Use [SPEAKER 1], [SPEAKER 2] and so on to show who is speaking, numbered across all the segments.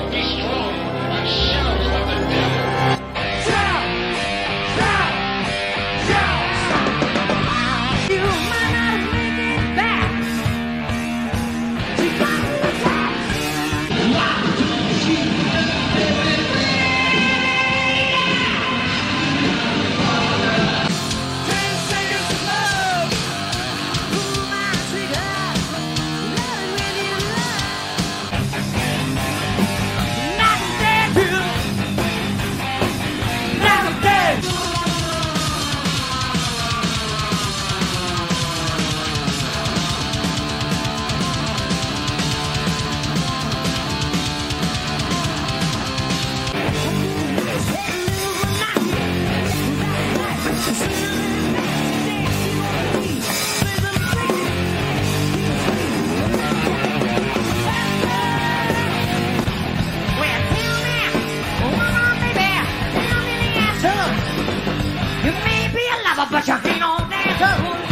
[SPEAKER 1] Destroy the shadows of the devil. Shout! Shout! Shout!
[SPEAKER 2] You might not make it back. You got to attack. But you ain't on that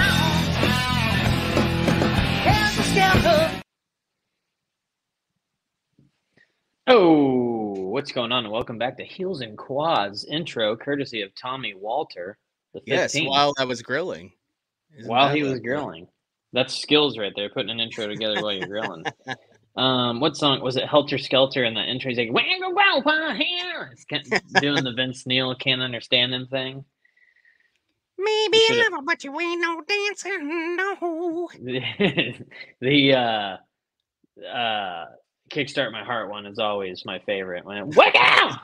[SPEAKER 3] Oh, what's going on? And welcome back to Heels and Quads intro, courtesy of Tommy Walter, the 15th.
[SPEAKER 4] Yes, while I was grilling.
[SPEAKER 3] While he was grilling. That's skills right there, putting an intro together while you're grilling. What song was it? Helter Skelter, and the intro he's like, it's doing the Vince Neil can't understand him thing.
[SPEAKER 4] Maybe a lover, but you ain't no dancer, no.
[SPEAKER 3] The Kickstart My Heart one is always my favorite. Wake out!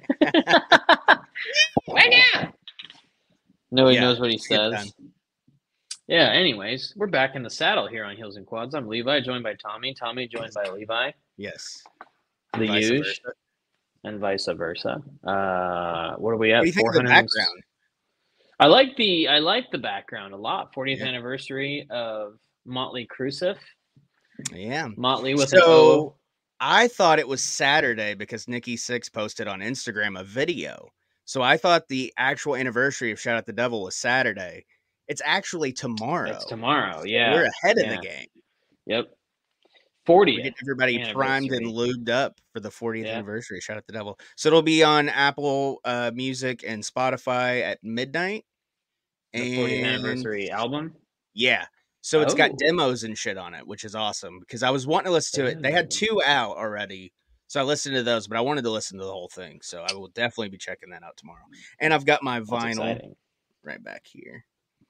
[SPEAKER 3] Wake out! Nobody knows what he says. Yeah, anyways, we're back in the saddle here on Heels and Quads. I'm Levi, joined by Tommy. Tommy, joined by Levi.
[SPEAKER 4] Yes.
[SPEAKER 3] The huge. And vice versa. What are we at?
[SPEAKER 4] What do you think of the background?
[SPEAKER 3] I like the background a lot. 40th anniversary of Motley Crue.
[SPEAKER 4] Yeah.
[SPEAKER 3] Motley with an O.
[SPEAKER 4] I thought it was Saturday because Nikki Sixx posted on Instagram a video. So I thought the actual anniversary of Shout Out the Devil was Saturday. It's actually tomorrow.
[SPEAKER 3] It's tomorrow, yeah.
[SPEAKER 4] We're ahead of the game.
[SPEAKER 3] Yep. 40th.
[SPEAKER 4] We get everybody primed and lubed up for the 40th anniversary. Shout Out the Devil. So it'll be on Apple Music and Spotify at midnight.
[SPEAKER 3] The 40th anniversary album?
[SPEAKER 4] Yeah. So it's got demos and shit on it, which is awesome because I was wanting to listen to it. They had 2 out already. So I listened to those, but I wanted to listen to the whole thing. So I will definitely be checking that out tomorrow. And I've got my vinyl right back here.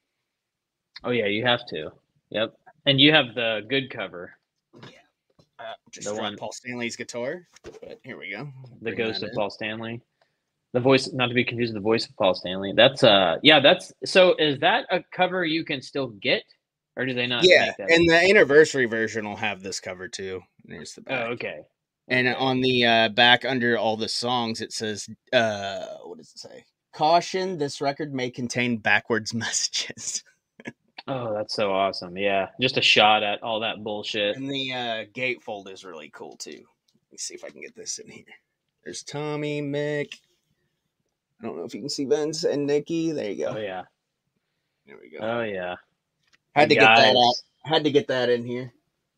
[SPEAKER 3] Oh, yeah, you have to. Yep. And you have the good cover.
[SPEAKER 4] Yeah. Just the one Paul Stanley's guitar. But here we go.
[SPEAKER 3] The Ghost of Paul Stanley. The voice, not to be confused with the voice of Paul Stanley. That's so is that a cover you can still get? Or do they not?
[SPEAKER 4] Yeah, and the anniversary version will have this cover too. There's the back.
[SPEAKER 3] Oh, okay.
[SPEAKER 4] And on the back under all the songs, it says, what does it say? Caution, this record may contain backwards messages.
[SPEAKER 3] Oh, that's so awesome. Yeah, just a shot at all that bullshit.
[SPEAKER 4] And the gatefold is really cool too. Let me see if I can get this in here. There's Tommy, Mick. I don't know if you can see Vince and Nikki. There you go.
[SPEAKER 3] Oh, yeah.
[SPEAKER 4] There we go.
[SPEAKER 3] Oh, yeah.
[SPEAKER 4] Had to get that out. Had to get that in here.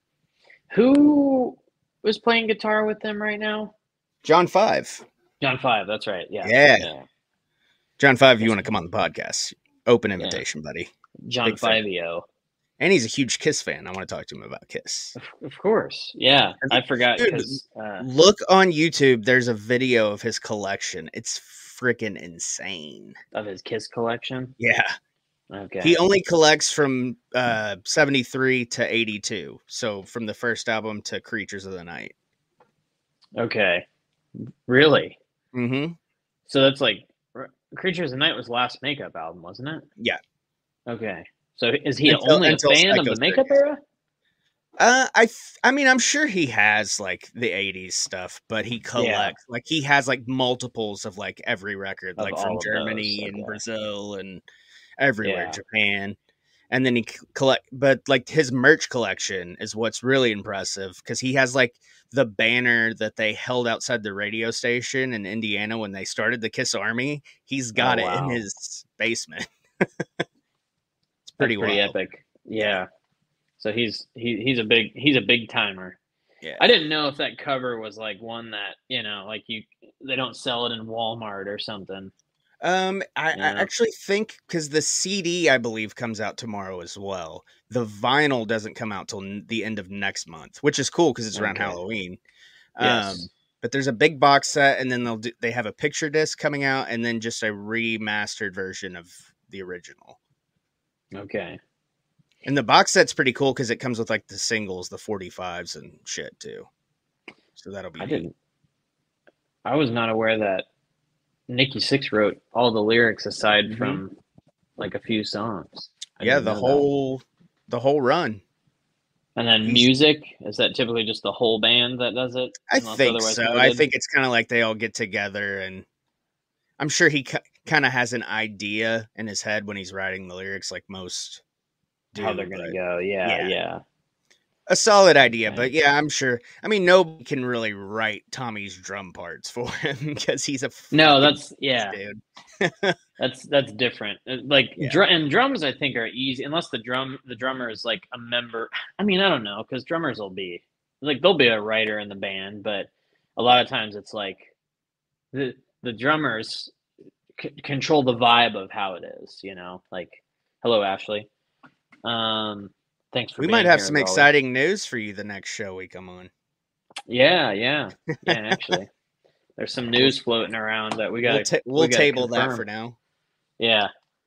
[SPEAKER 3] Who was playing guitar with them right now?
[SPEAKER 4] John Five.
[SPEAKER 3] John Five, that's right. Yeah.
[SPEAKER 4] Yeah. John Five, if you want to come on the podcast, open invitation, buddy.
[SPEAKER 3] John Fivio.
[SPEAKER 4] And he's a huge Kiss fan. I want to talk to him about Kiss.
[SPEAKER 3] Of course. Yeah. I forgot.
[SPEAKER 4] Look on YouTube. There's a video of his collection. It's freaking insane.
[SPEAKER 3] Of his Kiss collection?
[SPEAKER 4] Yeah.
[SPEAKER 3] Okay.
[SPEAKER 4] He only collects from 73 to 82. So from the first album to Creatures of the Night.
[SPEAKER 3] Okay. Really?
[SPEAKER 4] Mm-hmm.
[SPEAKER 3] So that's like Creatures of the Night was last Makeup album, wasn't it?
[SPEAKER 4] Yeah.
[SPEAKER 3] Okay. So is he only a fan of the Makeup era?
[SPEAKER 4] I mean, I'm sure he has like the 80s stuff, but he collects like he has like multiples of like every record, like from Germany and Brazil and everywhere, Japan. And then he but like his merch collection is what's really impressive because he has like the banner that they held outside the radio station in Indiana when they started the Kiss Army. He's got it in his basement. It's pretty
[SPEAKER 3] epic. Yeah. So he's a big timer.
[SPEAKER 4] Yeah.
[SPEAKER 3] I didn't know if that cover was like one that, like they don't sell it in Walmart or something.
[SPEAKER 4] I
[SPEAKER 3] Yeah.
[SPEAKER 4] actually think because the CD, I believe, comes out tomorrow as well. The vinyl doesn't come out till the end of next month, which is cool because it's around
[SPEAKER 3] Okay.
[SPEAKER 4] Halloween.
[SPEAKER 3] Yes.
[SPEAKER 4] But there's a big box set, and then they have a picture disc coming out, and then just a remastered version of the original.
[SPEAKER 3] Okay.
[SPEAKER 4] And the box set's pretty cool because it comes with like the singles, the 45s and shit too. So that'll be neat.
[SPEAKER 3] I was not aware that Nikki Sixx wrote all the lyrics aside from like a few songs.
[SPEAKER 4] The whole run.
[SPEAKER 3] And then music, is that typically just the whole band that does it?
[SPEAKER 4] I think so. Noted? I think it's kind of like they all get together, and I'm sure he kind of has an idea in his head when he's writing the lyrics, like most do.
[SPEAKER 3] How they're going to go. Yeah.
[SPEAKER 4] A solid idea, but yeah, I'm sure. I mean, nobody can really write Tommy's drum parts for him because he's a dude.
[SPEAKER 3] that's different. Like and drums, I think are easy unless the drummer is like a member. I mean, I don't know because drummers will be like they'll be a writer in the band, but a lot of times it's like the drummers control the vibe of how it is. Like hello, Ashley. Thanks for.
[SPEAKER 4] We might have some exciting news for you the next show we come on.
[SPEAKER 3] Yeah. Actually, there's some news floating around that we got.
[SPEAKER 4] We'll table that for now.
[SPEAKER 3] Yeah.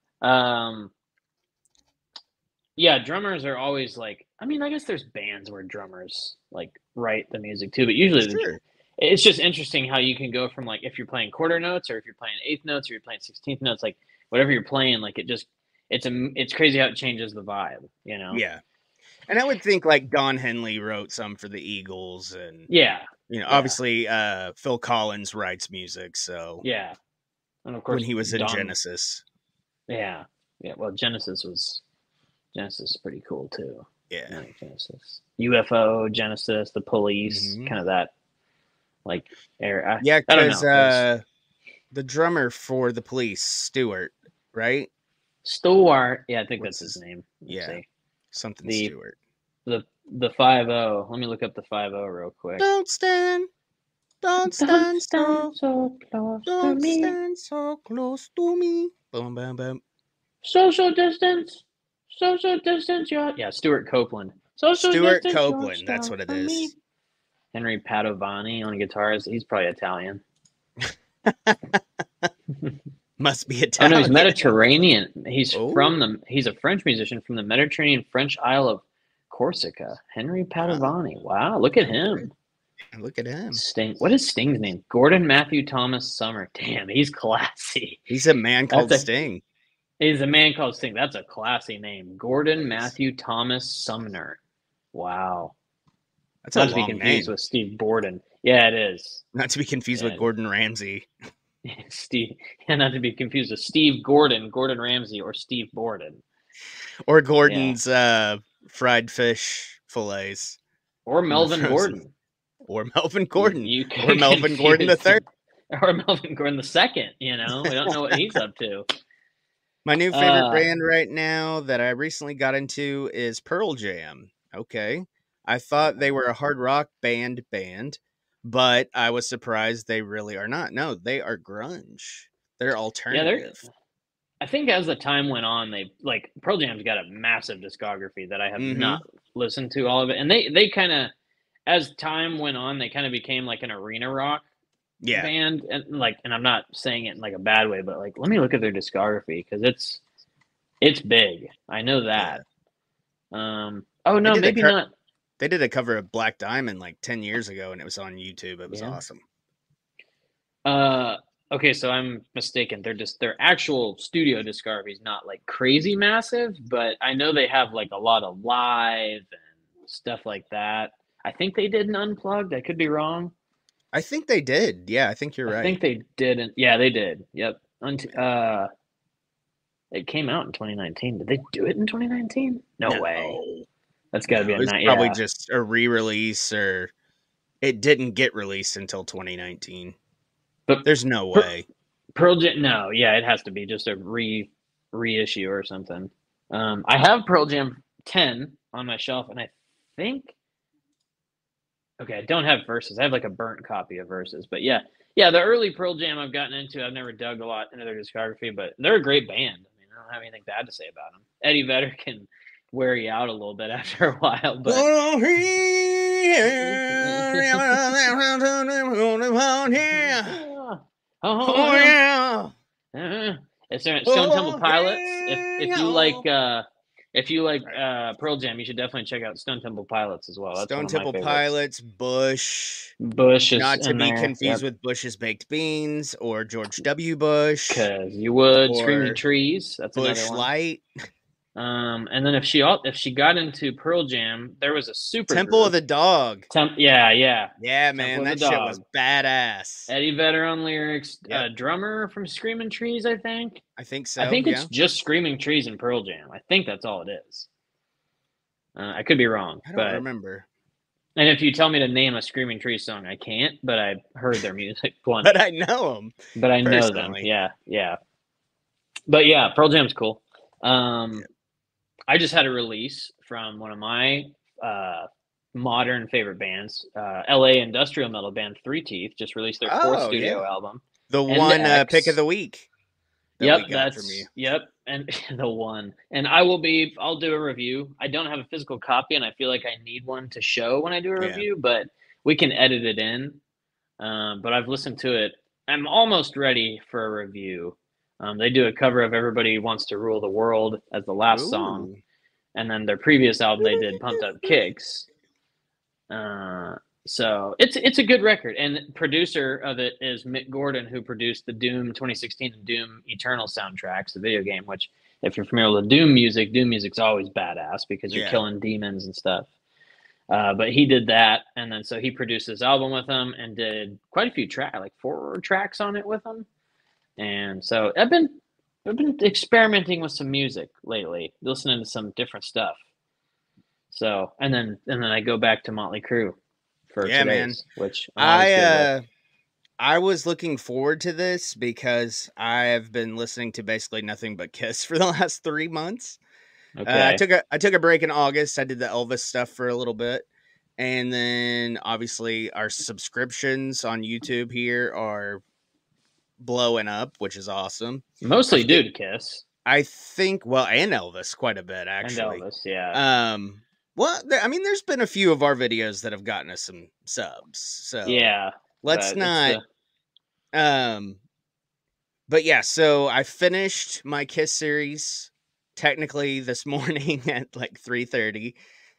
[SPEAKER 3] Yeah. Drummers are always like. I mean, I guess there's bands where drummers like write the music too, but usually it's just interesting how you can go from like if you're playing quarter notes or if you're playing eighth notes or you're playing 16th notes, like whatever you're playing, like it's crazy how it changes the vibe.
[SPEAKER 4] Yeah. And I would think like Don Henley wrote some for the Eagles, and obviously Phil Collins writes music. So
[SPEAKER 3] and of course
[SPEAKER 4] when he was in Genesis,
[SPEAKER 3] well, Genesis is pretty cool too.
[SPEAKER 4] Yeah,
[SPEAKER 3] Genesis, UFO, Genesis, The Police, kind of that like era.
[SPEAKER 4] Yeah, because the drummer for The Police, Stewart, right?
[SPEAKER 3] Stewart, I think that's his name.
[SPEAKER 4] Something Stewart.
[SPEAKER 3] The 5-0. Let me look up the 5-0 real quick.
[SPEAKER 4] Don't stand so close to me. Stand so close to me. Boom, boom, boom.
[SPEAKER 3] Social distance. Yeah, Stuart Copeland.
[SPEAKER 4] Stuart Copeland. That's what it is.
[SPEAKER 3] Henry Padovani on guitars. He's probably Italian.
[SPEAKER 4] Must be Italian.
[SPEAKER 3] Oh no, he's Mediterranean. He's he's a French musician from the Mediterranean French Isle of Corsica. Henry Padovani. Wow, look at him.
[SPEAKER 4] Look at him.
[SPEAKER 3] Sting. What is Sting's name? Gordon Matthew Thomas Sumner. Damn, he's classy.
[SPEAKER 4] He's a man called Sting.
[SPEAKER 3] He's a man called Sting. That's a classy name. Gordon Matthew Thomas Sumner. Wow.
[SPEAKER 4] That's
[SPEAKER 3] not to be confused with Steve Borden. Yeah, it is.
[SPEAKER 4] Not to be confused with Gordon Ramsay.
[SPEAKER 3] Not to be confused with Steve Gordon Ramsay, or Steve Borden.
[SPEAKER 4] Or Gordon's fried fish fillets.
[SPEAKER 3] Or Melvin Gordon.
[SPEAKER 4] Or Melvin Gordon. Or Melvin Gordon the third.
[SPEAKER 3] Or Melvin Gordon the second, We don't know what he's up to.
[SPEAKER 4] My new favorite band right now that I recently got into is Pearl Jam. Okay. I thought they were a hard rock band, but I was surprised they really are not. No, they are grunge. They're alternative.
[SPEAKER 3] I think as the time went on, Pearl Jam's got a massive discography that I have not listened to all of it. And they kind of, as time went on, they kind of became like an arena rock band. And I'm not saying it in like a bad way, but like, let me look at their discography because it's big. I know that. Oh no, maybe not.
[SPEAKER 4] They did a cover of Black Diamond like 10 years ago, and it was on YouTube. It was awesome.
[SPEAKER 3] Okay, so I'm mistaken. Their actual studio discography is not like crazy massive, but I know they have like a lot of live and stuff like that. I think they did an Unplugged. I could be wrong.
[SPEAKER 4] I think they did. Yeah, I think you're right.
[SPEAKER 3] I think they didn't. Yeah, they did. Yep. It came out in 2019. Did they do it in 2019? No way. That's got to be a night.
[SPEAKER 4] Probably just a re-release, or it didn't get released until 2019. But there's no way.
[SPEAKER 3] Pearl Jam, no, it has to be just a reissue or something. I have Pearl Jam 10 on my shelf, and I think Okay, I don't have Versus. I have like a burnt copy of Versus, but yeah, the early Pearl Jam I've gotten into. I've never dug a lot into their discography, but they're a great band. I mean, I don't have anything bad to say about them. Eddie Vedder can wear you out a little bit after a while, but
[SPEAKER 4] oh yeah.
[SPEAKER 3] It's Stone Temple Pilots. If you like Pearl Jam, you should definitely check out Stone Temple Pilots as well. That's
[SPEAKER 4] Stone
[SPEAKER 3] one of my
[SPEAKER 4] Temple
[SPEAKER 3] favorites.
[SPEAKER 4] Pilots, Bush.
[SPEAKER 3] Bush is
[SPEAKER 4] not to
[SPEAKER 3] in
[SPEAKER 4] be
[SPEAKER 3] there.
[SPEAKER 4] confused with Bush's Baked Beans or George W. Bush.
[SPEAKER 3] Because you would.
[SPEAKER 4] Or
[SPEAKER 3] Screaming Trees. That's
[SPEAKER 4] Bush
[SPEAKER 3] another one.
[SPEAKER 4] Light.
[SPEAKER 3] And then if she got into Pearl Jam, there was a super
[SPEAKER 4] Temple
[SPEAKER 3] group.
[SPEAKER 4] of the Dog.
[SPEAKER 3] Yeah,
[SPEAKER 4] man,
[SPEAKER 3] Temple
[SPEAKER 4] that
[SPEAKER 3] of the
[SPEAKER 4] shit
[SPEAKER 3] Dog.
[SPEAKER 4] was badass.
[SPEAKER 3] Eddie Vedder on lyrics.
[SPEAKER 4] Yep.
[SPEAKER 3] Drummer from Screaming Trees, I think.
[SPEAKER 4] I think so.
[SPEAKER 3] I think it's just Screaming Trees and Pearl Jam. I think that's all it is. I could be wrong.
[SPEAKER 4] I don't remember.
[SPEAKER 3] And if you tell me to name a Screaming Trees song, I can't. But I've heard their music plenty.
[SPEAKER 4] But I know them.
[SPEAKER 3] But I know them. Yeah. But yeah, Pearl Jam's cool. I just had a release from one of my modern favorite bands, LA industrial metal band Three Teeth, just released their fourth studio album.
[SPEAKER 4] The one pick of the week.
[SPEAKER 3] Yep, and the one. And I'll do a review. I don't have a physical copy, and I feel like I need one to show when I do a review, but we can edit it in. But I've listened to it. I'm almost ready for a review. They do a cover of Everybody Wants to Rule the World as the last song. And then their previous album, they did Pumped Up Kicks. So it's a good record. And producer of it is Mick Gordon, who produced the Doom 2016 and Doom Eternal soundtracks, the video game, which if you're familiar with Doom music's always badass because you're killing demons and stuff. But he did that. And then so he produced this album with them and did quite a few tracks, like 4 tracks on it with them. And so I've been experimenting with some music lately, listening to some different stuff. So and then I go back to Motley Crue for today's, which
[SPEAKER 4] I was looking forward to this because I have been listening to basically nothing but Kiss for the last 3 months. Okay. I took a break in August. I did the Elvis stuff for a little bit. And then obviously our subscriptions on YouTube here are blowing up, which is awesome.
[SPEAKER 3] Mostly due to Kiss.
[SPEAKER 4] I think, and Elvis quite a bit, actually.
[SPEAKER 3] And Elvis, yeah.
[SPEAKER 4] There's been a few of our videos that have gotten us some subs. So
[SPEAKER 3] yeah.
[SPEAKER 4] Let's not. But yeah, so I finished my Kiss series technically this morning at like 3:30.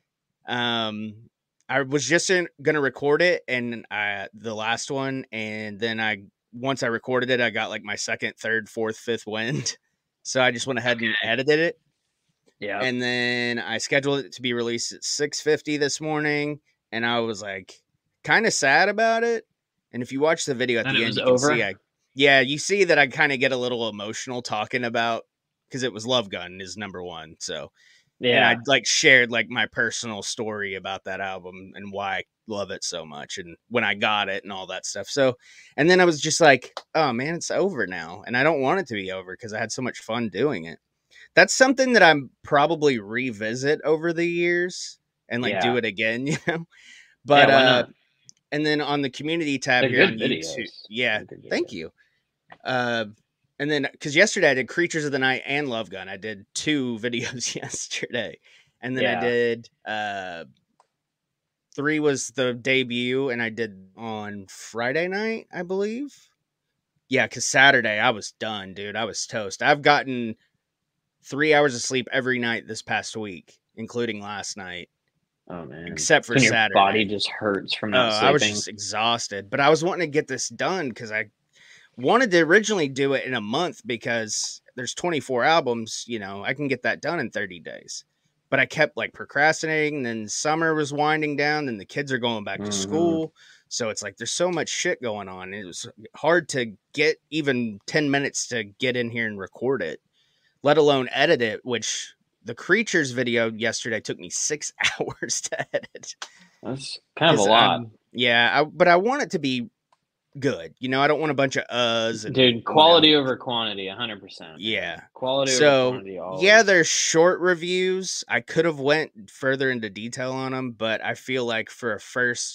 [SPEAKER 4] I was just gonna record it and the last one, and then once I recorded it, I got like my second, third, fourth, fifth wind. So I just went ahead and edited it.
[SPEAKER 3] Yeah.
[SPEAKER 4] And then I scheduled it to be released at 6:50 this morning. And I was like kind of sad about it. And if you watch the video at the end, you can see you see that I kind of get a little emotional talking about, because it was Love Gun is number 1. So and I like shared like my personal story about that album and why I love it so much and when I got it and all that stuff. So, and then I was just like, oh man, it's over now. And I don't want it to be over because I had so much fun doing it. That's something that I'm probably revisit over the years and like do it again, you know? But, and then on the community tab here on YouTube. Yeah. Thank you. And then, because yesterday I did Creatures of the Night and Love Gun. I did 2 videos yesterday. And then I did 3 was the debut, and I did on Friday night, I believe. Yeah, because Saturday I was done, dude. I was toast. I've gotten 3 hours of sleep every night this past week, including last night.
[SPEAKER 3] Oh, man.
[SPEAKER 4] Except for Saturday.
[SPEAKER 3] Your body just hurts from not sleeping.
[SPEAKER 4] I was just exhausted. But I was wanting to get this done because I wanted to originally do it in a month because there's 24 albums, you know, I can get that done in 30 days. But I kept like procrastinating. Then summer was winding down. Then the kids are going back to school. So it's like there's so much shit going on. It was hard to get even 10 minutes to get in here and record it, let alone edit it, which the Creatures video yesterday took me 6 hours to edit.
[SPEAKER 3] That's kind of a lot.
[SPEAKER 4] But I want it to be good. You know, I don't want a bunch of uhs. And,
[SPEAKER 3] dude, quality over quantity, 100%.
[SPEAKER 4] Yeah.
[SPEAKER 3] Quality over quantity always.
[SPEAKER 4] Yeah, there's short reviews. I could have went further into detail on them, but I feel like for a first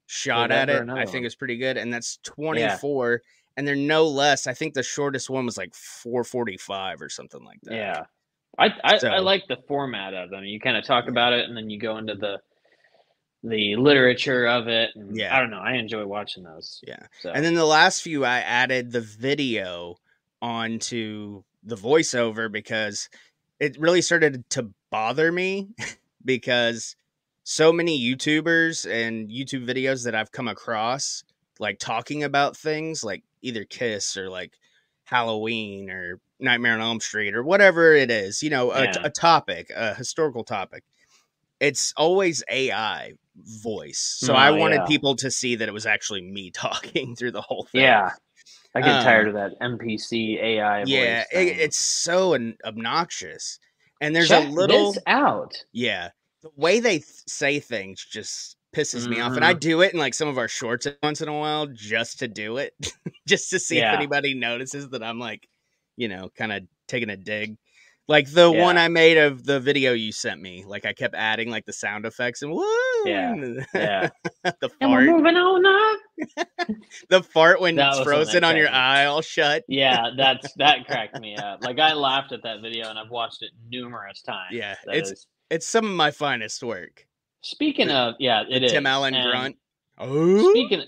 [SPEAKER 4] shot
[SPEAKER 3] that
[SPEAKER 4] at
[SPEAKER 3] for
[SPEAKER 4] it,
[SPEAKER 3] another
[SPEAKER 4] I think
[SPEAKER 3] one.
[SPEAKER 4] is pretty good. And that's 24. And they're no less. I think the shortest one was like 4:45 or something like that.
[SPEAKER 3] Yeah. I
[SPEAKER 4] So
[SPEAKER 3] like the format of them. You kind of talk
[SPEAKER 4] Yeah.
[SPEAKER 3] about it and then you go into the literature of it. And
[SPEAKER 4] Yeah.
[SPEAKER 3] I don't know. I enjoy watching those.
[SPEAKER 4] Yeah.
[SPEAKER 3] So
[SPEAKER 4] And then the last few, I added the video onto the voiceover because it really started to bother me because so many YouTubers and YouTube videos that I've come across, like talking about things like either Kiss or like Halloween or Nightmare on Elm Street or whatever it is, you know,
[SPEAKER 3] Yeah.
[SPEAKER 4] a topic, a historical topic. It's always AI voice. So I wanted people to see that it was actually me talking through the whole thing.
[SPEAKER 3] Yeah. I get tired of that NPC AI
[SPEAKER 4] Yeah,
[SPEAKER 3] voice thing.
[SPEAKER 4] it's so obnoxious. And there's
[SPEAKER 3] Check
[SPEAKER 4] a little
[SPEAKER 3] this out.
[SPEAKER 4] Yeah. The way they say things just pisses me off. And
[SPEAKER 3] Mhm.
[SPEAKER 4] I do it in like some of our shorts once in a while just to do it. Just to see if
[SPEAKER 3] Yeah.
[SPEAKER 4] anybody notices that I'm like, you know, kind of taking a dig. Like the one
[SPEAKER 3] Yeah.
[SPEAKER 4] I made of the video you sent me. Like I kept adding like the sound effects and whoa.
[SPEAKER 3] Yeah.
[SPEAKER 4] and
[SPEAKER 3] Yeah.
[SPEAKER 4] the
[SPEAKER 3] And we're
[SPEAKER 4] fart.
[SPEAKER 3] moving on up.
[SPEAKER 4] The fart when
[SPEAKER 3] That
[SPEAKER 4] it's
[SPEAKER 3] was
[SPEAKER 4] frozen on your
[SPEAKER 3] amazing.
[SPEAKER 4] eye all shut.
[SPEAKER 3] Yeah, that cracked me up. Like I laughed at that video and I've watched it numerous times.
[SPEAKER 4] Yeah.
[SPEAKER 3] That is
[SPEAKER 4] It's some of my finest work.
[SPEAKER 3] speaking of it is
[SPEAKER 4] Tim Allen
[SPEAKER 3] and
[SPEAKER 4] grunt. Oh,
[SPEAKER 3] Speaking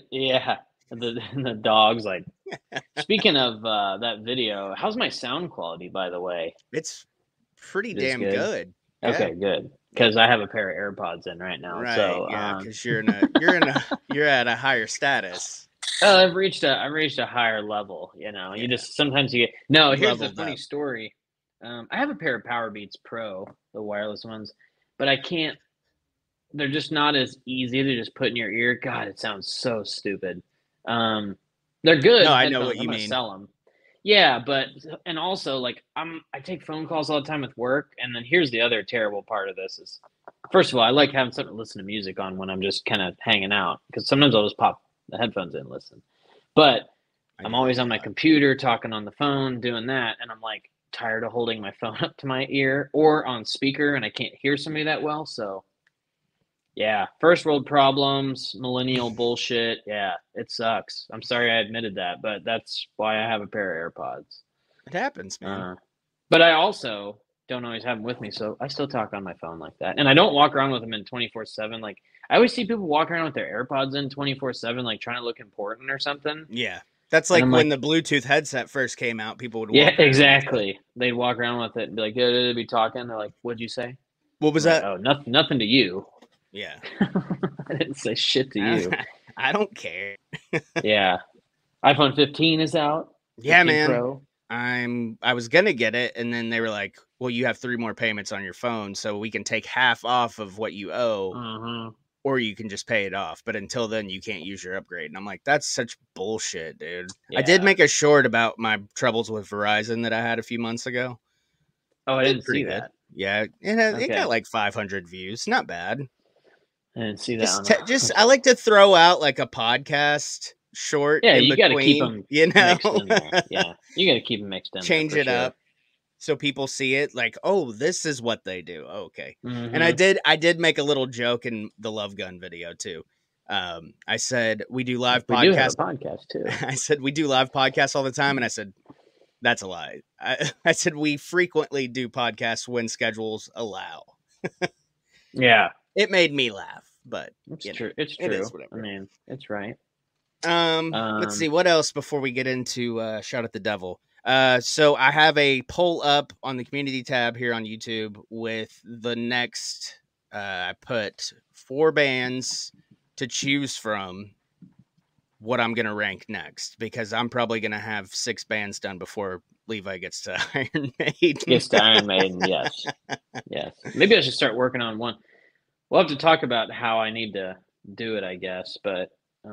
[SPEAKER 3] the dogs like speaking of that video, how's my sound quality by the way?
[SPEAKER 4] it's pretty
[SPEAKER 3] It is
[SPEAKER 4] damn
[SPEAKER 3] good?
[SPEAKER 4] good. Yeah.
[SPEAKER 3] Okay, good. Because I have a pair of AirPods in right now.
[SPEAKER 4] Right,
[SPEAKER 3] So
[SPEAKER 4] yeah, because you're at a higher status.
[SPEAKER 3] I've reached a higher level, you know. You
[SPEAKER 4] Yeah.
[SPEAKER 3] just sometimes you get no. Here's the
[SPEAKER 4] Leveled
[SPEAKER 3] funny
[SPEAKER 4] up.
[SPEAKER 3] story. I have a pair of Powerbeats Pro, the wireless ones, but I can't. They're just not as easy to just put in your ear. God, it sounds so stupid. They're good.
[SPEAKER 4] No, I know
[SPEAKER 3] headphones.
[SPEAKER 4] what you
[SPEAKER 3] I'm gonna
[SPEAKER 4] mean.
[SPEAKER 3] sell them. Yeah, but and also like I take phone calls all the time with work, and then here's the other terrible part of this is, first of all, I like having something to listen to music on when I'm just kind of hanging out because sometimes I'll just pop the headphones in and listen. But I'm always on my computer talking on the phone, doing that, and I'm like tired of holding my phone up to my ear or on speaker, and I can't hear somebody that well. So, yeah, first world problems, millennial bullshit. Yeah, it sucks. I'm sorry I admitted that, but that's why I have a pair of AirPods.
[SPEAKER 4] It happens, man.
[SPEAKER 3] But I also don't always have them with me, so I still talk on my phone like that, and I don't walk around with them in 24/7. Like I always see people walk around with their AirPods in 24/7, like trying to look important or something.
[SPEAKER 4] Yeah, that's like
[SPEAKER 3] I'm
[SPEAKER 4] when
[SPEAKER 3] like-
[SPEAKER 4] the Bluetooth headset first came out. People would walk
[SPEAKER 3] Yeah,
[SPEAKER 4] around.
[SPEAKER 3] exactly. They'd walk around with it and be like, they'd be talking. They're like, "What'd you say?"
[SPEAKER 4] What was
[SPEAKER 3] I'm
[SPEAKER 4] that?
[SPEAKER 3] like, oh, nothing to you.
[SPEAKER 4] Yeah,
[SPEAKER 3] I didn't say shit to you.
[SPEAKER 4] I don't care.
[SPEAKER 3] Yeah, iPhone 15 is out.
[SPEAKER 4] Yeah,
[SPEAKER 3] 15
[SPEAKER 4] man.
[SPEAKER 3] Pro.
[SPEAKER 4] I was gonna get it, and then they were like, "Well, you have 3 more payments on your phone, so we can take half off of what you owe,
[SPEAKER 3] Mhm.
[SPEAKER 4] or you can just pay it off. But until then, you can't use your upgrade." And I'm like, "That's such bullshit, dude." I did
[SPEAKER 3] Yeah.
[SPEAKER 4] make a short about my troubles with Verizon that I had a few months ago.
[SPEAKER 3] Oh, I didn't
[SPEAKER 4] Pretty
[SPEAKER 3] see
[SPEAKER 4] good.
[SPEAKER 3] that.
[SPEAKER 4] Yeah, it
[SPEAKER 3] Okay.
[SPEAKER 4] got like 500 views. Not bad.
[SPEAKER 3] I didn't see that.
[SPEAKER 4] I like to throw out like a podcast short.
[SPEAKER 3] Yeah,
[SPEAKER 4] in
[SPEAKER 3] you got to keep
[SPEAKER 4] between,
[SPEAKER 3] them
[SPEAKER 4] you know,
[SPEAKER 3] mixed in there. Yeah, you got to keep them mixed in there.
[SPEAKER 4] change
[SPEAKER 3] for
[SPEAKER 4] it
[SPEAKER 3] sure.
[SPEAKER 4] up so people see it. Like, oh, this is what they do. Oh, okay.
[SPEAKER 3] Mhm.
[SPEAKER 4] And I did make a little joke in the Love Gun video too. I said we do live
[SPEAKER 3] we do have
[SPEAKER 4] podcasts.
[SPEAKER 3] a podcast too.
[SPEAKER 4] I said we do live podcasts all the time, and I said that's a lie. I said we frequently do podcasts when schedules allow.
[SPEAKER 3] Yeah,
[SPEAKER 4] It made me laugh, but
[SPEAKER 3] it's
[SPEAKER 4] you know,
[SPEAKER 3] true. It's
[SPEAKER 4] it
[SPEAKER 3] true.
[SPEAKER 4] is whatever.
[SPEAKER 3] I mean, it's right.
[SPEAKER 4] Let's see what else before we get into Shout at the Devil. So I have a poll up on the community tab here on YouTube with the next. I put 4 bands to choose from. What I'm gonna rank next because I'm probably gonna have 6 bands done before Levi gets to Iron Maiden.
[SPEAKER 3] Gets to Iron Maiden. Yes, yes. Maybe I should start working on one. We'll have to talk about how I need to do it, I guess. But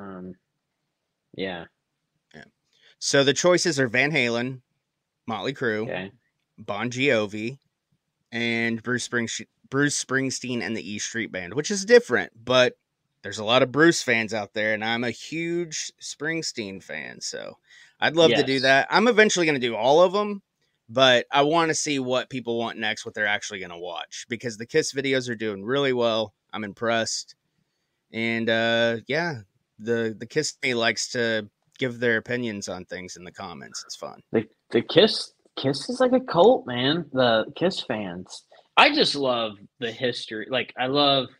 [SPEAKER 3] yeah.
[SPEAKER 4] So the choices are Van Halen, Motley Crue,
[SPEAKER 3] Okay.
[SPEAKER 4] Bon Jovi, and Bruce Springsteen and the E Street Band, which is different, but there's a lot of Bruce fans out there, and I'm a huge Springsteen fan, so I'd love to do
[SPEAKER 3] Yes.
[SPEAKER 4] that. I'm eventually going to do all of them, but I want to see what people want next, what they're actually going to watch, because the Kiss videos are doing really well. I'm impressed. And, yeah, the Kiss me likes to give their opinions on things in the comments. It's fun.
[SPEAKER 3] The Kiss is like a cult, man. The Kiss fans. I just love the history. Like I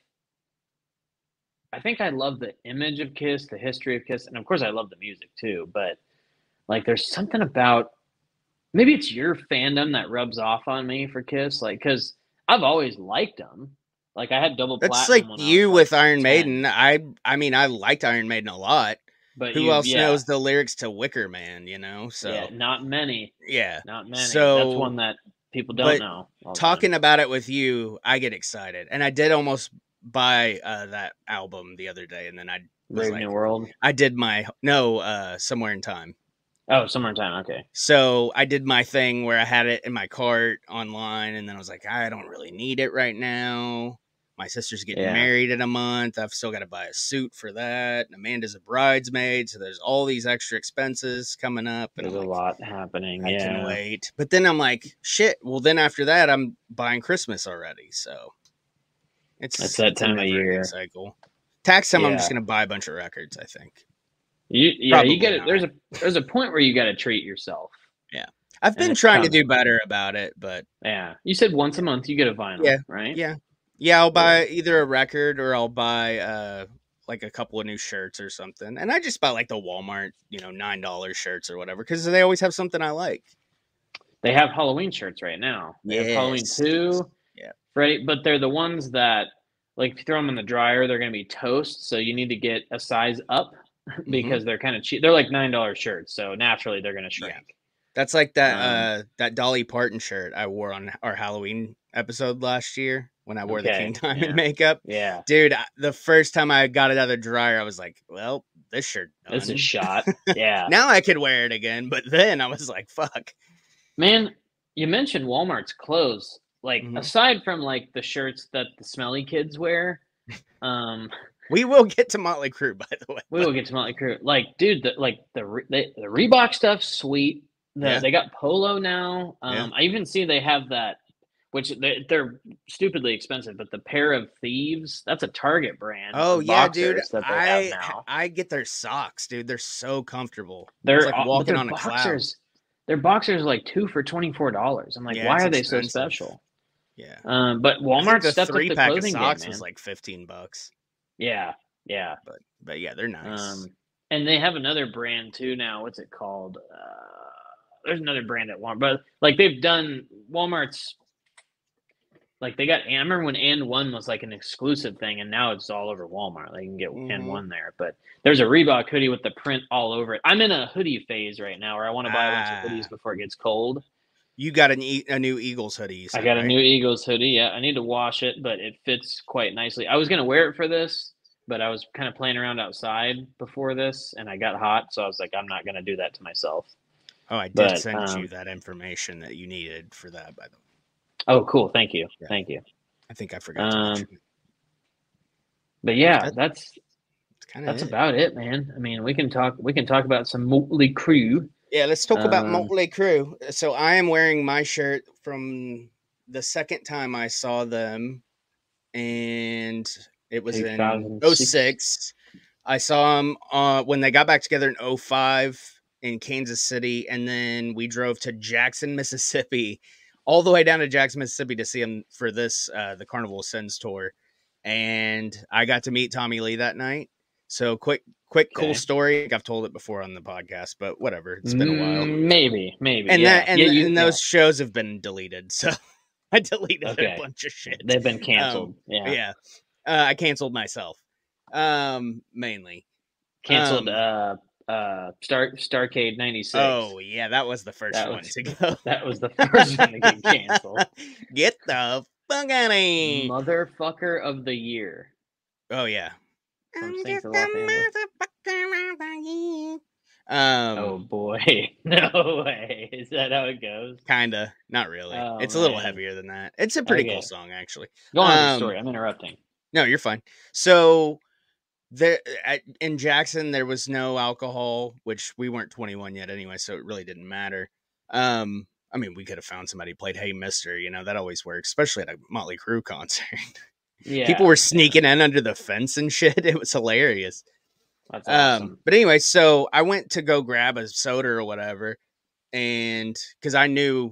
[SPEAKER 3] think I love the image of Kiss, the history of Kiss, and of course I love the music too. But like, there's something about maybe it's your fandom that rubs off on me for Kiss, like because I've always liked them. Like I had double
[SPEAKER 4] That's
[SPEAKER 3] platinum.
[SPEAKER 4] like
[SPEAKER 3] when
[SPEAKER 4] you
[SPEAKER 3] I was
[SPEAKER 4] with
[SPEAKER 3] like
[SPEAKER 4] Iron
[SPEAKER 3] 10.
[SPEAKER 4] Maiden. I mean, I liked Iron Maiden a lot.
[SPEAKER 3] But
[SPEAKER 4] who else knows the lyrics to Wicker Man? You know, so
[SPEAKER 3] yeah, not many.
[SPEAKER 4] Yeah,
[SPEAKER 3] Not many.
[SPEAKER 4] So
[SPEAKER 3] that's one that people don't know.
[SPEAKER 4] Talking about it with you, I get excited, and I did almost buy that album the other day, and then I was
[SPEAKER 3] Brave
[SPEAKER 4] like,
[SPEAKER 3] New World.
[SPEAKER 4] I did my Somewhere in Time.
[SPEAKER 3] Oh, Somewhere in Time. Okay.
[SPEAKER 4] So I did my thing where I had it in my cart online, and then I was like, I don't really need it right now. My sister's getting married in a month. I've still got to buy a suit for that. And Amanda's a bridesmaid, so there's all these extra expenses coming up. And
[SPEAKER 3] There's a lot happening.
[SPEAKER 4] I can wait. But then I'm like, shit. Well, then after that, I'm buying Christmas already. So
[SPEAKER 3] it's that time of year
[SPEAKER 4] cycle. Tax time, I'm just gonna buy a bunch of records. I think.
[SPEAKER 3] You get it. There's a point where you got to treat yourself.
[SPEAKER 4] Yeah, I've been trying to do better about it, but
[SPEAKER 3] yeah, you said once a month you get a vinyl, right?
[SPEAKER 4] Yeah, I'll buy either a record or I'll buy like a couple of new shirts or something. And I just buy like the Walmart, $9 shirts or whatever because they always have something I like.
[SPEAKER 3] They have Halloween shirts right now. They have Halloween 2.
[SPEAKER 4] Yeah.
[SPEAKER 3] Right, but they're the ones that, like, if you throw them in the dryer, they're going to be toast. So you need to get a size up because they're kind of cheap. They're like $9 shirts, so naturally they're going to shrink. Yeah.
[SPEAKER 4] That's like that that Dolly Parton shirt I wore on our Halloween episode last year when I wore the King Diamond makeup.
[SPEAKER 3] Yeah.
[SPEAKER 4] Dude, the first time I got it out of the dryer, I was like, well, this shirt done.
[SPEAKER 3] This is shot. Yeah.
[SPEAKER 4] Now I could wear it again, but then I was like, fuck.
[SPEAKER 3] Man, you mentioned Walmart's clothes. Like, aside from, like, the shirts that the smelly kids wear,
[SPEAKER 4] we will get to Motley Crue, by the way.
[SPEAKER 3] We will get to Motley Crue. Like, dude, the Reebok stuff's sweet. They got Polo now. I even see they have that, which they're stupidly expensive, but the Pair of Thieves, that's a Target brand.
[SPEAKER 4] Oh, yeah, dude. I get their socks, dude. They're so comfortable.
[SPEAKER 3] They're
[SPEAKER 4] like walking on a cloud.
[SPEAKER 3] Their boxers are like 2 for $24. I'm like, why are they so special?
[SPEAKER 4] Yeah.
[SPEAKER 3] But Walmart stepped up the
[SPEAKER 4] three-pack
[SPEAKER 3] clothing
[SPEAKER 4] of socks
[SPEAKER 3] game,
[SPEAKER 4] was like $15.
[SPEAKER 3] Yeah.
[SPEAKER 4] But yeah, they're nice.
[SPEAKER 3] And they have another brand too now. What's it called? There's another brand at Walmart, but like they've done Walmart's. Like they got, I remember when N1 was like an exclusive thing, and now it's all over Walmart. Like you can get N1 there, but there's a Reebok hoodie with the print all over it. I'm in a hoodie phase right now, where I want to buy a bunch of hoodies before it gets cold.
[SPEAKER 4] You got a new Eagles hoodie.
[SPEAKER 3] I got a new Eagles hoodie. Yeah, I need to wash it, but it fits quite nicely. I was gonna wear it for this, but I was kind of playing around outside before this, and I got hot, so I was like, I'm not gonna do that to myself.
[SPEAKER 4] Oh, I did send you that information that you needed for that, by the way.
[SPEAKER 3] Oh, cool. Thank you.
[SPEAKER 4] Yeah.
[SPEAKER 3] Thank you.
[SPEAKER 4] I think I forgot to mention it.
[SPEAKER 3] But yeah, that's about it, man. I mean, we can talk about some Motley Crue.
[SPEAKER 4] Yeah, let's talk about Motley Crue. So I am wearing my shirt from the second time I saw them, and it was in 2006. I saw them when they got back together in 2005 in Kansas City, and then we drove to Jackson, Mississippi, all the way down to Jackson, Mississippi to see them for this, the Carnival of Sins tour. And I got to meet Tommy Lee that night. So quick, cool story. I've told it before on the podcast, but whatever. It's been a while.
[SPEAKER 3] Maybe.
[SPEAKER 4] And those shows have been deleted. So I deleted a bunch of shit.
[SPEAKER 3] They've been canceled.
[SPEAKER 4] I canceled myself. Mainly.
[SPEAKER 3] Canceled Starcade 96.
[SPEAKER 4] Oh, yeah. That was the first one to go.
[SPEAKER 3] That was the first one to get canceled.
[SPEAKER 4] Get the fuck out of here.
[SPEAKER 3] Motherfucker of the year.
[SPEAKER 4] Oh, yeah.
[SPEAKER 3] Oh boy, no way. Is that how it goes?
[SPEAKER 4] Kinda, not really. It's a little heavier than that. It's a pretty cool song, actually.
[SPEAKER 3] Go on with the story. I'm interrupting.
[SPEAKER 4] No, you're fine. So there in Jackson, there was no alcohol, which we weren't 21 yet anyway, so it really didn't matter. I mean, we could have found somebody who played Hey Mister, that always works, especially at a Motley Crue concert.
[SPEAKER 3] Yeah,
[SPEAKER 4] people were sneaking in under the fence and shit. It was hilarious.
[SPEAKER 3] That's awesome.
[SPEAKER 4] But anyway, so I went to go grab a soda or whatever, and because I knew,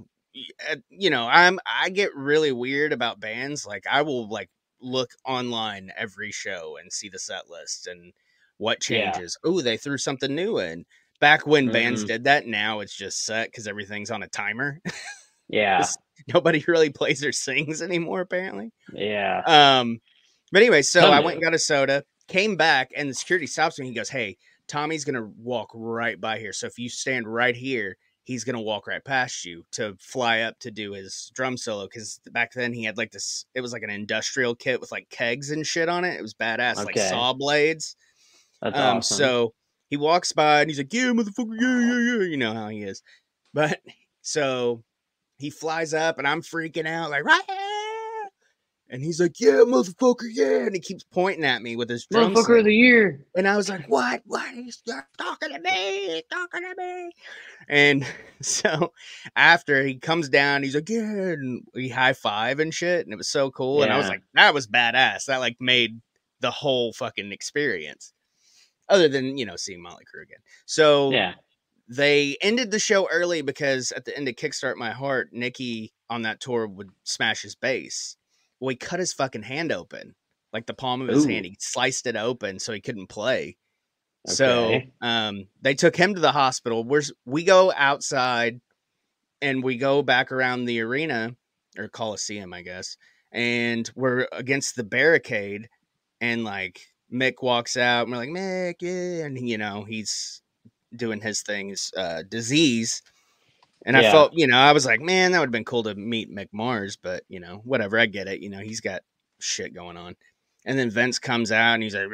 [SPEAKER 4] I get really weird about bands. Like I will like look online every show and see the set list and what changes. Oh, they threw something new in. Back when bands did that, now it's just set because everything's on a timer.
[SPEAKER 3] Yeah.
[SPEAKER 4] Nobody really plays or sings anymore, apparently.
[SPEAKER 3] Yeah.
[SPEAKER 4] But anyway, so I went and got a soda, came back, and the security stops me. He goes, "Hey, Tommy's going to walk right by here. So if you stand right here, he's going to walk right past you to fly up to do his drum solo." Because back then he had like this, it was like an industrial kit with like kegs and shit on it. It was badass, like saw blades.
[SPEAKER 3] That's awesome.
[SPEAKER 4] So he walks by and he's like, "Yeah, motherfucker, yeah. You know how he is." But so he flies up and I'm freaking out like, right. And he's like, "Yeah, motherfucker, yeah." And he keeps pointing at me with his drum
[SPEAKER 3] motherfucker
[SPEAKER 4] set.
[SPEAKER 3] of the year.
[SPEAKER 4] And I was like, what? He's talking to me. And so after he comes down, he's like, "Yeah." And we high five and shit. And it was so cool. And I was like, that was badass. That like made the whole fucking experience. Other than, seeing Motley Crue again. So they ended the show early because at the end of Kickstart My Heart, Nicky on that tour would smash his bass. Well, he cut his fucking hand open, like the palm of his hand. He sliced it open so he couldn't play. Okay. So they took him to the hospital. We go outside and we go back around the arena or Coliseum, I guess. And we're against the barricade and like Mick walks out and we're like, "Mick, yeah." And he's doing his things, Disease. And I felt, I was like, man, that would have been cool to meet Mick Mars, but whatever, I get it. He's got shit going on. And then Vince comes out and he's like,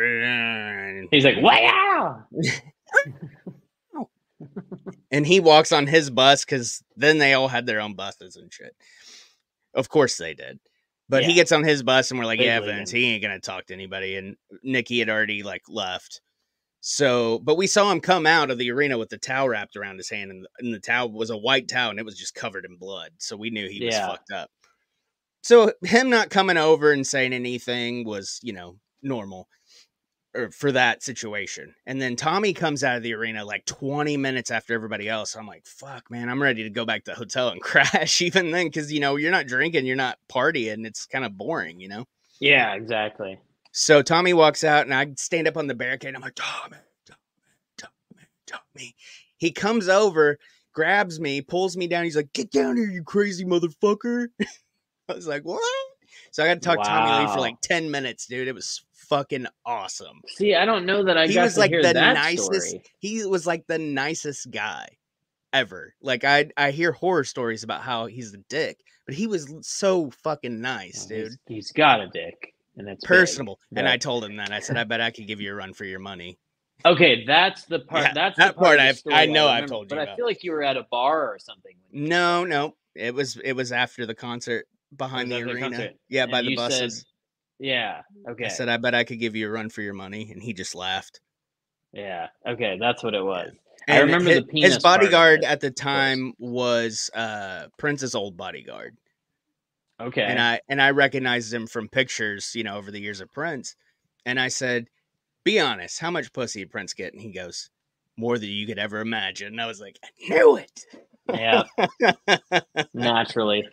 [SPEAKER 3] wow.
[SPEAKER 4] And he walks on his bus because then they all had their own buses and shit. Of course they did. But he gets on his bus and we're like, Vince, he ain't going to talk to anybody. And Nicky had already like left. So, but we saw him come out of the arena with the towel wrapped around his hand, and the towel was a white towel and it was just covered in blood. So we knew he was fucked up. So him not coming over and saying anything was, normal for that situation. And then Tommy comes out of the arena like 20 minutes after everybody else. I'm like, fuck, man, I'm ready to go back to the hotel and crash even then. Cause you're not drinking, you're not partying. It's kind of boring,
[SPEAKER 3] Yeah, exactly.
[SPEAKER 4] So Tommy walks out and I stand up on the barricade. I'm like, Tommy. He comes over, grabs me, pulls me down. He's like, "Get down here, you crazy motherfucker." I was like, what? So I got to talk to Tommy Lee for like 10 minutes, dude. It was fucking awesome.
[SPEAKER 3] See, I don't know that I got to hear that
[SPEAKER 4] nicest
[SPEAKER 3] story.
[SPEAKER 4] He was like the nicest guy ever. Like I hear horror stories about how he's a dick, but he was so fucking nice, dude.
[SPEAKER 3] He's got a dick. And it's
[SPEAKER 4] personable. Big. And I told him that. I said, "I bet I could give you a run for your money."
[SPEAKER 3] Okay, that's the part.
[SPEAKER 4] Yeah,
[SPEAKER 3] that's
[SPEAKER 4] that
[SPEAKER 3] the part.
[SPEAKER 4] I know I've told you.
[SPEAKER 3] But
[SPEAKER 4] about.
[SPEAKER 3] I feel like you were at a bar or something.
[SPEAKER 4] No. It was after the concert behind the arena. Yeah, by the buses.
[SPEAKER 3] Said, yeah. Okay.
[SPEAKER 4] I said, "I bet I could give you a run for your money," and he just laughed.
[SPEAKER 3] Yeah. Okay, that's what it was.
[SPEAKER 4] And
[SPEAKER 3] I remember
[SPEAKER 4] his bodyguard at the time was Prince's old bodyguard.
[SPEAKER 3] Okay.
[SPEAKER 4] And I recognized him from pictures, over the years of Prince. And I said, "Be honest, how much pussy did Prince get?" And he goes, "More than you could ever imagine." And I was like, I knew it.
[SPEAKER 3] Yeah. Naturally.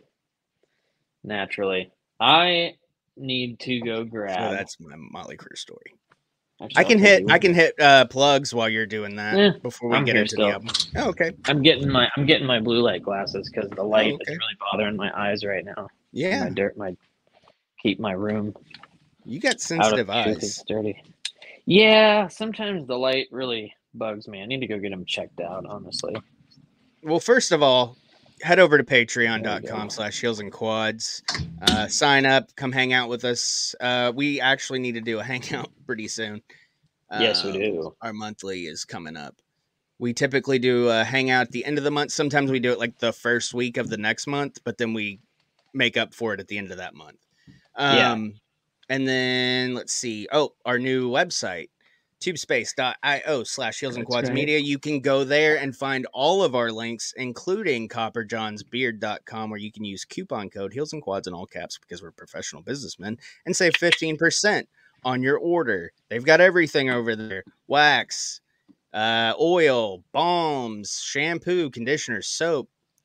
[SPEAKER 3] I need to go grab.
[SPEAKER 4] So that's my Motley Crue story. Actually, I can hit plugs while you're doing that before we get into the album. Oh, okay.
[SPEAKER 3] I'm getting my blue light glasses because the light is really bothering my eyes right now.
[SPEAKER 4] Yeah.
[SPEAKER 3] Keep my room.
[SPEAKER 4] You got sensitive eyes.
[SPEAKER 3] It's dirty. Yeah, sometimes the light really bugs me. I need to go get them checked out, honestly.
[SPEAKER 4] Well, first of all, head over to patreon.com/heelsandquads. Sign up, come hang out with us. We actually need to do a hangout pretty soon.
[SPEAKER 3] Yes, we do.
[SPEAKER 4] Our monthly is coming up. We typically do a hangout at the end of the month. Sometimes we do it like the first week of the next month, but then we make up for it at the end of that month. And then let's see. Oh, our new website, tubespace.io/heelsandquadsmedia. You can go there and find all of our links, including copperjohnsbeard.com, where you can use coupon code Heels and Quads in all caps because we're professional businessmen and save 15% on your order. They've got everything over there: wax, oil, balms, shampoo, conditioner, soap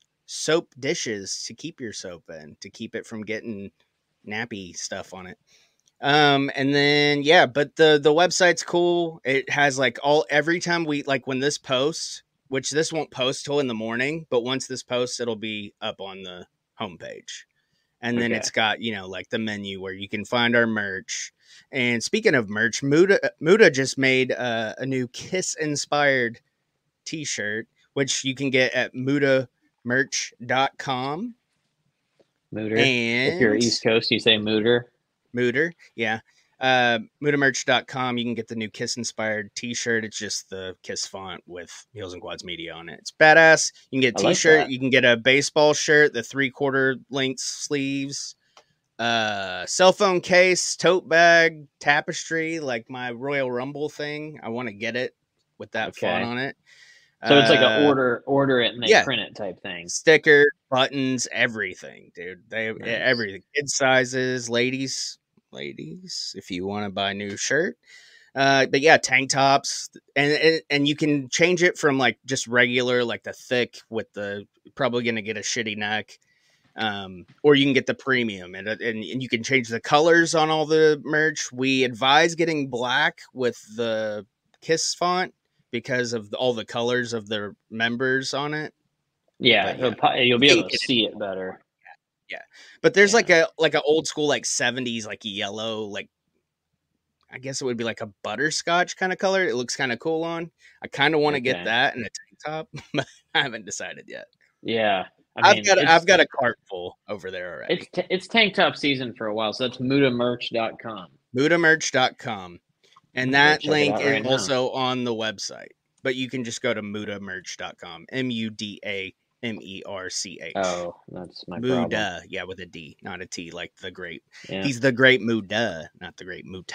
[SPEAKER 4] dishes to keep your soap in, to keep it from getting nappy stuff on it. And then but the website's cool. It has like every time we like when this posts, which this won't post till in the morning, but once this posts, it'll be up on the homepage. And then it's got, like the menu where you can find our merch. And speaking of merch, Muda just made a new Kiss inspired t-shirt, which you can get at mudamerch.com.
[SPEAKER 3] Mooter.
[SPEAKER 4] And
[SPEAKER 3] if you're East Coast, you say Mooter.
[SPEAKER 4] Mooter, yeah. Mudamerch.com. You can get the new Kiss inspired t-shirt. It's just the Kiss font with Heels and Quads Media on it. It's badass. You can get a t-shirt. Like you can get a baseball shirt, the 3/4 length sleeves, cell phone case, tote bag, tapestry, like my Royal Rumble thing. I want to get it with that font on it.
[SPEAKER 3] So it's like an order it and they print it type thing.
[SPEAKER 4] Sticker, buttons, everything, dude. Everything. Kid sizes, ladies, if you want to buy a new shirt. But yeah, tank tops, and you can change it from like just regular, like the thick with the probably gonna get a shitty neck, or you can get the premium, and you can change the colors on all the merch. We advise getting black with the Kiss font because of all the colors of the members on it.
[SPEAKER 3] Yeah, you'll be able to see it better.
[SPEAKER 4] Yeah, but there's like a old school like 70s like yellow, like I guess it would be like a butterscotch kind of color. It looks kind of cool on. I kind of want to get that in a tank top, but I haven't decided yet.
[SPEAKER 3] Yeah,
[SPEAKER 4] I've got a cart full over there already.
[SPEAKER 3] It's tank top season for a while, so that's mudamerch.com.
[SPEAKER 4] Mudamerch.com, and that link is also on the website. But you can just go to mudamerch.com. MUDAMERCH.
[SPEAKER 3] Oh, that's my
[SPEAKER 4] Muda,
[SPEAKER 3] problem.
[SPEAKER 4] yeah, with a D, not a T, like the great.
[SPEAKER 3] Yeah.
[SPEAKER 4] He's the great Muda, not the great Muta.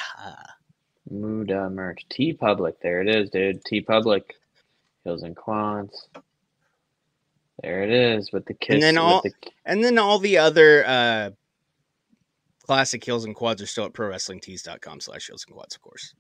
[SPEAKER 3] Muda merch. T Public, there it is, dude. T Public, Heels and Quads. There it is with the Kiss.
[SPEAKER 4] And then all the other classic Heels and Quads are still at prowrestlingtees.com/Heels and Quads, of course.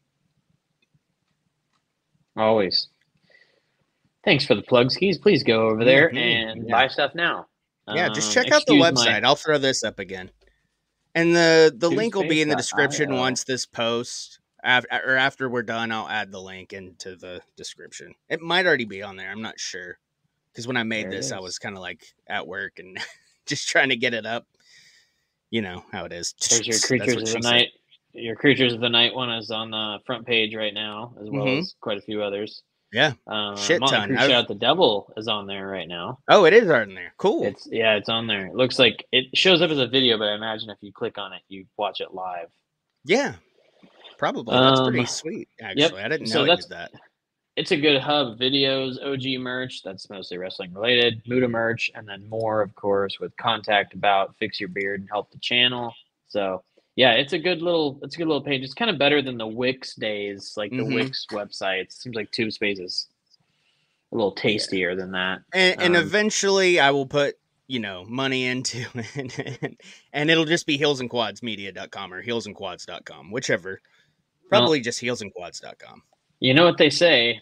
[SPEAKER 3] Always. Thanks for the plug, Skis. Please go over there and buy stuff now.
[SPEAKER 4] Yeah, just check out the website. I'll throw this up again. And the link will be in the description once this post. After we're done, I'll add the link into the description. It might already be on there. I'm not sure. Because when I made this, I was kind of like at work and just trying to get it up. You know how it is.
[SPEAKER 3] There's your Creatures of the Night. Your Creatures of the Night one is on the front page right now, as well as quite a few others.
[SPEAKER 4] Yeah, shit ton.
[SPEAKER 3] Shout Out the Devil is on there right now.
[SPEAKER 4] Oh, it is on there. Cool.
[SPEAKER 3] It's on there. It looks like it shows up as a video, but I imagine if you click on it, you watch it live.
[SPEAKER 4] Yeah, probably. That's pretty sweet, actually. Yep. I didn't know it did that.
[SPEAKER 3] It's a good hub. Videos, OG merch, that's mostly wrestling related, Muda merch, and then more, of course, with contact about Fix Your Beard and Help the Channel. So yeah, it's a good little page. It's kind of better than the Wix days, like the Wix website. It seems like 2 spaces. A little tastier than that.
[SPEAKER 4] And eventually I will put, money into it. And it'll just be heelsandquadsmedia.com or heelsandquads.com, whichever. Probably just heelsandquads.com.
[SPEAKER 3] You know what they say,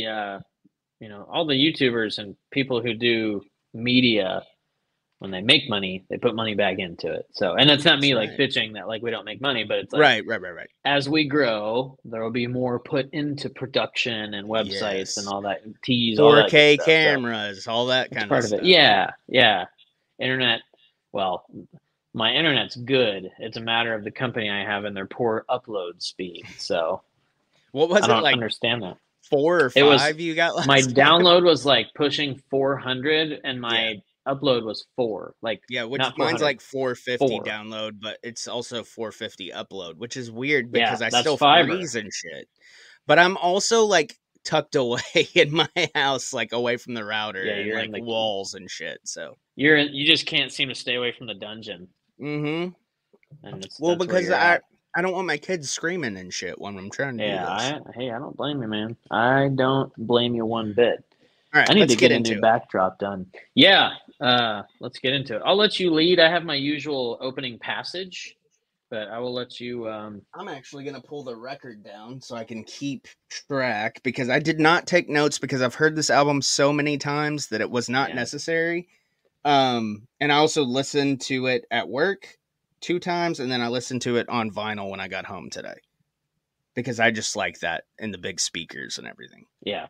[SPEAKER 3] all the YouTubers and people who do media, when they make money, they put money back into it. So, and it's not me like bitching that like we don't make money, but it's like
[SPEAKER 4] right.
[SPEAKER 3] As we grow, there will be more put into production and websites and all that.
[SPEAKER 4] 4K cameras, all that kind of stuff.
[SPEAKER 3] Yeah. Internet. Well, my internet's good. It's a matter of the company I have and their poor upload speed. So,
[SPEAKER 4] what was
[SPEAKER 3] I don't
[SPEAKER 4] like?
[SPEAKER 3] Understand that.
[SPEAKER 4] 4 or 5 you got last
[SPEAKER 3] my
[SPEAKER 4] time?
[SPEAKER 3] Download was like pushing 400 and my upload was 4. Like
[SPEAKER 4] which mine's like 450 download, but it's also 450 upload, which is weird because I still freeze and shit. But I'm also like tucked away in my house, like away from the router and like the walls and shit. So
[SPEAKER 3] you just can't seem to stay away from the dungeon.
[SPEAKER 4] And
[SPEAKER 3] well,
[SPEAKER 4] because I don't want my kids screaming and shit when I'm trying to do this.
[SPEAKER 3] I don't blame you, man. I don't blame you one bit.
[SPEAKER 4] All right,
[SPEAKER 3] I need to get a new backdrop done. Yeah, let's get into it. I'll let you lead. I have my usual opening passage. but I will let you.
[SPEAKER 4] I'm actually going to pull the record down so I can keep track because I did not take notes because I've heard this album so many times that it was not
[SPEAKER 3] Yeah.
[SPEAKER 4] necessary. And I also listened to it at work 2 times, and then I listened to it on vinyl when I got home today because I just like that in the big speakers and everything.
[SPEAKER 3] Yeah.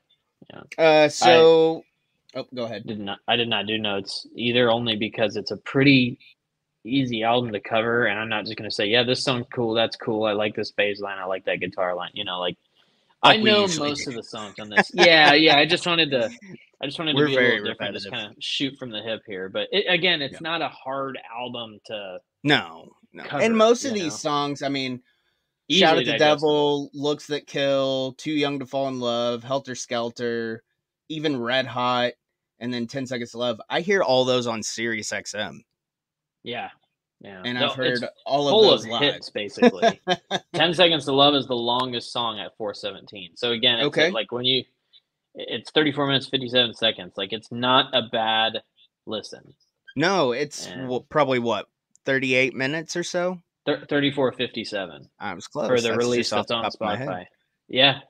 [SPEAKER 4] Oh, go ahead.
[SPEAKER 3] I did not do notes either, only because it's a pretty easy album to cover, and I'm not just gonna say, yeah, this song's cool, that's cool, I like this bass line, I like that guitar line, like I
[SPEAKER 4] we
[SPEAKER 3] know
[SPEAKER 4] usually
[SPEAKER 3] most
[SPEAKER 4] do.
[SPEAKER 3] of the songs on this. Yeah, I just wanted to
[SPEAKER 4] We're
[SPEAKER 3] be a
[SPEAKER 4] very
[SPEAKER 3] little different, just
[SPEAKER 4] repetitive.
[SPEAKER 3] kind of shoot from the hip here. But again, it's
[SPEAKER 4] Yeah.
[SPEAKER 3] not a hard album to
[SPEAKER 4] No.
[SPEAKER 3] cover,
[SPEAKER 4] And most of
[SPEAKER 3] you
[SPEAKER 4] these
[SPEAKER 3] know?
[SPEAKER 4] songs, I mean,
[SPEAKER 3] Easily
[SPEAKER 4] Shout at the
[SPEAKER 3] digestible.
[SPEAKER 4] Devil, Looks That Kill, Too Young to Fall in Love, Helter Skelter, even Red Hot, and then 10 Seconds to Love. I hear all those on Sirius XM.
[SPEAKER 3] Yeah.
[SPEAKER 4] And
[SPEAKER 3] No,
[SPEAKER 4] I've heard
[SPEAKER 3] it's
[SPEAKER 4] all of
[SPEAKER 3] full
[SPEAKER 4] those
[SPEAKER 3] of
[SPEAKER 4] live.
[SPEAKER 3] hits, basically. 10 Seconds to Love is the longest song at 4:17. So again, it's
[SPEAKER 4] Okay.
[SPEAKER 3] like it's 34 minutes 57 seconds. Like, it's not a bad listen.
[SPEAKER 4] No, it's
[SPEAKER 3] And-
[SPEAKER 4] probably 38 minutes or so?
[SPEAKER 3] 34:57
[SPEAKER 4] I was close.
[SPEAKER 3] for the
[SPEAKER 4] That's
[SPEAKER 3] release
[SPEAKER 4] just off
[SPEAKER 3] that's
[SPEAKER 4] the
[SPEAKER 3] on
[SPEAKER 4] top of my head.
[SPEAKER 3] Spotify. Yeah.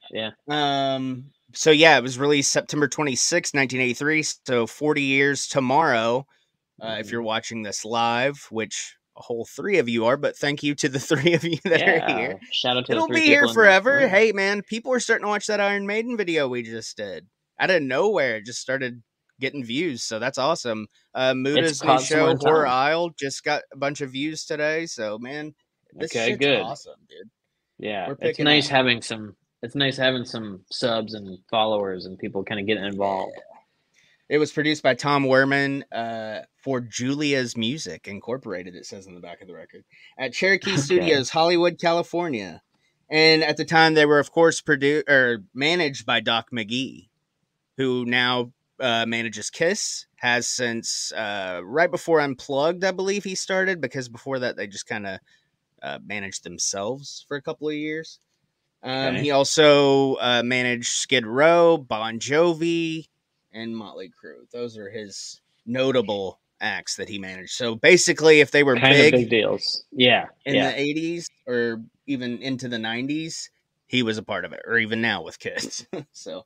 [SPEAKER 4] So yeah, it was released September 26, 1983. So 40 years tomorrow. If you're watching this live, which a whole 3 of you are, but thank you to the 3 of you that are here.
[SPEAKER 3] Shout out to
[SPEAKER 4] It'll
[SPEAKER 3] the 3
[SPEAKER 4] be here
[SPEAKER 3] people in the
[SPEAKER 4] forever.
[SPEAKER 3] room.
[SPEAKER 4] Hey man, people are starting to watch that Iron Maiden video we just did. Out of nowhere, it just started getting views, so that's awesome. Muda's new
[SPEAKER 3] caught some
[SPEAKER 4] show,
[SPEAKER 3] more
[SPEAKER 4] Horror
[SPEAKER 3] time.
[SPEAKER 4] Isle, just got a bunch of views today. So man, this
[SPEAKER 3] Okay,
[SPEAKER 4] shit's
[SPEAKER 3] good.
[SPEAKER 4] awesome, dude.
[SPEAKER 3] Yeah,
[SPEAKER 4] We're
[SPEAKER 3] it's
[SPEAKER 4] picking
[SPEAKER 3] nice
[SPEAKER 4] up.
[SPEAKER 3] having some. It's nice having some subs and followers and people kind of getting involved.
[SPEAKER 4] It was produced by Tom Werman for Julia's Music Incorporated, it says on the back of the record, at Cherokee
[SPEAKER 3] Okay.
[SPEAKER 4] Studios, Hollywood, California. And at the time, they were, of course, managed by Doc McGee, who now manages Kiss, has since right before Unplugged, I believe he started, because before that, they just kind of managed themselves for a couple of years.
[SPEAKER 3] Okay.
[SPEAKER 4] He also managed Skid Row, Bon Jovi, and Motley Crue. Those are his notable acts that he managed. So basically, if they were
[SPEAKER 3] Kind of big deals. Yeah.
[SPEAKER 4] in the 80s or even into the 90s, he was a part of it, or even now with Kiss. So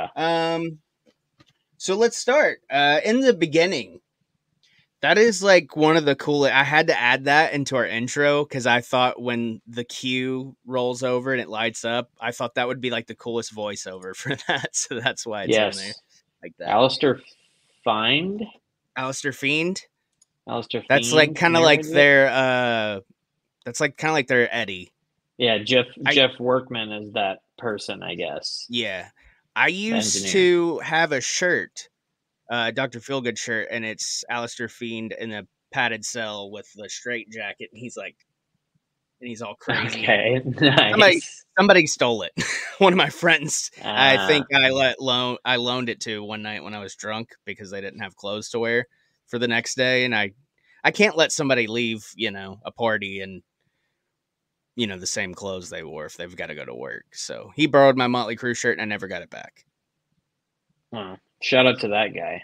[SPEAKER 4] so let's start. In the beginning, that is like one of the coolest. I had to add that into our intro because I thought when the cue rolls over and it lights up, I thought that would be like the coolest voiceover for that. So that's why it's in there like that.
[SPEAKER 3] Alistair Fiend.
[SPEAKER 4] Alistair Fiend.
[SPEAKER 3] Alistair Fiend.
[SPEAKER 4] That's like kind of like
[SPEAKER 3] narrated it?
[SPEAKER 4] their. That's like kind of like their Eddie.
[SPEAKER 3] Yeah, Jeff Workman is that person, I guess.
[SPEAKER 4] Yeah, I used
[SPEAKER 3] engineer.
[SPEAKER 4] to have a shirt, Dr. Feelgood shirt, and it's Alistair Fiend in a padded cell with the straight jacket, and he's all crazy.
[SPEAKER 3] Okay, nice.
[SPEAKER 4] Somebody stole it. One of my friends, I think
[SPEAKER 3] Ah.
[SPEAKER 4] I loaned it to one night when I was drunk because they didn't have clothes to wear for the next day, and I can't let somebody leave, a party and the same clothes they wore if they've got to go to work. So he borrowed my Motley Crue shirt, and I never got it back.
[SPEAKER 3] Oh, shout out to that guy.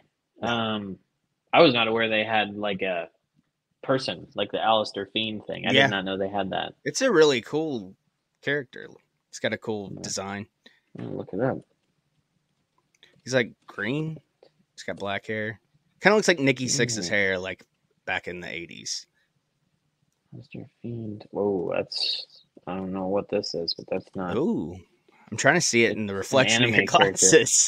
[SPEAKER 3] I was not aware they had like a person, like the Alistair Fiend thing. I
[SPEAKER 4] Yeah.
[SPEAKER 3] did not know they had that.
[SPEAKER 4] It's a really cool character. It's got a cool design.
[SPEAKER 3] I'll look it up.
[SPEAKER 4] He's like green. He's got black hair. Kind of looks like Nikki Sixx's hair, like back in the 80s.
[SPEAKER 3] Alistair Fiend. Whoa, I don't know what this is, but that's not.
[SPEAKER 4] Ooh, I'm trying to see it in the reflection of your
[SPEAKER 3] anime character.
[SPEAKER 4] glasses.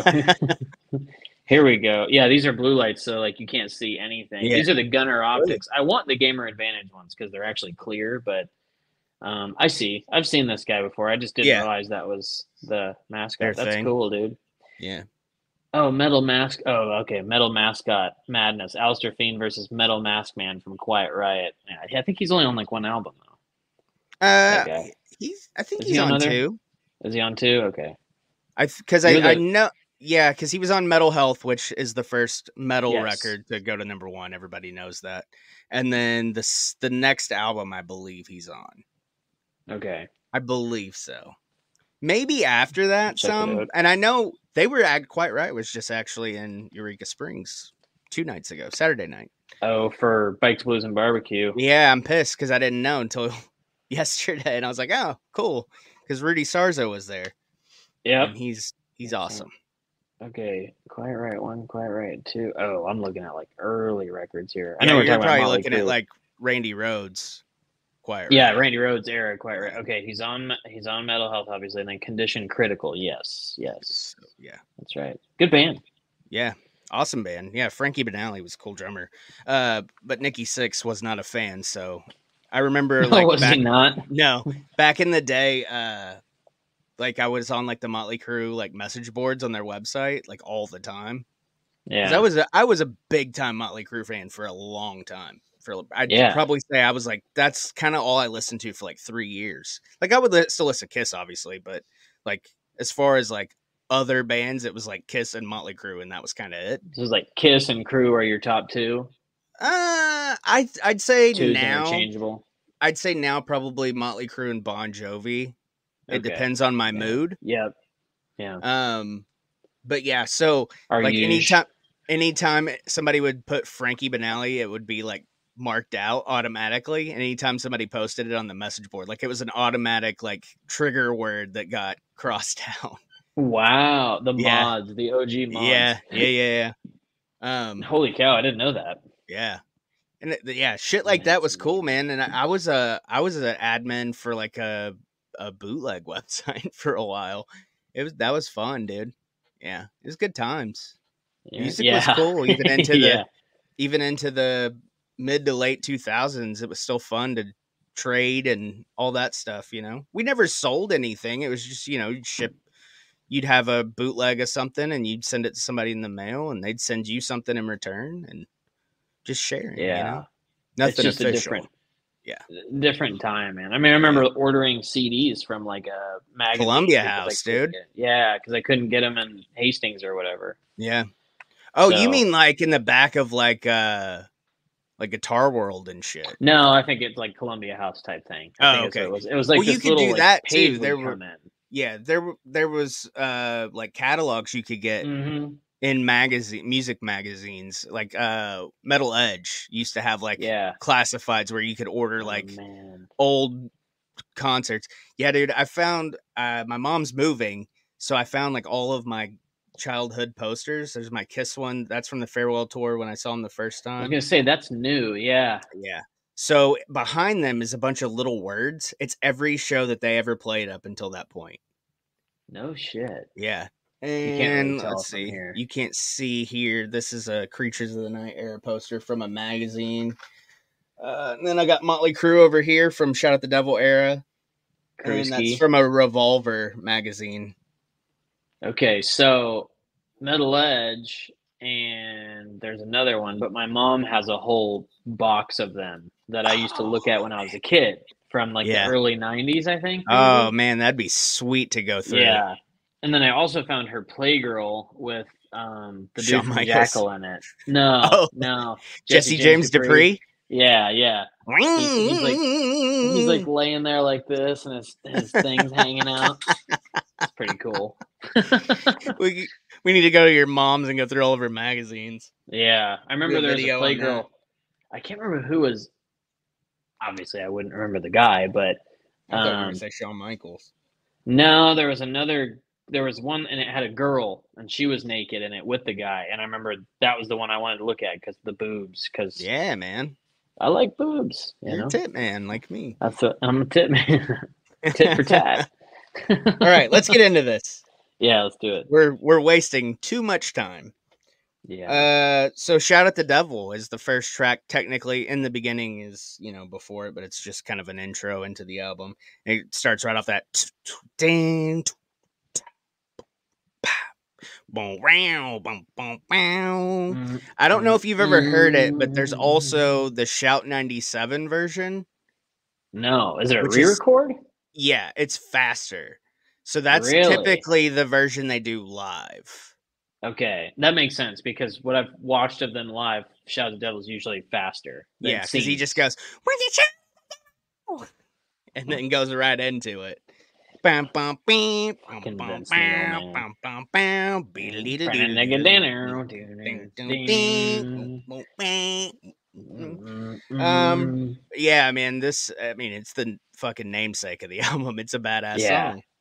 [SPEAKER 3] Here we go. Yeah, these are blue lights, so like you can't see anything.
[SPEAKER 4] Yeah.
[SPEAKER 3] These are the Gunner optics. I want the Gamer Advantage ones because they're actually clear, but I've seen this guy before. I just didn't realize that was the mascot.
[SPEAKER 4] Their
[SPEAKER 3] That's
[SPEAKER 4] thing.
[SPEAKER 3] cool, dude.
[SPEAKER 4] Yeah.
[SPEAKER 3] Oh, Metal Mask. Oh, okay. Metal Mascot Madness. Alistair Fiend versus Metal Mask Man from Quiet Riot. Yeah, I think he's only on like one album though. That guy.
[SPEAKER 4] I think
[SPEAKER 3] Is
[SPEAKER 4] he's
[SPEAKER 3] he on
[SPEAKER 4] on
[SPEAKER 3] other?
[SPEAKER 4] 2.
[SPEAKER 3] Is he on 2? Okay.
[SPEAKER 4] Because
[SPEAKER 3] You're
[SPEAKER 4] I
[SPEAKER 3] the-
[SPEAKER 4] know. Yeah, because he was on Metal Health, which is the first metal
[SPEAKER 3] Yes.
[SPEAKER 4] record to go to number 1. Everybody knows that. And then the next album, I believe he's on.
[SPEAKER 3] Okay.
[SPEAKER 4] I believe so. Maybe after that,
[SPEAKER 3] Check it
[SPEAKER 4] some.
[SPEAKER 3] out.
[SPEAKER 4] And I know they were Quite Right was just actually in Eureka Springs 2 nights ago, Saturday night.
[SPEAKER 3] Oh, for Bikes, Blues, and Barbecue.
[SPEAKER 4] Yeah, I'm pissed because I didn't know until yesterday, and I was like, oh, cool, because Rudy Sarzo was there,
[SPEAKER 3] Yep.
[SPEAKER 4] and he's awesome.
[SPEAKER 3] Okay, Quiet Riot 1, Quiet Riot 2. Oh, I'm looking at like early records here. I
[SPEAKER 4] Yeah,
[SPEAKER 3] know we're
[SPEAKER 4] you're
[SPEAKER 3] talking about
[SPEAKER 4] probably
[SPEAKER 3] Motley
[SPEAKER 4] looking at
[SPEAKER 3] Crue.
[SPEAKER 4] like Randy Rhoads. Quiet
[SPEAKER 3] Yeah,
[SPEAKER 4] Riot.
[SPEAKER 3] Randy Rhoads era, Quiet Riot. Okay, he's on Metal Health, obviously, and then Condition Critical. Yes,
[SPEAKER 4] So, yeah,
[SPEAKER 3] that's right. Good band.
[SPEAKER 4] yeah, awesome band. Yeah, Frankie Banali was a cool drummer. But Nikki Sixx was not a fan, so I remember like
[SPEAKER 3] was he not?
[SPEAKER 4] No, back in the day, like I was on like the Motley Crue like message boards on their website like all the time.
[SPEAKER 3] Yeah,
[SPEAKER 4] 'Cause I was a big time Motley Crue fan for a long time. I'd probably say I was like that's kind of all I listened to for like 3 years. Like I would still listen to Kiss, obviously, but like as far as like other bands, it was like Kiss and Motley Crue, and that was kind of it.
[SPEAKER 3] This is like Kiss and Crue are your top two.
[SPEAKER 4] I'd say
[SPEAKER 3] Two's
[SPEAKER 4] now
[SPEAKER 3] interchangeable.
[SPEAKER 4] I'd say now probably Motley Crue and Bon Jovi. It
[SPEAKER 3] Okay.
[SPEAKER 4] depends on my mood.
[SPEAKER 3] Yep. Yeah.
[SPEAKER 4] But yeah, so
[SPEAKER 3] Are
[SPEAKER 4] like
[SPEAKER 3] you
[SPEAKER 4] anytime somebody would put Frankie Banali, it would be like marked out automatically. And anytime somebody posted it on the message board, like it was an automatic like trigger word that got crossed out.
[SPEAKER 3] Wow, the
[SPEAKER 4] Yeah.
[SPEAKER 3] mods, the OG mods.
[SPEAKER 4] Yeah.
[SPEAKER 3] Holy cow, I didn't know that.
[SPEAKER 4] Yeah. And yeah, shit like that was cool, man. And I was an admin for like a bootleg website for a while. That was fun, dude. Yeah, it was good times. Music was cool, even into the mid to late 2000s. It was still fun to trade and all that stuff. You know, we never sold anything. It was just you'd have a bootleg of something and you'd send it to somebody in the mail, and they'd send you something in return, and just sharing.
[SPEAKER 3] Yeah,
[SPEAKER 4] you know? Nothing
[SPEAKER 3] it's just
[SPEAKER 4] official.
[SPEAKER 3] different time, man. I mean, I remember ordering CDs from like a magazine,
[SPEAKER 4] Columbia House, dude.
[SPEAKER 3] Because I couldn't get them in Hastings or whatever.
[SPEAKER 4] Yeah. Oh,
[SPEAKER 3] So-
[SPEAKER 4] you mean like in the back of like Guitar World and shit?
[SPEAKER 3] No, I think it's like Columbia House type thing. I think that's what it was like
[SPEAKER 4] Well,
[SPEAKER 3] this
[SPEAKER 4] you could
[SPEAKER 3] little
[SPEAKER 4] do
[SPEAKER 3] like,
[SPEAKER 4] that,
[SPEAKER 3] page
[SPEAKER 4] too. There
[SPEAKER 3] would
[SPEAKER 4] were-
[SPEAKER 3] come in.
[SPEAKER 4] Yeah, there was like catalogs you could get
[SPEAKER 3] Mhm.
[SPEAKER 4] in music magazines. Like Metal Edge used to have like
[SPEAKER 3] Yeah.
[SPEAKER 4] classifieds where you could order
[SPEAKER 3] Oh,
[SPEAKER 4] like
[SPEAKER 3] man.
[SPEAKER 4] old concerts. Yeah, dude, I found my mom's moving, so I found like all of my childhood posters. There's my Kiss one. That's from the farewell tour when I saw him the first
[SPEAKER 3] I was
[SPEAKER 4] time.
[SPEAKER 3] gonna say that's new. Yeah.
[SPEAKER 4] Yeah. So behind them is a bunch of little words. It's every show that they ever played up until that point.
[SPEAKER 3] No shit.
[SPEAKER 4] Yeah.
[SPEAKER 3] can't really
[SPEAKER 4] And
[SPEAKER 3] tell
[SPEAKER 4] let's
[SPEAKER 3] from
[SPEAKER 4] see.
[SPEAKER 3] here.
[SPEAKER 4] You can't see here. This is a Creatures of the Night era poster from a magazine. And then I got Motley Crue over here from Shout at the Devil era. And that's
[SPEAKER 3] Kruski.
[SPEAKER 4] from a Revolver magazine.
[SPEAKER 3] Okay, so Metal Edge, and there's another one, but my mom has a whole box of them that I used to look at when I was a kid from like
[SPEAKER 4] Yeah.
[SPEAKER 3] the early 90s, I think.
[SPEAKER 4] Oh,
[SPEAKER 3] maybe.
[SPEAKER 4] man, that'd be sweet to go through.
[SPEAKER 3] Yeah. And then I also found her Playgirl with the dude
[SPEAKER 4] Shawn
[SPEAKER 3] from
[SPEAKER 4] Michaels.
[SPEAKER 3] Jackal in it. No,
[SPEAKER 4] Oh.
[SPEAKER 3] no.
[SPEAKER 4] Jesse James Dupree?
[SPEAKER 3] Yeah. He's like laying there like this, and his thing's hanging out. It's pretty cool.
[SPEAKER 4] we need to go to your mom's and go through all of her magazines.
[SPEAKER 3] Yeah, I remember
[SPEAKER 4] Do a
[SPEAKER 3] there was a
[SPEAKER 4] video on
[SPEAKER 3] Playgirl. I can't remember who was. Obviously, I wouldn't remember the guy, but
[SPEAKER 4] I thought you were going to say Shawn Michaels.
[SPEAKER 3] no, there was another. There was one, and it had a girl, and she was naked in it with the guy. And I remember that was the one I wanted to look at because the boobs. Because
[SPEAKER 4] Yeah, man.
[SPEAKER 3] I like boobs. You
[SPEAKER 4] You're
[SPEAKER 3] know,
[SPEAKER 4] a tit man like me.
[SPEAKER 3] I'm a tit man, tit for tat.
[SPEAKER 4] All right, let's get into this.
[SPEAKER 3] Yeah, let's do it.
[SPEAKER 4] We're wasting too much time.
[SPEAKER 3] Yeah.
[SPEAKER 4] So Shout at the Devil is the first track. Technically, in the beginning is before it, but it's just kind of an intro into the album. It starts right off that. I don't know if you've ever heard it, but there's also the Shout 97 version.
[SPEAKER 3] No, is it a
[SPEAKER 4] which is-
[SPEAKER 3] re-record?
[SPEAKER 4] Yeah, it's faster. So that's
[SPEAKER 3] Really?
[SPEAKER 4] typically the version they do live.
[SPEAKER 3] Okay, that makes sense because what I've watched of them live, Shout at the Devil is usually faster. than
[SPEAKER 4] Yeah, because he
[SPEAKER 3] scenes.
[SPEAKER 4] just goes, "Where's the show?" and then goes right into it. Bam, bam, bam, bam,
[SPEAKER 3] Fucking
[SPEAKER 4] bam,
[SPEAKER 3] Vince Neil,
[SPEAKER 4] bam,
[SPEAKER 3] man.
[SPEAKER 4] bam, bam, bam, beedle-dee-doo-doo.
[SPEAKER 3] Nigga dinner.
[SPEAKER 4] Ding, ding, ding, boom, bam. Yeah, man. It's the fucking namesake of the album. It's a badass
[SPEAKER 3] Yeah.
[SPEAKER 4] song.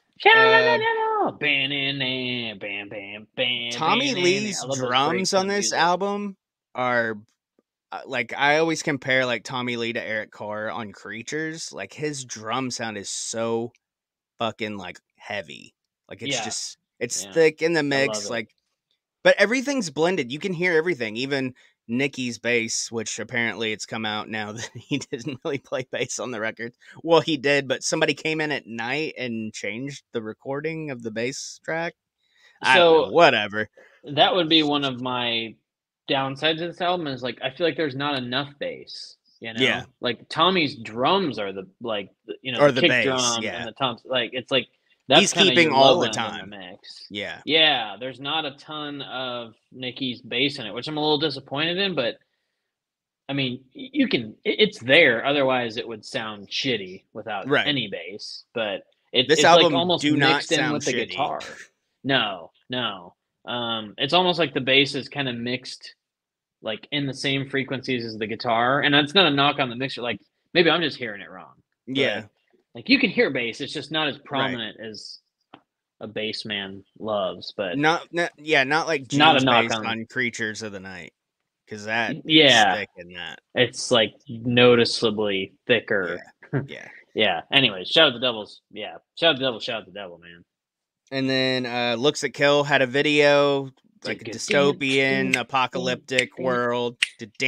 [SPEAKER 4] Tommy Lee's drums on this album are like, I always compare like Tommy Lee to Eric Carr on Creatures. Like, his drum sound is so fucking like heavy. Like, it's thick in the mix. Like, but everything's blended. You can hear everything, even Nicky's bass, which apparently it's come out now that he didn't really play bass on the record. Well, he did, but somebody came in at night and changed the recording of the bass track. I don't know, whatever.
[SPEAKER 3] That would be one of my downsides of this album, is like, I feel like there's not enough bass. You know?
[SPEAKER 4] Yeah.
[SPEAKER 3] Like, Tommy's drums are the
[SPEAKER 4] the
[SPEAKER 3] kick
[SPEAKER 4] bass,
[SPEAKER 3] drum
[SPEAKER 4] yeah.
[SPEAKER 3] and the toms. Like, it's like, that's
[SPEAKER 4] he's
[SPEAKER 3] kinda
[SPEAKER 4] keeping
[SPEAKER 3] your
[SPEAKER 4] all
[SPEAKER 3] low
[SPEAKER 4] the
[SPEAKER 3] end
[SPEAKER 4] time.
[SPEAKER 3] in the mix.
[SPEAKER 4] Yeah.
[SPEAKER 3] Yeah, there's not a ton of Nicky's bass in it, which I'm a little disappointed in, but I mean, it's there. Otherwise, it would sound shitty without any bass. But
[SPEAKER 4] this
[SPEAKER 3] it's
[SPEAKER 4] album
[SPEAKER 3] like almost
[SPEAKER 4] do not
[SPEAKER 3] mixed in
[SPEAKER 4] sound
[SPEAKER 3] with the
[SPEAKER 4] shitty.
[SPEAKER 3] guitar. No. It's almost like the bass is kind of mixed, like, in the same frequencies as the guitar. And it's not a knock on the mixer. Like, maybe I'm just hearing it wrong.
[SPEAKER 4] Yeah.
[SPEAKER 3] Like, you can hear bass. It's just not as prominent as a bass man loves. But
[SPEAKER 4] not like Gene's
[SPEAKER 3] not a knock
[SPEAKER 4] bass on Creatures of the Night. Because that is thick in that.
[SPEAKER 3] It's like noticeably thicker.
[SPEAKER 4] Yeah.
[SPEAKER 3] Yeah. Anyways, shout out the Devils. Yeah. Shout out the Devil. Shout out the Devil, man.
[SPEAKER 4] And then Looks at Kill had a video, like a dystopian, apocalyptic world.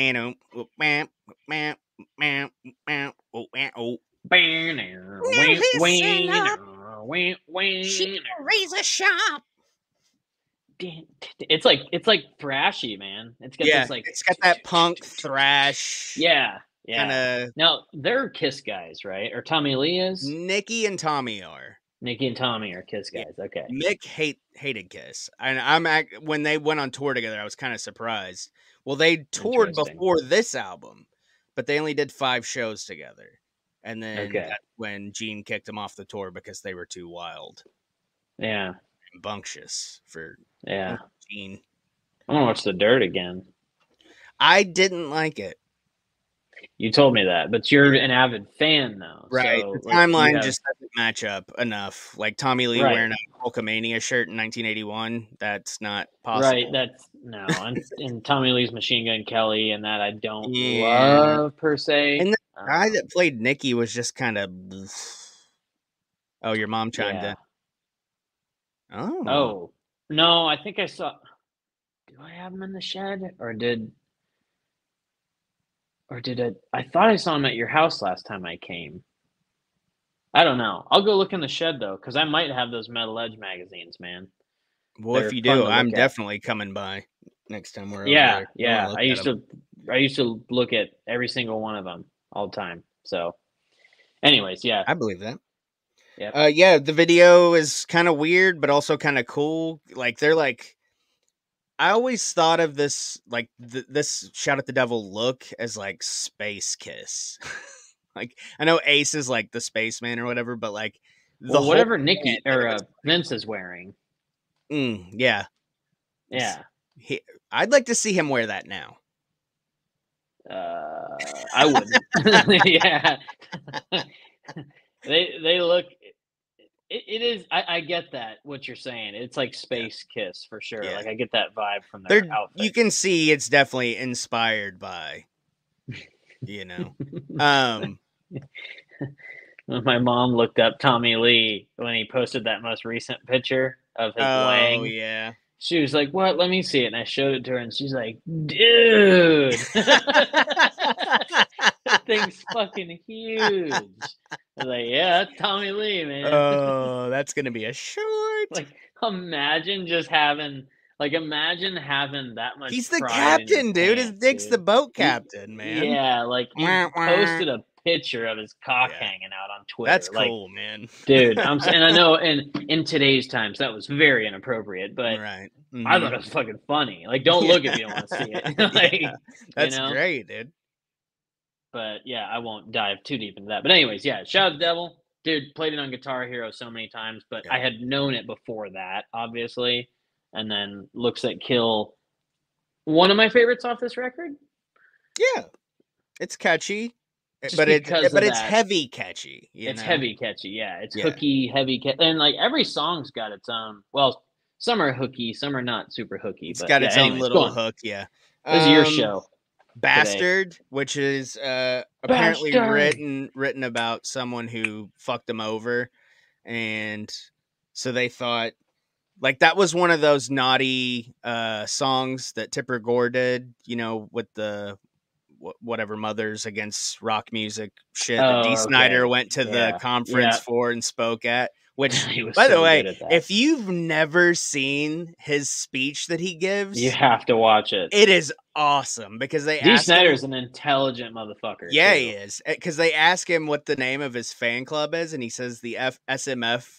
[SPEAKER 2] Razor sharp.
[SPEAKER 3] It's like thrashy, man. It's got this, like,
[SPEAKER 4] it's got that punk thrash.
[SPEAKER 3] Yeah.
[SPEAKER 4] Kinda...
[SPEAKER 3] Now, they're Kiss guys, right? Or Tommy Lee is?
[SPEAKER 4] Nicky and Tommy are.
[SPEAKER 3] Nicky and Tommy are Kiss guys.
[SPEAKER 4] Yeah.
[SPEAKER 3] Okay.
[SPEAKER 4] Mick hated Kiss. And when they went on tour together, I was kind of surprised. Well, they toured before this album, but they only did 5 shows together. And then that's when Gene kicked them off the tour because they were too wild.
[SPEAKER 3] Yeah.
[SPEAKER 4] Rambunctious for Gene.
[SPEAKER 3] I'm gonna watch The Dirt again.
[SPEAKER 4] I didn't like it.
[SPEAKER 3] You told me that, but you're an avid fan, though.
[SPEAKER 4] Right.
[SPEAKER 3] So,
[SPEAKER 4] the timeline just doesn't match up enough. Like Tommy Lee wearing a Hulkamania shirt in 1981, that's not possible.
[SPEAKER 3] Right, and Tommy Lee's Machine Gun Kelly, and that I don't love, per se.
[SPEAKER 4] And the guy that played Nicky was just kind of... Oh, your mom chimed in.
[SPEAKER 3] Oh. No, I think I saw... Do I have him in the shed? Or did I thought I saw him at your house last time I came. I don't know. I'll go look in the shed, though, because I might have those Metal Edge magazines, man.
[SPEAKER 4] Well, if you do, I'm definitely coming by next time we're over there.
[SPEAKER 3] Yeah. I used to look at every single one of them all the time. So, anyways, yeah.
[SPEAKER 4] I believe that.
[SPEAKER 3] Yeah.
[SPEAKER 4] The video is kind of weird, but also kind of cool. Like, they're like... I always thought of this, like, this Shout at the Devil look as, like, Space Kiss. Like, I know Ace is, like, the spaceman or whatever, but, like...
[SPEAKER 3] whatever Nicky or Vince is wearing.
[SPEAKER 4] Yeah.
[SPEAKER 3] Yeah.
[SPEAKER 4] I'd like to see him wear that now.
[SPEAKER 3] I wouldn't. Yeah. They look... It is. I get that, what you're saying. It's like Space Kiss for sure.
[SPEAKER 4] Yeah.
[SPEAKER 3] Like, I get that vibe from their outfit.
[SPEAKER 4] You can see it's definitely inspired by,
[SPEAKER 3] My mom looked up Tommy Lee when he posted that most recent picture of his wang.
[SPEAKER 4] Oh, yeah.
[SPEAKER 3] She was like, "What? Let me see it." And I showed it to her, and she's like, "Dude, that thing's fucking huge." I was like, "Yeah, that's Tommy Lee, man."
[SPEAKER 4] Oh, that's gonna be a short.
[SPEAKER 3] Like, imagine having that much.
[SPEAKER 4] He's the captain, dude. His dick's the boat captain, man.
[SPEAKER 3] Yeah, like, he posted a picture of his cock hanging out on Twitter.
[SPEAKER 4] That's cool, man.
[SPEAKER 3] Dude, and I know in today's times that was very inappropriate, but I thought it was fucking funny. Like, don't look if you don't want to see it. Like,
[SPEAKER 4] that's great, dude.
[SPEAKER 3] But yeah, I won't dive too deep into that. But anyways, yeah, shout out to Devil. Dude, played it on Guitar Hero so many times, but I had known it before that, obviously. And then Looks at Kill, one of my favorites off this record.
[SPEAKER 4] Yeah, it's catchy,
[SPEAKER 3] Just
[SPEAKER 4] but
[SPEAKER 3] because of
[SPEAKER 4] it's
[SPEAKER 3] that.
[SPEAKER 4] heavy catchy.
[SPEAKER 3] It's
[SPEAKER 4] know?
[SPEAKER 3] heavy catchy, yeah. It's
[SPEAKER 4] Yeah.
[SPEAKER 3] hooky, heavy, and like every song's got its own. Well, some are hooky, some are not super hooky.
[SPEAKER 4] It's
[SPEAKER 3] But
[SPEAKER 4] got
[SPEAKER 3] yeah,
[SPEAKER 4] its own
[SPEAKER 3] anyways, go
[SPEAKER 4] little
[SPEAKER 3] on.
[SPEAKER 4] hook. Yeah.
[SPEAKER 3] This is your show.
[SPEAKER 4] Bastard, which is apparently
[SPEAKER 3] Bastard.
[SPEAKER 4] written about someone who fucked him over, and so they thought like that was one of those naughty songs that Tipper Gore did, you know, with the whatever Mothers Against Rock Music shit that Dee Snider went to the conference for and spoke at. Which,
[SPEAKER 3] he was
[SPEAKER 4] by
[SPEAKER 3] so
[SPEAKER 4] the way,
[SPEAKER 3] good at that.
[SPEAKER 4] if you've never seen his speech that he gives,
[SPEAKER 3] you have to watch it.
[SPEAKER 4] It is awesome because they
[SPEAKER 3] Dee
[SPEAKER 4] ask
[SPEAKER 3] Snider
[SPEAKER 4] him,
[SPEAKER 3] is an intelligent motherfucker.
[SPEAKER 4] Yeah,
[SPEAKER 3] too.
[SPEAKER 4] he is. Because they ask him what the name of his fan club is, and he says the SMF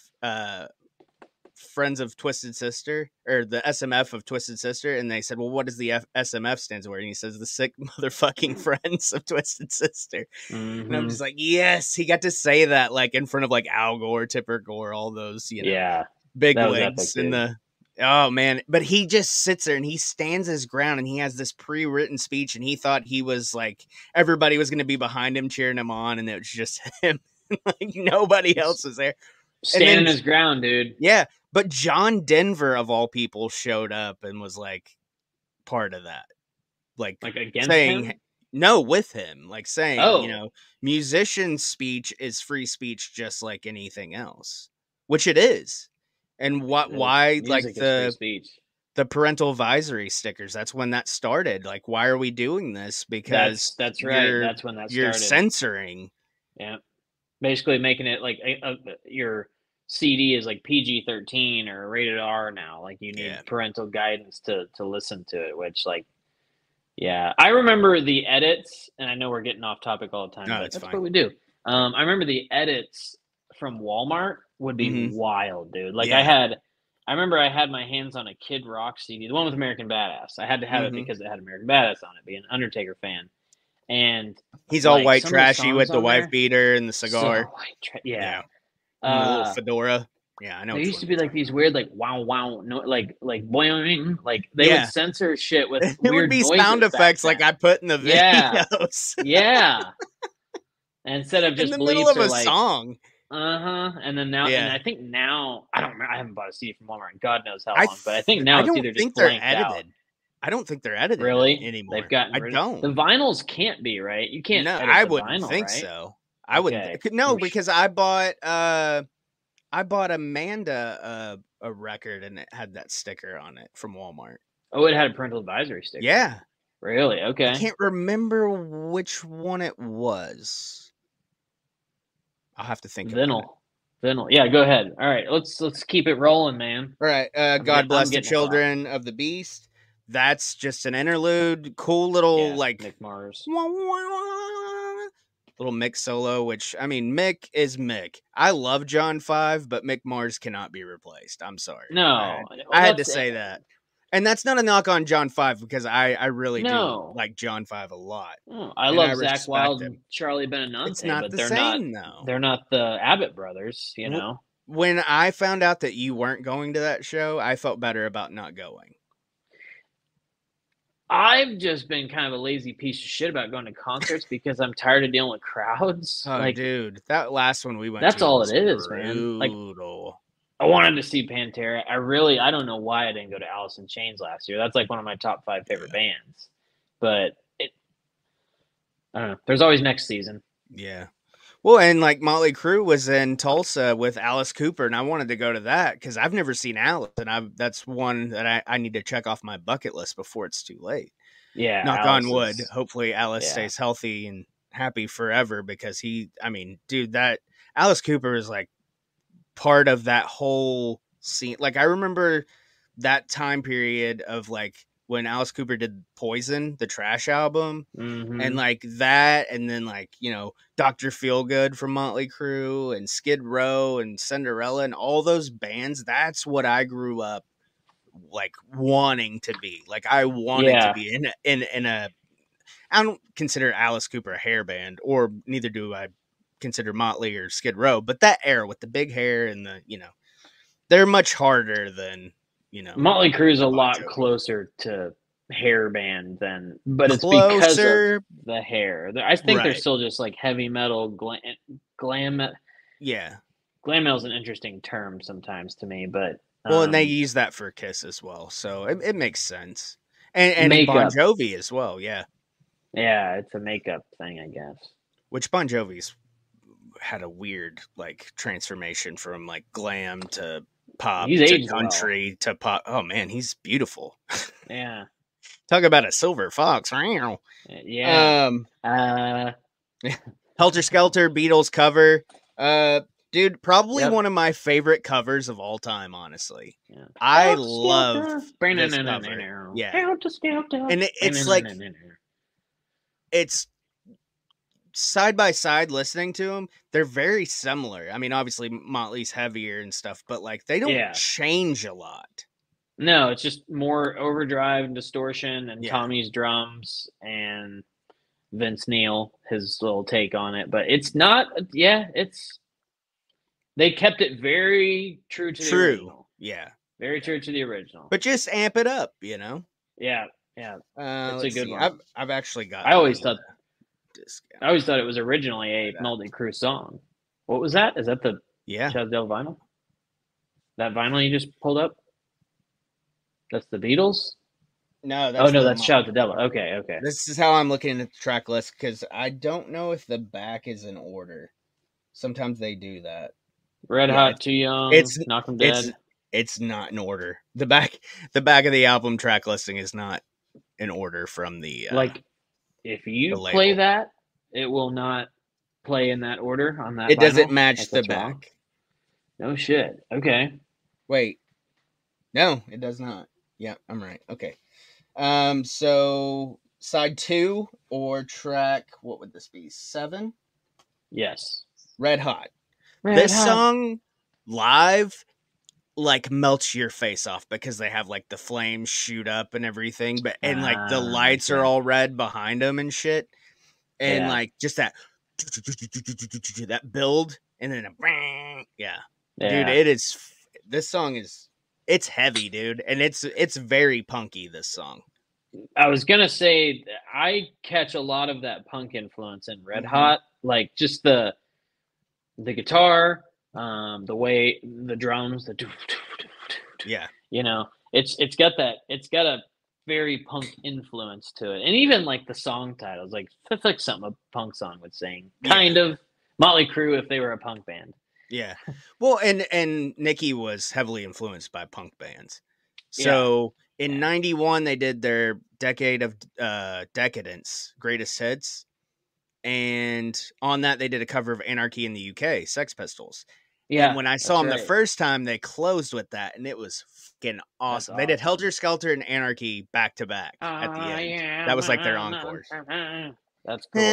[SPEAKER 4] Friends of Twisted Sister, or the SMF of Twisted Sister, and they said, well, what does the SMF stands for? And he says the Sick Motherfucking Friends of Twisted Sister. And I'm just like, yes, he got to say that like in front of like Al Gore, Tipper Gore, all those, you know, big wigs in the. Oh man, but he just sits there and he stands his ground and he has this pre-written speech and he thought he was like everybody was going to be behind him cheering him on and it was just him. Like nobody else was there.
[SPEAKER 3] Standing his ground, dude.
[SPEAKER 4] Yeah, but John Denver of all people showed up and was like part of that. Like
[SPEAKER 3] against
[SPEAKER 4] saying
[SPEAKER 3] him?
[SPEAKER 4] No, with him. Like saying,
[SPEAKER 3] Oh.
[SPEAKER 4] you know, musician speech is free speech just like anything else. Which it is. And why like the parental advisory stickers, that's when that started. Like, why are we doing this? Because
[SPEAKER 3] that's right. That's when that started.
[SPEAKER 4] You're censoring.
[SPEAKER 3] Yeah. Basically making it like your CD is like PG-13 or rated R now. Like you need parental guidance to listen to it, which like, yeah. I remember the edits, and I know we're getting off topic all the time, but that's fine. What we do. I remember the edits from Walmart would be wild, dude. Like I remember I had my hands on a Kid Rock CD, the one with American Badass. I had to have it because it had American Badass on it, being an Undertaker fan. And
[SPEAKER 4] he's all white trashy with the wife beater and the cigar.
[SPEAKER 3] So
[SPEAKER 4] a little fedora. Yeah, I know.
[SPEAKER 3] There used to be like these weird, like wow, no, like boing, like they would censor shit with
[SPEAKER 4] it would be sound effects like I put in the videos.
[SPEAKER 3] Yeah. Instead of just
[SPEAKER 4] in the middle of a song.
[SPEAKER 3] And then now, and I think now, I don't remember. I haven't bought a CD from Walmart in God knows how long, but I think now it's either just blanked out.
[SPEAKER 4] I don't think they're edited anymore.
[SPEAKER 3] They've gotten rid of the vinyls. Can't be right. You can't.
[SPEAKER 4] No,
[SPEAKER 3] edit
[SPEAKER 4] I
[SPEAKER 3] the
[SPEAKER 4] wouldn't
[SPEAKER 3] vinyl,
[SPEAKER 4] think
[SPEAKER 3] right?
[SPEAKER 4] so. I wouldn't. No, because I bought Amanda a record and it had that sticker on it from Walmart.
[SPEAKER 3] Oh, it had a parental advisory sticker.
[SPEAKER 4] Yeah.
[SPEAKER 3] Really? Okay.
[SPEAKER 4] I can't remember which one it was. I'll have to think.
[SPEAKER 3] Vinyl. Yeah, go ahead. All right, let's keep it rolling, man.
[SPEAKER 4] All right. God Bless the Children of the Beast. That's just an interlude. Cool little like
[SPEAKER 3] Mick Mars.
[SPEAKER 4] Little Mick solo, which I mean, Mick is Mick. I love John 5, but Mick Mars cannot be replaced. I'm sorry.
[SPEAKER 3] No,
[SPEAKER 4] I had to say that. And that's not a knock on John 5 because I really do like John 5 a lot.
[SPEAKER 3] I love Zakk Wylde and Charlie Benanante.
[SPEAKER 4] It's not
[SPEAKER 3] but
[SPEAKER 4] the same, though.
[SPEAKER 3] They're not the Abbott brothers, you know?
[SPEAKER 4] When I found out that you weren't going to that show, I felt better about not going.
[SPEAKER 3] I've just been kind of a lazy piece of shit about going to concerts because I'm tired of dealing with crowds.
[SPEAKER 4] Oh, like, dude, that last one we went
[SPEAKER 3] to all it is,
[SPEAKER 4] brutal.
[SPEAKER 3] Man. Like, I wanted to see Pantera. I don't know why I didn't go to Alice in Chains last year. That's like one of my top 5 favorite bands. But I don't know. There's always next season.
[SPEAKER 4] Yeah. Well, and like Motley Crue was in Tulsa with Alice Cooper, and I wanted to go to that because I've never seen Alice, and that's one that I need to check off my bucket list before it's too late.
[SPEAKER 3] Yeah.
[SPEAKER 4] Knock on wood. Hopefully Alice stays healthy and happy forever because dude, that Alice Cooper is like part of that whole scene. Like I remember that time period of like when Alice Cooper did Poison, the Trash album, and like that, and then like, you know, Dr. Feelgood from Motley Crue and Skid Row and Cinderella and all those bands. That's what I grew up like wanting to be. Like I wanted to be in a. I don't consider Alice Cooper a hair band, or neither do I consider Motley or Skid Row, but that era with the big hair and the, you know, they're much harder than, you know.
[SPEAKER 3] Motley Crue is a lot closer to hair band than, but it's because of
[SPEAKER 4] Closer.
[SPEAKER 3] the hair. I think they're
[SPEAKER 4] Right.
[SPEAKER 3] still just like heavy metal glam.
[SPEAKER 4] Yeah.
[SPEAKER 3] Glam metal is an interesting term sometimes to me, but
[SPEAKER 4] Well, and they use that for Kiss as well, so it makes sense. And Bon
[SPEAKER 3] makeup.
[SPEAKER 4] Jovi as well, yeah.
[SPEAKER 3] Yeah, it's a makeup thing, I guess.
[SPEAKER 4] Which Bon Jovi's had a weird like transformation from like glam to pop
[SPEAKER 3] He's
[SPEAKER 4] to
[SPEAKER 3] aged
[SPEAKER 4] country to pop. Oh man, he's beautiful.
[SPEAKER 3] Yeah,
[SPEAKER 4] Talk about a silver fox.
[SPEAKER 3] yeah.
[SPEAKER 4] Helter Skelter Beatles cover. Dude, probably
[SPEAKER 3] Yep.
[SPEAKER 4] one of my favorite covers of all time, honestly.
[SPEAKER 3] Yeah.
[SPEAKER 4] I love this cover. Yeah. And it's like it's side by side listening to them, they're very similar. I mean, obviously Motley's heavier and stuff, but like they don't change a lot.
[SPEAKER 3] No, it's just more overdrive and distortion and
[SPEAKER 4] Yeah.
[SPEAKER 3] Tommy's drums and Vince Neil, his little take on it. But it's not, it's, they kept it very true to the original.
[SPEAKER 4] Yeah.
[SPEAKER 3] Very true to the original.
[SPEAKER 4] But just amp it up, you know?
[SPEAKER 3] Yeah. Yeah.
[SPEAKER 4] It's
[SPEAKER 3] a good one.
[SPEAKER 4] I've actually got
[SPEAKER 3] I always thought it was originally a Motley Crue song. What was that? Is that the Chaz Del vinyl? That vinyl you just pulled up? That's the Beatles?
[SPEAKER 4] No, that's
[SPEAKER 3] that's Shout the Devil. Okay.
[SPEAKER 4] This is how I'm looking at the track list because I don't know if the back is in order. Sometimes they do that.
[SPEAKER 3] Red Hot, Too Young, Knock 'Em Dead.
[SPEAKER 4] It's not in order. The back of the album track listing is not in order from the
[SPEAKER 3] if you play that, it will not play in that order on that.
[SPEAKER 4] It
[SPEAKER 3] vinyl.
[SPEAKER 4] doesn't match the back.
[SPEAKER 3] Wrong. No shit. Okay.
[SPEAKER 4] Wait. No, it does not. Yeah, I'm right. Okay. So side 2 or track, what would this be? 7?
[SPEAKER 3] Yes.
[SPEAKER 4] Red Hot. This song live like melts your face off because they have like the flames shoot up and everything, and like the lights are all red behind them and shit, and like just that build and then dude, it is. This song is it's heavy, dude, and it's very punky. This song.
[SPEAKER 3] I was gonna say I catch a lot of that punk influence in Red Hot, like just the guitar, the way the drums, you know, it's got a very punk influence to it, and even like the song titles, like that's like something a punk song would sing, kind of. Motley Crue if they were a punk band.
[SPEAKER 4] Yeah, well, and Nicky was heavily influenced by punk bands, so. In 91, they did their Decade of Decadence Greatest Hits. And on that, they did a cover of Anarchy in the UK, Sex Pistols. Yeah. And when I saw them the first time, they closed with that. And it was fucking awesome. They did Helter Skelter and Anarchy back to back at the end. Yeah, that was like their encore.
[SPEAKER 3] That's cool.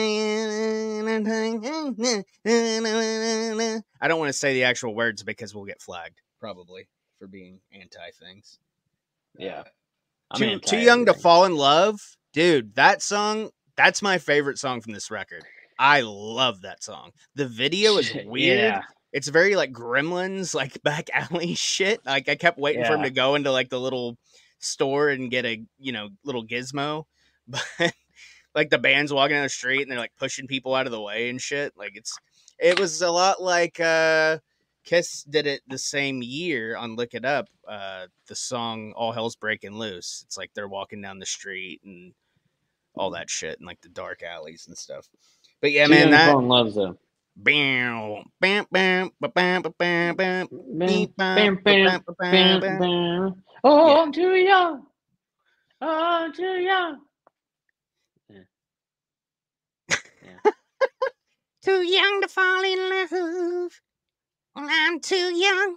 [SPEAKER 4] I don't want to say the actual words because we'll get flagged, probably, for being anti things.
[SPEAKER 3] Yeah.
[SPEAKER 4] Too Young to Fall in Love. Dude, that song, that's my favorite song from this record. I love that song. The video is weird. Yeah. It's very like Gremlins, like back alley shit. Like I kept waiting for him to go into like the little store and get a, little gizmo. But like the band's walking down the street and they're like pushing people out of the way and shit. Like it was a lot like Kiss did it the same year on Look It Up. The song All Hell's Breaking Loose. It's like they're walking down the street and all that shit in like the dark alleys and stuff. But yeah, man, that
[SPEAKER 3] loves them. Oh, I'm too young. Oh, I'm too young. Yeah.
[SPEAKER 4] Too young to fall in love. I'm too young.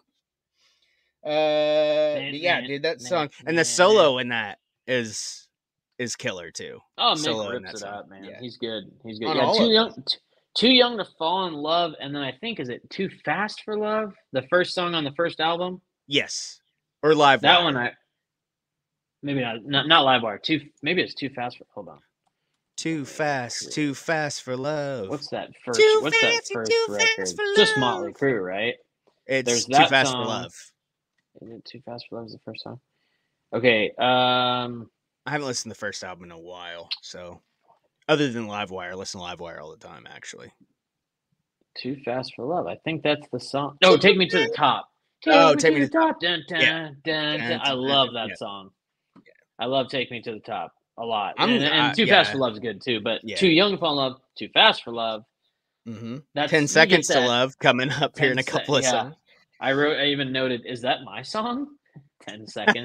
[SPEAKER 4] Yeah, dude, that song and the solo in that is killer too.
[SPEAKER 3] Oh, Mick rips it up, man. Yeah. He's good. He's good. Yeah, too young to fall in love, and then I think is it Too Fast for Love? The first song on the first album.
[SPEAKER 4] Yes, or Live
[SPEAKER 3] that
[SPEAKER 4] Wire.
[SPEAKER 3] One. Maybe not Live Wire. Maybe it's Too Fast for. Hold on.
[SPEAKER 4] Too fast for love.
[SPEAKER 3] What's that first? What's that first record? Just Motley Crue, right?
[SPEAKER 4] It's Too Fast for Love.
[SPEAKER 3] Is it Too Fast for Love? Is the first song? Okay.
[SPEAKER 4] I haven't listened to the first album in a while, so other than Livewire, I listen to Livewire all the time. Actually,
[SPEAKER 3] Too Fast for Love. I think that's the song. No, Take Me to the Top.
[SPEAKER 4] Take Me to the
[SPEAKER 3] Top. Dun, dun,
[SPEAKER 4] Yeah.
[SPEAKER 3] dun, dun. I love that song. I love Take Me to the Top a lot. And Too Fast for Love is good too, but Too Young to Fall in Love, Too Fast for Love.
[SPEAKER 4] Mm-hmm. 10 Seconds to Love coming up here in a couple of songs.
[SPEAKER 3] I even noted, is that my song? 10 seconds.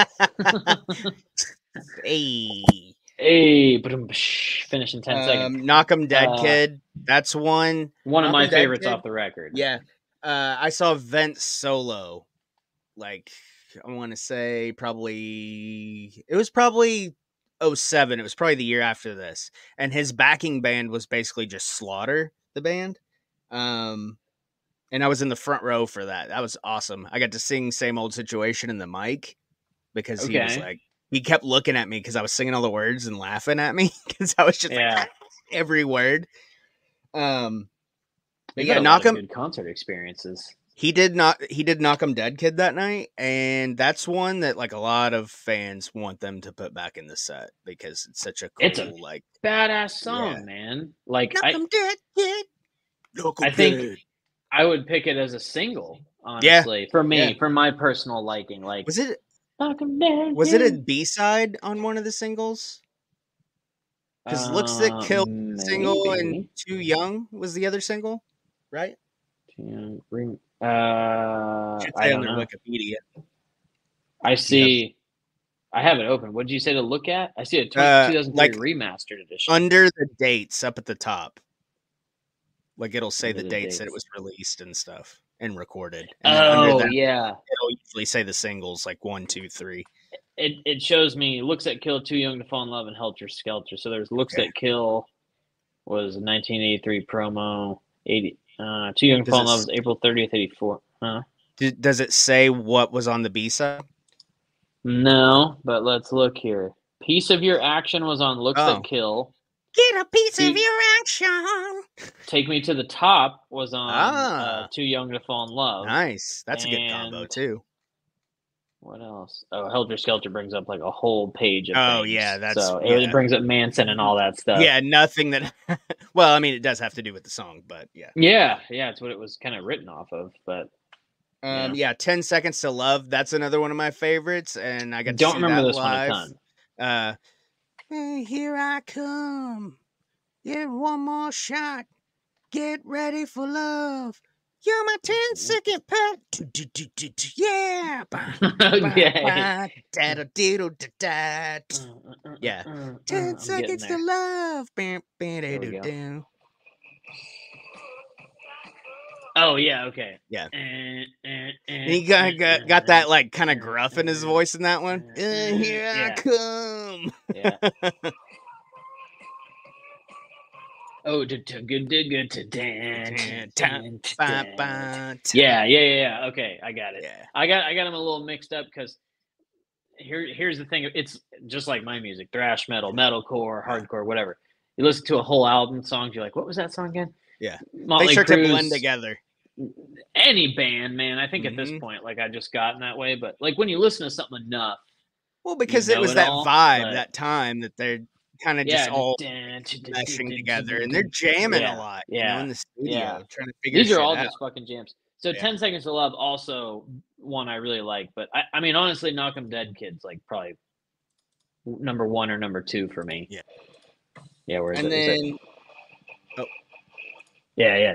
[SPEAKER 3] Hey, finish in 10 seconds.
[SPEAKER 4] Knock 'em Dead Kid. That's one
[SPEAKER 3] of my favorites off the record.
[SPEAKER 4] Yeah. I saw Vince solo. Like, I want to say it was probably 2007. It was probably the year after this. And his backing band was basically just Slaughter, the band. And I was in the front row for that. That was awesome. I got to sing Same Old Situation in the mic because he was like, he kept looking at me because I was singing all the words and laughing at me because I was just like every word. But yeah, Knock 'em.
[SPEAKER 3] Good concert experiences.
[SPEAKER 4] He did Knock 'em Dead Kid that night, and that's one that like a lot of fans want them to put back in the set because it's such a cool,
[SPEAKER 3] it's a like badass song, man. Like
[SPEAKER 4] Knock 'em Dead Kid.
[SPEAKER 3] I think I would pick it as a single, honestly, for me, for my personal liking. Like,
[SPEAKER 4] was it a B-side on one of the singles? Because Looks That Kill single and Too Young was the other single, right?
[SPEAKER 3] I
[SPEAKER 4] don't know. Wikipedia.
[SPEAKER 3] I see. Yep. I have it open. What did you say to look at? I see a 2003 like remastered edition.
[SPEAKER 4] Under the dates up at the top. Like it'll say the dates that it was released and stuff and recorded. And
[SPEAKER 3] it'll
[SPEAKER 4] usually say the singles like 1, 2, 3.
[SPEAKER 3] It shows me Looks That Kill, Too Young to Fall in Love, and Helter Skelter. So there's Looks That Kill was 1983 promo. 80 Too Young to Fall in Love was April 30th, 84. Huh?
[SPEAKER 4] Does it say what was on the B-side?
[SPEAKER 3] No, but let's look here. Piece of Your Action was on Looks That Kill.
[SPEAKER 4] Get a piece of your action.
[SPEAKER 3] Take Me to the Top was on Too Young to Fall in Love.
[SPEAKER 4] Nice. That's a good combo, too.
[SPEAKER 3] What else? Oh, Helter Skelter brings up like a whole page of things.
[SPEAKER 4] Yeah.
[SPEAKER 3] It brings up Manson and all that stuff.
[SPEAKER 4] Yeah, nothing that... well, I mean, it does have to do with the song, but yeah.
[SPEAKER 3] Yeah, it's what it was kind of written off of, but...
[SPEAKER 4] 10 Seconds to Love. That's another one of my favorites, and I got to
[SPEAKER 3] Don't
[SPEAKER 4] see
[SPEAKER 3] remember
[SPEAKER 4] that
[SPEAKER 3] this
[SPEAKER 4] live.
[SPEAKER 3] one a ton.
[SPEAKER 4] Here I come. Get one more shot. Get ready for love. You're my 10-second pet. Yeah. Yeah. 10 seconds to love.
[SPEAKER 3] Oh yeah, okay.
[SPEAKER 4] Yeah. He got that like kind of gruff in his voice in that one. Here I come.
[SPEAKER 3] Yeah. Oh, good to dance. Yeah. Okay, I got it.
[SPEAKER 4] Yeah.
[SPEAKER 3] I got him a little mixed up because here's the thing. It's just like my music: thrash metal, metalcore, hardcore, whatever. You listen to a whole album songs, you're like, what was that song again?
[SPEAKER 4] Yeah,
[SPEAKER 3] Motley
[SPEAKER 4] they start
[SPEAKER 3] Crue's,
[SPEAKER 4] to blend together.
[SPEAKER 3] Any band, man. I think at this point, like I just gotten that way. But like when you listen to something enough,
[SPEAKER 4] well, because it was that vibe, that time that they're kind of just all meshing together, and they're jamming a lot. In the studio, trying to figure.
[SPEAKER 3] These are all just fucking jams. So 10 Seconds to Love, also one I really like. But I mean, honestly, Knock 'em Dead Kid's like probably number 1 or number 2 for me.
[SPEAKER 4] Yeah.
[SPEAKER 3] Yeah. Where is
[SPEAKER 4] and
[SPEAKER 3] it?
[SPEAKER 4] then.
[SPEAKER 3] Yeah.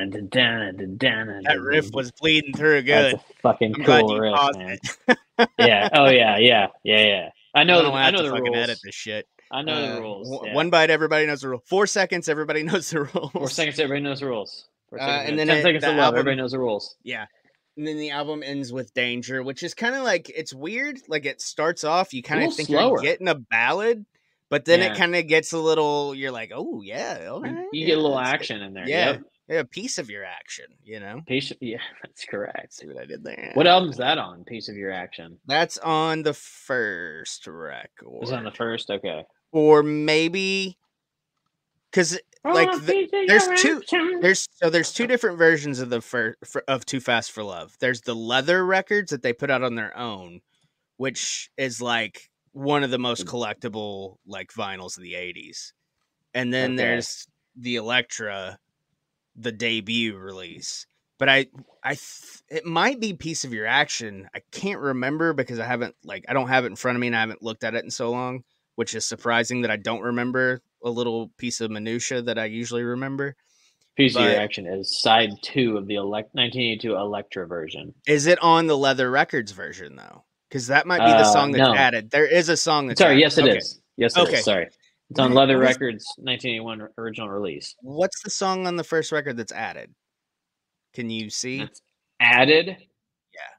[SPEAKER 4] That riff was bleeding through good.
[SPEAKER 3] That's a fucking cool riff, man. Yeah. Oh yeah. I know the rules.
[SPEAKER 4] Edit this shit.
[SPEAKER 3] I know the rules.
[SPEAKER 4] One bite, everybody knows the rule. 4 seconds, everybody knows the rules.
[SPEAKER 3] 4 seconds, everybody knows the rules.
[SPEAKER 4] And then
[SPEAKER 3] 10 seconds to love, everybody knows the rules.
[SPEAKER 4] Yeah. And then the album ends with Danger, which is kind of like, it's weird. Like it starts off, you kind of think you're getting a ballad, but then it kind of gets a little, you're like, oh yeah. Okay,
[SPEAKER 3] you get a little action in there.
[SPEAKER 4] Yeah. Yeah, a piece of your action, you know?
[SPEAKER 3] Yeah, that's correct.
[SPEAKER 4] See what I did there?
[SPEAKER 3] What album's that on? Piece of Your Action.
[SPEAKER 4] That's on the first record.
[SPEAKER 3] Was on the first? Okay.
[SPEAKER 4] Or maybe because like there's two different versions of of Too Fast for Love. There's the leather records that they put out on their own, which is like one of the most collectible like vinyls of the 80s. And then there's the Elektra, the debut release. But it might be Piece of Your Action. I can't remember because I don't have it in front of me and I haven't looked at it in so long, which is surprising that I don't remember a little piece of minutia that I usually remember.
[SPEAKER 3] Piece of Your Action is side 2 of the 1982 Elektra version.
[SPEAKER 4] Is it on the Leather Records version though? Because that might be the song that's added. There is a song that's
[SPEAKER 3] added.
[SPEAKER 4] Yes,
[SPEAKER 3] it is. Yes, it is. Sorry. It's on Leather Records 1981 original release.
[SPEAKER 4] What's the song on the first record that's added? Can you see?
[SPEAKER 3] That's added?
[SPEAKER 4] Yeah.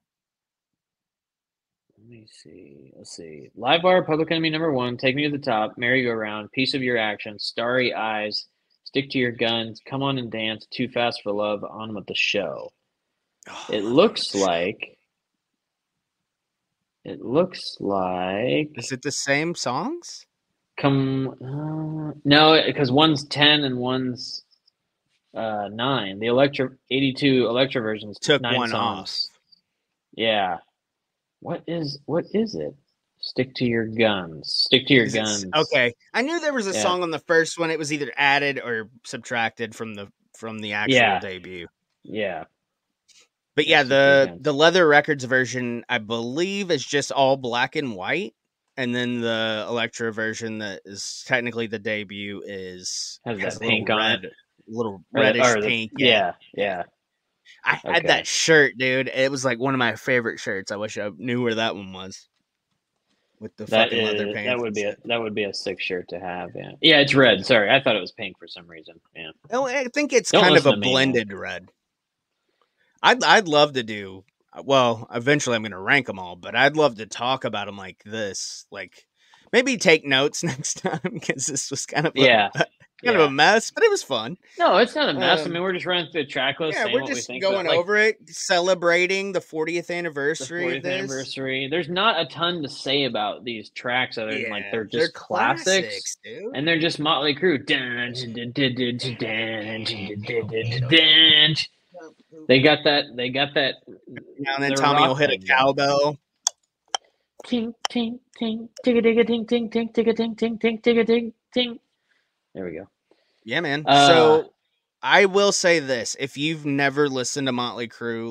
[SPEAKER 3] Let me see. Let's see. Live Wire, Public Enemy #1, Take Me to the Top, Merry Go Round, Piece of Your Action, Starry Eyes, Stick to Your Guns, Come On and Dance, Too Fast for Love, On with the Show. It looks like. Is
[SPEAKER 4] it the same songs?
[SPEAKER 3] No, because one's 10 and one's 9. The 82 Elektra versions
[SPEAKER 4] took
[SPEAKER 3] 9
[SPEAKER 4] one
[SPEAKER 3] songs.
[SPEAKER 4] off.
[SPEAKER 3] Yeah. What is it? Stick to your guns. Stick to your guns.
[SPEAKER 4] Okay. I knew there was a song on the first one. It was either added or subtracted from the actual debut.
[SPEAKER 3] Yeah.
[SPEAKER 4] But yeah, the Leather Records version, I believe, is just all black and white. And then the Elektra version that is technically the debut has
[SPEAKER 3] that pink on it.
[SPEAKER 4] Little reddish pink.
[SPEAKER 3] Yeah.
[SPEAKER 4] I had that shirt, dude. It was like one of my favorite shirts. I wish I knew where that one was. With the fucking leather pants.
[SPEAKER 3] That would be a sick shirt to have, yeah. Yeah, it's red. Sorry, I thought it was pink for some reason. Yeah.
[SPEAKER 4] Oh, I think it's kind of a blended red. I'd love to do. Well, eventually I'm going to rank them all, but I'd love to talk about them like this. Like, maybe take notes next time because this was kind of a mess, but it was fun.
[SPEAKER 3] No, it's not a mess. I mean, we're just running through the track list.
[SPEAKER 4] Yeah, we're just going over it, celebrating the 40th anniversary.
[SPEAKER 3] There's not a ton to say about these tracks other than they're just classics,
[SPEAKER 4] dude.
[SPEAKER 3] And they're just Motley Crue. They got that.
[SPEAKER 4] Now and then Tommy will hit a cowbell.
[SPEAKER 3] Ting ting ting, tigga digga ting ting ting, tigga ting ting ting, tigga ting ting. There we go.
[SPEAKER 4] Yeah, man. So I will say this: if you've never listened to Motley Crue,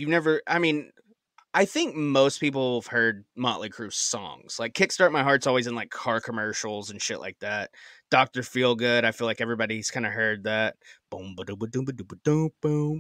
[SPEAKER 4] I think most people have heard Motley Crue songs. Like "Kickstart My Heart's" always in like car commercials and shit like that. Dr. Feelgood, I feel like everybody's kind of heard that. Boom, ba doom, boom, boom.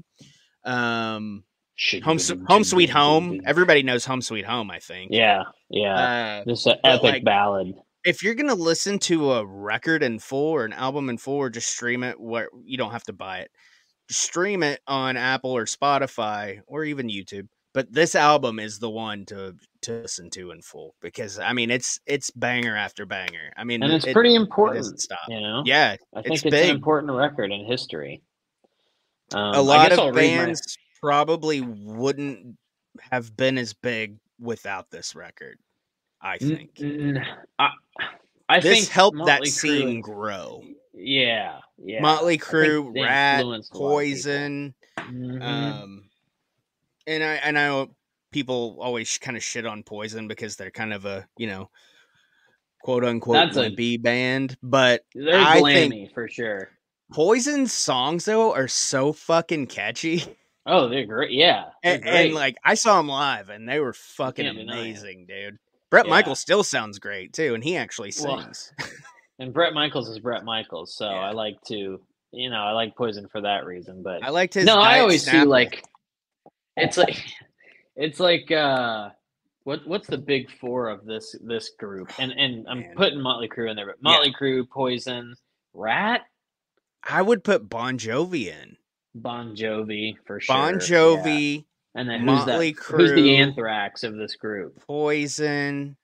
[SPEAKER 4] Home Sweet Home. Everybody knows Home Sweet Home, I think.
[SPEAKER 3] Yeah. This is an epic ballad.
[SPEAKER 4] If you're gonna listen to a record in full or an album in full, or just stream it, where you don't have to buy it, just stream it on Apple or Spotify or even YouTube. But this album is the one to listen to in full because it's banger after banger. I mean,
[SPEAKER 3] and it's pretty important. It doesn't
[SPEAKER 4] stop.
[SPEAKER 3] You know?
[SPEAKER 4] Yeah,
[SPEAKER 3] I think it's an important record in history.
[SPEAKER 4] A lot of bands probably wouldn't have been as big without this record. I think.
[SPEAKER 3] I
[SPEAKER 4] this
[SPEAKER 3] think
[SPEAKER 4] helped
[SPEAKER 3] Motley
[SPEAKER 4] that scene grow.
[SPEAKER 3] Yeah.
[SPEAKER 4] Motley Crue, Rat, Poison.
[SPEAKER 3] Mm-hmm.
[SPEAKER 4] And I know people always kind of shit on Poison because they're kind of a, quote unquote B band, but
[SPEAKER 3] I think for sure.
[SPEAKER 4] Poison's songs though are so fucking catchy.
[SPEAKER 3] Oh, they're great. Yeah.
[SPEAKER 4] And like I saw them live and they were fucking amazing, dude. Bret Michaels still sounds great too, and he actually sings.
[SPEAKER 3] And Bret Michaels is Bret Michaels, so I like to, I like Poison for that reason. But
[SPEAKER 4] I liked his.
[SPEAKER 3] No, I always see like, it's like what's the big four of this group? And I'm putting Motley Crue in there, but Motley Crue, Poison, Rat.
[SPEAKER 4] I would put Bon Jovi in.
[SPEAKER 3] Bon Jovi for sure.
[SPEAKER 4] Bon Jovi.
[SPEAKER 3] Yeah. And then
[SPEAKER 4] Motley Crue,
[SPEAKER 3] who's the Anthrax of this group?
[SPEAKER 4] Poison.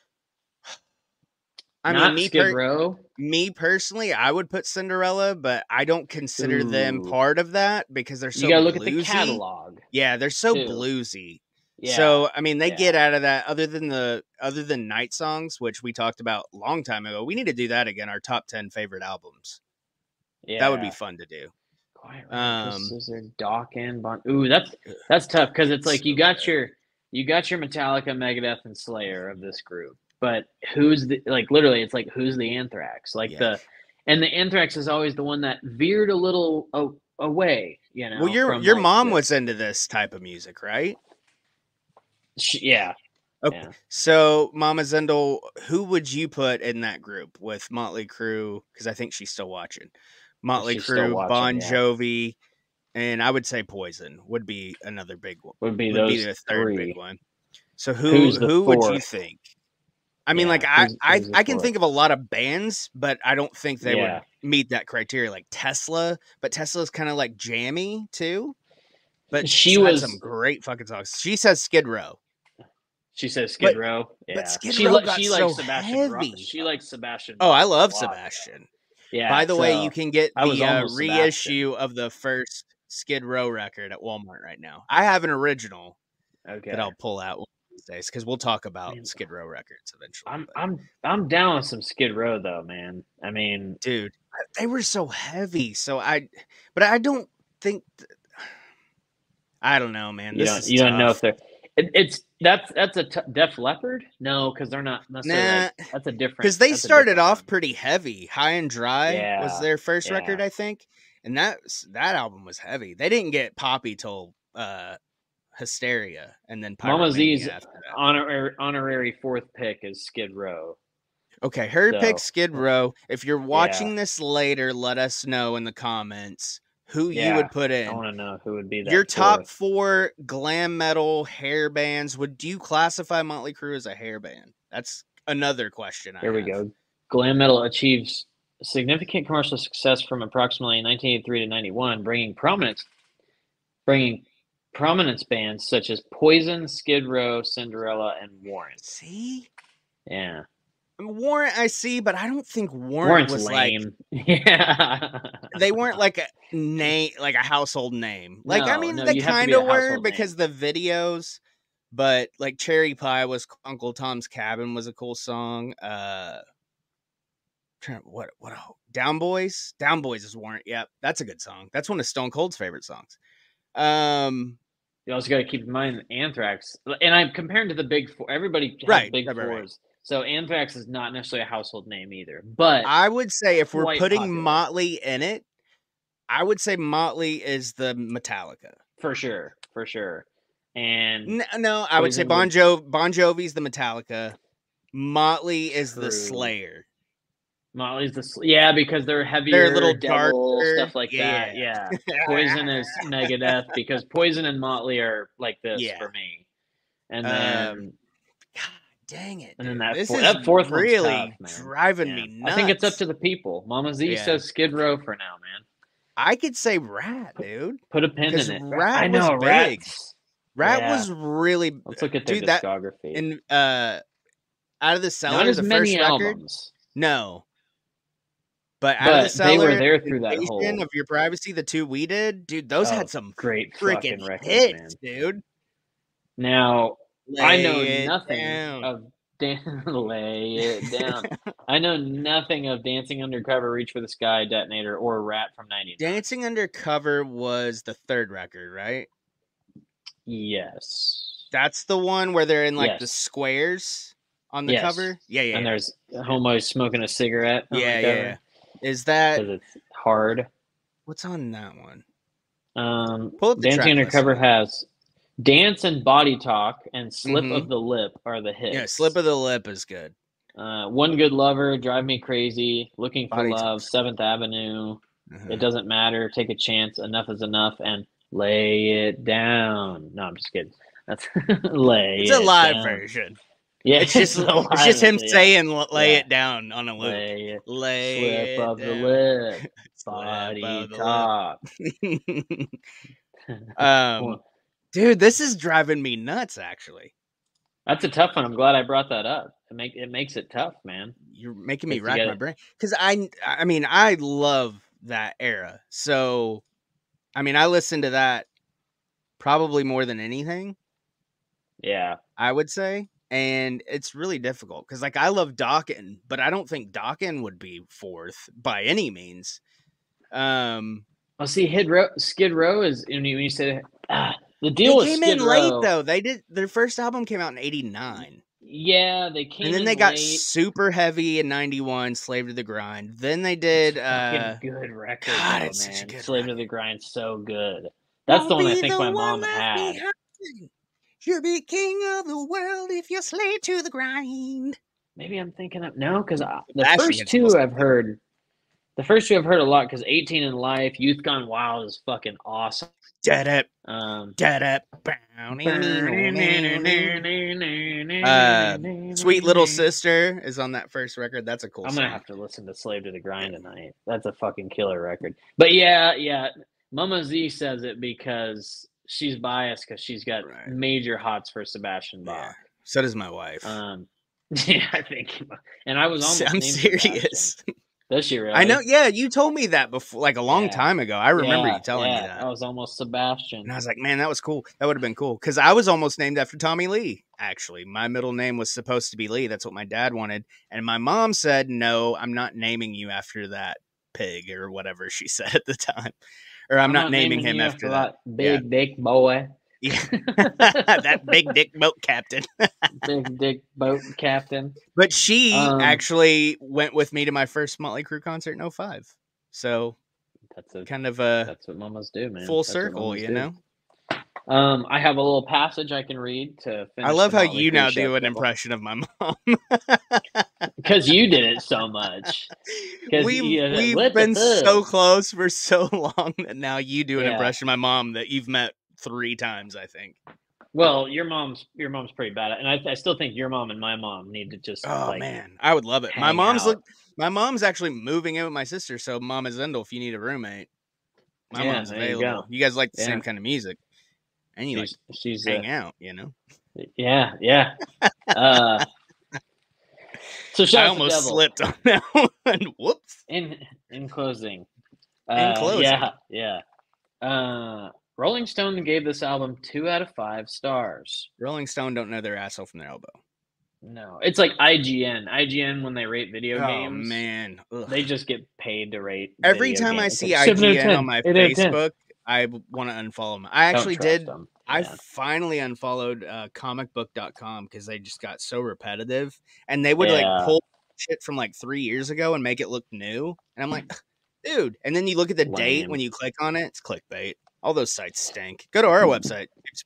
[SPEAKER 4] Me personally, I would put Cinderella, but I don't consider them part of that because they're so.
[SPEAKER 3] You gotta look
[SPEAKER 4] bluesy.
[SPEAKER 3] at the catalog.
[SPEAKER 4] Yeah, they're so bluesy. Yeah. So they get out of that. Other than Night Songs, which we talked about a long time ago, we need to do that again. Our top 10 favorite albums. Yeah, that would be fun to do.
[SPEAKER 3] Scissor, Doc and Bon. Ooh, that's tough because it's like you got your Metallica, Megadeth, and Slayer of this group. but who's the literally? It's like who's the Anthrax? Like
[SPEAKER 4] Yeah.
[SPEAKER 3] and the Anthrax is always the one that veered a little away. You know.
[SPEAKER 4] Well,
[SPEAKER 3] from,
[SPEAKER 4] your
[SPEAKER 3] like,
[SPEAKER 4] mom
[SPEAKER 3] the-
[SPEAKER 4] was into this type of music, right?
[SPEAKER 3] yeah.
[SPEAKER 4] Okay.
[SPEAKER 3] Yeah.
[SPEAKER 4] So, Mama Zendel, who would you put in that group with Motley Crue? Because I think she's still watching. Motley
[SPEAKER 3] She's still
[SPEAKER 4] Crue,
[SPEAKER 3] watching,
[SPEAKER 4] Bon
[SPEAKER 3] yeah.
[SPEAKER 4] Jovi, and I would say Poison would be another big one.
[SPEAKER 3] Would be
[SPEAKER 4] Would be
[SPEAKER 3] those
[SPEAKER 4] the third
[SPEAKER 3] three.
[SPEAKER 4] big one. So
[SPEAKER 3] Who's the
[SPEAKER 4] who would you
[SPEAKER 3] fourth?
[SPEAKER 4] think? I mean,
[SPEAKER 3] Yeah,
[SPEAKER 4] like
[SPEAKER 3] who's
[SPEAKER 4] I
[SPEAKER 3] the
[SPEAKER 4] can
[SPEAKER 3] fourth?
[SPEAKER 4] think of a lot of bands, but I don't think they
[SPEAKER 3] Yeah.
[SPEAKER 4] would meet that criteria. Like Tesla, but Tesla's kind of like jammy too. But
[SPEAKER 3] She
[SPEAKER 4] she's had
[SPEAKER 3] was-
[SPEAKER 4] some great fucking songs. She says Skid Row.
[SPEAKER 3] She says Skid Row. Yeah.
[SPEAKER 4] but Skid
[SPEAKER 3] she
[SPEAKER 4] Row
[SPEAKER 3] li-
[SPEAKER 4] got
[SPEAKER 3] she
[SPEAKER 4] so
[SPEAKER 3] likes Sebastian.
[SPEAKER 4] heavy.
[SPEAKER 3] She likes Sebastian.
[SPEAKER 4] Oh, I
[SPEAKER 3] Bach a
[SPEAKER 4] love
[SPEAKER 3] lot.
[SPEAKER 4] Sebastian.
[SPEAKER 3] Yeah.
[SPEAKER 4] By the way,
[SPEAKER 3] so-
[SPEAKER 4] you can get
[SPEAKER 3] I was
[SPEAKER 4] the
[SPEAKER 3] almost
[SPEAKER 4] reissue of the first Skid Row record at Walmart right now. I have an original
[SPEAKER 3] okay.
[SPEAKER 4] that I'll pull out one of these days because we'll talk about
[SPEAKER 3] Man,
[SPEAKER 4] Skid Row records eventually.
[SPEAKER 3] I'm down with some Skid Row though, man. I mean,
[SPEAKER 4] Dude, they were so heavy. But I don't think. I don't know, man.
[SPEAKER 3] you don't know if they're. That's a Def Leppard? No, because they're not necessarily. That's a different.
[SPEAKER 4] Because they
[SPEAKER 3] that's a
[SPEAKER 4] started
[SPEAKER 3] different
[SPEAKER 4] off
[SPEAKER 3] one.
[SPEAKER 4] pretty heavy. High and Dry was
[SPEAKER 3] Yeah,
[SPEAKER 4] their first
[SPEAKER 3] yeah.
[SPEAKER 4] record, I think, and that album was heavy. They didn't get poppy till Hysteria, and then
[SPEAKER 3] Mama
[SPEAKER 4] Pyromania
[SPEAKER 3] Z's
[SPEAKER 4] after that.
[SPEAKER 3] honorary fourth pick is Skid Row.
[SPEAKER 4] Okay, her pick
[SPEAKER 3] So-
[SPEAKER 4] Skid Row. If you're watching this later, let us know in the comments who you
[SPEAKER 3] Yeah,
[SPEAKER 4] would put
[SPEAKER 3] I
[SPEAKER 4] in.
[SPEAKER 3] want to know who would be that.
[SPEAKER 4] Your top
[SPEAKER 3] fourth.
[SPEAKER 4] 4 glam metal hair bands. Would you classify Motley Crue as a hair band? That's another question.
[SPEAKER 3] Here we go. Glam metal achieves significant commercial success from approximately 1983 to 91, bringing prominence bands such as Poison, Skid Row, Cinderella, and Warrant.
[SPEAKER 4] See,
[SPEAKER 3] Yeah,
[SPEAKER 4] Warrant I see, but I don't think Warrant
[SPEAKER 3] Warrant's
[SPEAKER 4] was
[SPEAKER 3] lame. Yeah,
[SPEAKER 4] they weren't like a name, like a household name. Like I
[SPEAKER 3] No,
[SPEAKER 4] mean,
[SPEAKER 3] no,
[SPEAKER 4] they
[SPEAKER 3] you have to
[SPEAKER 4] kind
[SPEAKER 3] be a
[SPEAKER 4] of were
[SPEAKER 3] household
[SPEAKER 4] because the videos. But like Cherry Pie was Uncle Tom's Cabin was a cool song. Down Boys? Down Boys is Warrant. Yep, that's a good song. That's one of Stone Cold's favorite songs.
[SPEAKER 3] You also got to keep in mind Anthrax, and I'm comparing to the big four. Everybody has
[SPEAKER 4] Right,
[SPEAKER 3] big
[SPEAKER 4] right, right.
[SPEAKER 3] fours, so Anthrax is not necessarily a household name either. But
[SPEAKER 4] I would say if we're
[SPEAKER 3] quite
[SPEAKER 4] putting
[SPEAKER 3] popular.
[SPEAKER 4] Motley in it, I would say Motley is the Metallica.
[SPEAKER 3] for sure, and
[SPEAKER 4] No, I would say
[SPEAKER 3] Poison
[SPEAKER 4] Bon Jovi's the Metallica. Motley is the
[SPEAKER 3] True.
[SPEAKER 4] Slayer.
[SPEAKER 3] Motley's because they're heavier,
[SPEAKER 4] They're a little
[SPEAKER 3] devil,
[SPEAKER 4] darker.
[SPEAKER 3] stuff like that.
[SPEAKER 4] Yeah.
[SPEAKER 3] Yeah, Poison is Megadeth because Poison and Motley are like this
[SPEAKER 4] Yeah.
[SPEAKER 3] for me. And then
[SPEAKER 4] God dang it!
[SPEAKER 3] and then
[SPEAKER 4] dude.
[SPEAKER 3] that
[SPEAKER 4] this
[SPEAKER 3] four-
[SPEAKER 4] is
[SPEAKER 3] that fourth one's
[SPEAKER 4] really
[SPEAKER 3] tough, man.
[SPEAKER 4] driving
[SPEAKER 3] yeah.
[SPEAKER 4] me nuts.
[SPEAKER 3] I think it's up to the people. Mama Z
[SPEAKER 4] Yeah.
[SPEAKER 3] says Skid Row for now, man.
[SPEAKER 4] I could say Rat, dude.
[SPEAKER 3] Put a pin
[SPEAKER 4] 'Cause
[SPEAKER 3] in it.
[SPEAKER 4] Rat
[SPEAKER 3] I know,
[SPEAKER 4] was big.
[SPEAKER 3] Rat's.
[SPEAKER 4] Rat
[SPEAKER 3] Yeah.
[SPEAKER 4] was really
[SPEAKER 3] Let's look at their
[SPEAKER 4] dude. That
[SPEAKER 3] discography.
[SPEAKER 4] in Out of the Cellar,
[SPEAKER 3] Not as
[SPEAKER 4] the
[SPEAKER 3] many
[SPEAKER 4] first record.
[SPEAKER 3] albums.
[SPEAKER 4] No, but Out of the
[SPEAKER 3] But
[SPEAKER 4] Cellar,
[SPEAKER 3] they were there
[SPEAKER 4] and
[SPEAKER 3] through that
[SPEAKER 4] Invasion
[SPEAKER 3] whole
[SPEAKER 4] of Your Privacy, the 2 we did, dude. Those
[SPEAKER 3] Oh,
[SPEAKER 4] had some
[SPEAKER 3] great
[SPEAKER 4] freaking
[SPEAKER 3] fucking records,
[SPEAKER 4] hits,
[SPEAKER 3] man.
[SPEAKER 4] dude.
[SPEAKER 3] Now I know
[SPEAKER 4] Lay it
[SPEAKER 3] nothing
[SPEAKER 4] down.
[SPEAKER 3] of lay it down. I know nothing of Dancing Undercover, Reach for the Sky, Detonator, or Rat from '99.
[SPEAKER 4] Dancing Undercover was the 3rd record, right?
[SPEAKER 3] Yes.
[SPEAKER 4] That's the one where they're in like the
[SPEAKER 3] Yes.
[SPEAKER 4] squares on the
[SPEAKER 3] Yes.
[SPEAKER 4] cover. Yeah,
[SPEAKER 3] And there's homos smoking a cigarette.
[SPEAKER 4] yeah. Is that
[SPEAKER 3] Because it's hard.
[SPEAKER 4] what's on that one?
[SPEAKER 3] Dancing
[SPEAKER 4] track list.
[SPEAKER 3] Undercover has Dance and Body Talk and Slip
[SPEAKER 4] Mhm.
[SPEAKER 3] of the Lip are the hits.
[SPEAKER 4] Yeah, Slip of the Lip is good.
[SPEAKER 3] One Good Lover, Drive Me Crazy, Looking for
[SPEAKER 4] Body
[SPEAKER 3] Love,
[SPEAKER 4] Talk.
[SPEAKER 3] 7th Avenue,
[SPEAKER 4] Uh-huh.
[SPEAKER 3] It Doesn't Matter, Take a Chance, Enough is Enough, and Lay It Down. No, I'm just kidding. That's Lay
[SPEAKER 4] It's a
[SPEAKER 3] It
[SPEAKER 4] live
[SPEAKER 3] Down.
[SPEAKER 4] version.
[SPEAKER 3] Yeah,
[SPEAKER 4] It's just
[SPEAKER 3] a live
[SPEAKER 4] it's just him
[SPEAKER 3] version, yeah.
[SPEAKER 4] saying lay
[SPEAKER 3] Yeah.
[SPEAKER 4] it down on a loop.
[SPEAKER 3] Lay it,
[SPEAKER 4] Lay
[SPEAKER 3] slip
[SPEAKER 4] it
[SPEAKER 3] of the
[SPEAKER 4] down.
[SPEAKER 3] lip,
[SPEAKER 4] Slip
[SPEAKER 3] body
[SPEAKER 4] of the
[SPEAKER 3] talk.
[SPEAKER 4] lip. Dude, this is driving me nuts. Actually,
[SPEAKER 3] That's a tough one. I'm glad I brought that up. It makes it tough, man.
[SPEAKER 4] you're making me
[SPEAKER 3] If you
[SPEAKER 4] rack
[SPEAKER 3] get
[SPEAKER 4] my
[SPEAKER 3] it.
[SPEAKER 4] brain because I mean, I love that era. So, I mean, I listen to that probably more than anything.
[SPEAKER 3] Yeah.
[SPEAKER 4] I would say. And it's really difficult because, like, I love Dokken, but I don't think Dokken would be 4th by any means.
[SPEAKER 3] Well, see, Skid Row is when you say the deal
[SPEAKER 4] They
[SPEAKER 3] with
[SPEAKER 4] came
[SPEAKER 3] Skid
[SPEAKER 4] in
[SPEAKER 3] Row.
[SPEAKER 4] late though. They did their first album came out in '89.
[SPEAKER 3] Yeah, they came
[SPEAKER 4] And then
[SPEAKER 3] in
[SPEAKER 4] they got
[SPEAKER 3] late.
[SPEAKER 4] super heavy in '91, Slave to the Grind. Then they did
[SPEAKER 3] Fucking good record,
[SPEAKER 4] God,
[SPEAKER 3] though,
[SPEAKER 4] it's such a
[SPEAKER 3] man.
[SPEAKER 4] good
[SPEAKER 3] Slave to
[SPEAKER 4] record.
[SPEAKER 3] the Grind, so good. That's the one I think my mom had.
[SPEAKER 4] You'll be king of the world if you're slave to the grind.
[SPEAKER 3] Maybe I'm thinking of no, because the
[SPEAKER 4] Sebastian
[SPEAKER 3] first
[SPEAKER 4] gets
[SPEAKER 3] two
[SPEAKER 4] most-
[SPEAKER 3] I've heard. The first two I've heard a lot because 18 in Life, Youth Gone Wild is fucking awesome.
[SPEAKER 4] Dead up. Sweet Little Sister is on that first record. That's a cool
[SPEAKER 3] I'm
[SPEAKER 4] song.
[SPEAKER 3] gonna have to listen to Slave to the Grind tonight. That's a fucking killer record. But yeah, Mama Z says it because she's biased because she's got major hots for Sebastian Bach.
[SPEAKER 4] Yeah. So does my wife.
[SPEAKER 3] Yeah, I think. And I was almost
[SPEAKER 4] I'm
[SPEAKER 3] named
[SPEAKER 4] serious.
[SPEAKER 3] Sebastian. Does she really?
[SPEAKER 4] I know. Yeah, you told me that before, like a long time ago. I remember you telling me that.
[SPEAKER 3] I was almost Sebastian.
[SPEAKER 4] And I was like, man, that was cool. That would have been cool. Because I was almost named after Tommy Lee, actually. My middle name was supposed to be Lee. That's what my dad wanted. And my mom said, no, I'm not naming you after that pig or whatever she said at the time. Or I'm not naming him
[SPEAKER 3] you
[SPEAKER 4] after that.
[SPEAKER 3] Big dick boy.
[SPEAKER 4] Yeah. That big dick boat captain.
[SPEAKER 3] Big dick boat captain.
[SPEAKER 4] But she actually went with me to my first Motley Crue concert in 05. So
[SPEAKER 3] that's what mamas do, man.
[SPEAKER 4] Full circle, you know?
[SPEAKER 3] I have a little passage I can read to finish.
[SPEAKER 4] I love how
[SPEAKER 3] Motley
[SPEAKER 4] you
[SPEAKER 3] Crue
[SPEAKER 4] now
[SPEAKER 3] show,
[SPEAKER 4] do an
[SPEAKER 3] Devil.
[SPEAKER 4] impression of my mom.
[SPEAKER 3] Because you did it so much.
[SPEAKER 4] We've been so close for so long that now you do an impression of my mom that you've met 3 times, I think.
[SPEAKER 3] Well, your mom's pretty bad at it, and I still think your mom and my mom need to just.
[SPEAKER 4] Man, I would love it. My mom's actually moving in with my sister, so Mama Zendel, if you need a roommate, my mom's available. You guys like the same kind of music, and you she's hang out, you know.
[SPEAKER 3] Yeah. So
[SPEAKER 4] I almost slipped on that one. Whoops.
[SPEAKER 3] In closing. Rolling Stone gave this album 2 out of 5 stars.
[SPEAKER 4] Rolling Stone don't know their asshole from their elbow.
[SPEAKER 3] No, it's like IGN. IGN, when they rate video games.
[SPEAKER 4] Oh man,
[SPEAKER 3] they just get paid to rate.
[SPEAKER 4] Every time I see IGN on my Facebook, I want to unfollow them. I actually did. Yeah. I finally unfollowed comicbook.com because they just got so repetitive, and they would like pull shit from like 3 years ago and make it look new. And I'm like, dude. And then you look at the date when you click on it, it's clickbait. All those sites stink. Go to our website,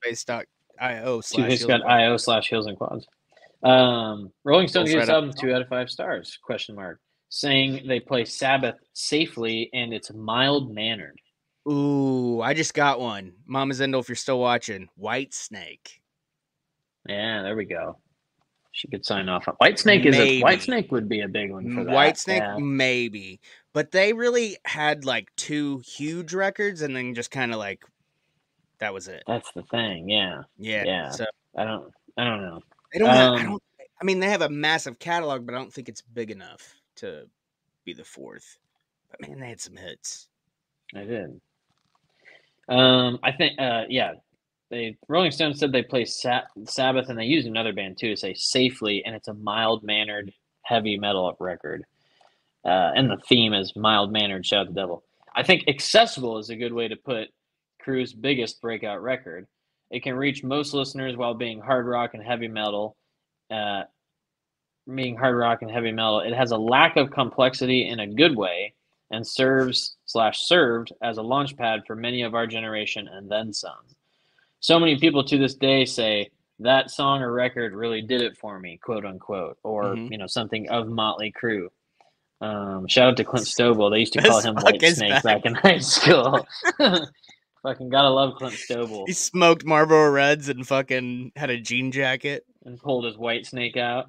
[SPEAKER 3] space.io/heels and quads. Rolling Stone gives this album 2 out of 5 stars, ? Saying they play Sabbath safely and it's mild-mannered.
[SPEAKER 4] Ooh, I just got one. Mama Zendel, if you're still watching, Whitesnake.
[SPEAKER 3] Yeah, there we go. She could sign off. Whitesnake would be a big one for that.
[SPEAKER 4] Whitesnake, maybe. But they really had like 2 huge records and then just kind of like that was it.
[SPEAKER 3] That's the thing, yeah.
[SPEAKER 4] So
[SPEAKER 3] I don't know.
[SPEAKER 4] They don't I mean, they have a massive catalog, but I don't think it's big enough to be the 4th. But man, they had some hits.
[SPEAKER 3] They did. I think Rolling Stone said they play Sabbath, and they used another band too to say safely, and it's a mild-mannered heavy metal record. And the theme is mild-mannered, shout at the devil. I think accessible is a good way to put Crue's biggest breakout record. It can reach most listeners while being hard rock and heavy metal. It has a lack of complexity in a good way, and served as a launch pad for many of our generation and then some. So many people to this day say that song or record really did it for me, quote unquote, or something of Motley Crue. Shout out to Clint Stovall. They used to call him Whitesnake back in high school. Fucking gotta love Clint Stovall.
[SPEAKER 4] He smoked Marlboro Reds and fucking had a jean jacket
[SPEAKER 3] and pulled his Whitesnake out.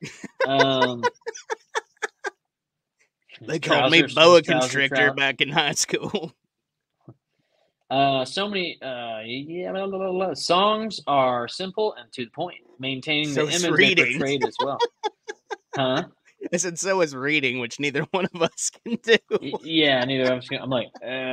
[SPEAKER 4] They called me boa constrictor back in high school.
[SPEAKER 3] So many songs are simple and to the point, maintaining the image they portrayed as well. Huh?
[SPEAKER 4] I said so is reading, which neither one of us can do.
[SPEAKER 3] Yeah, neither of us can. I'm like,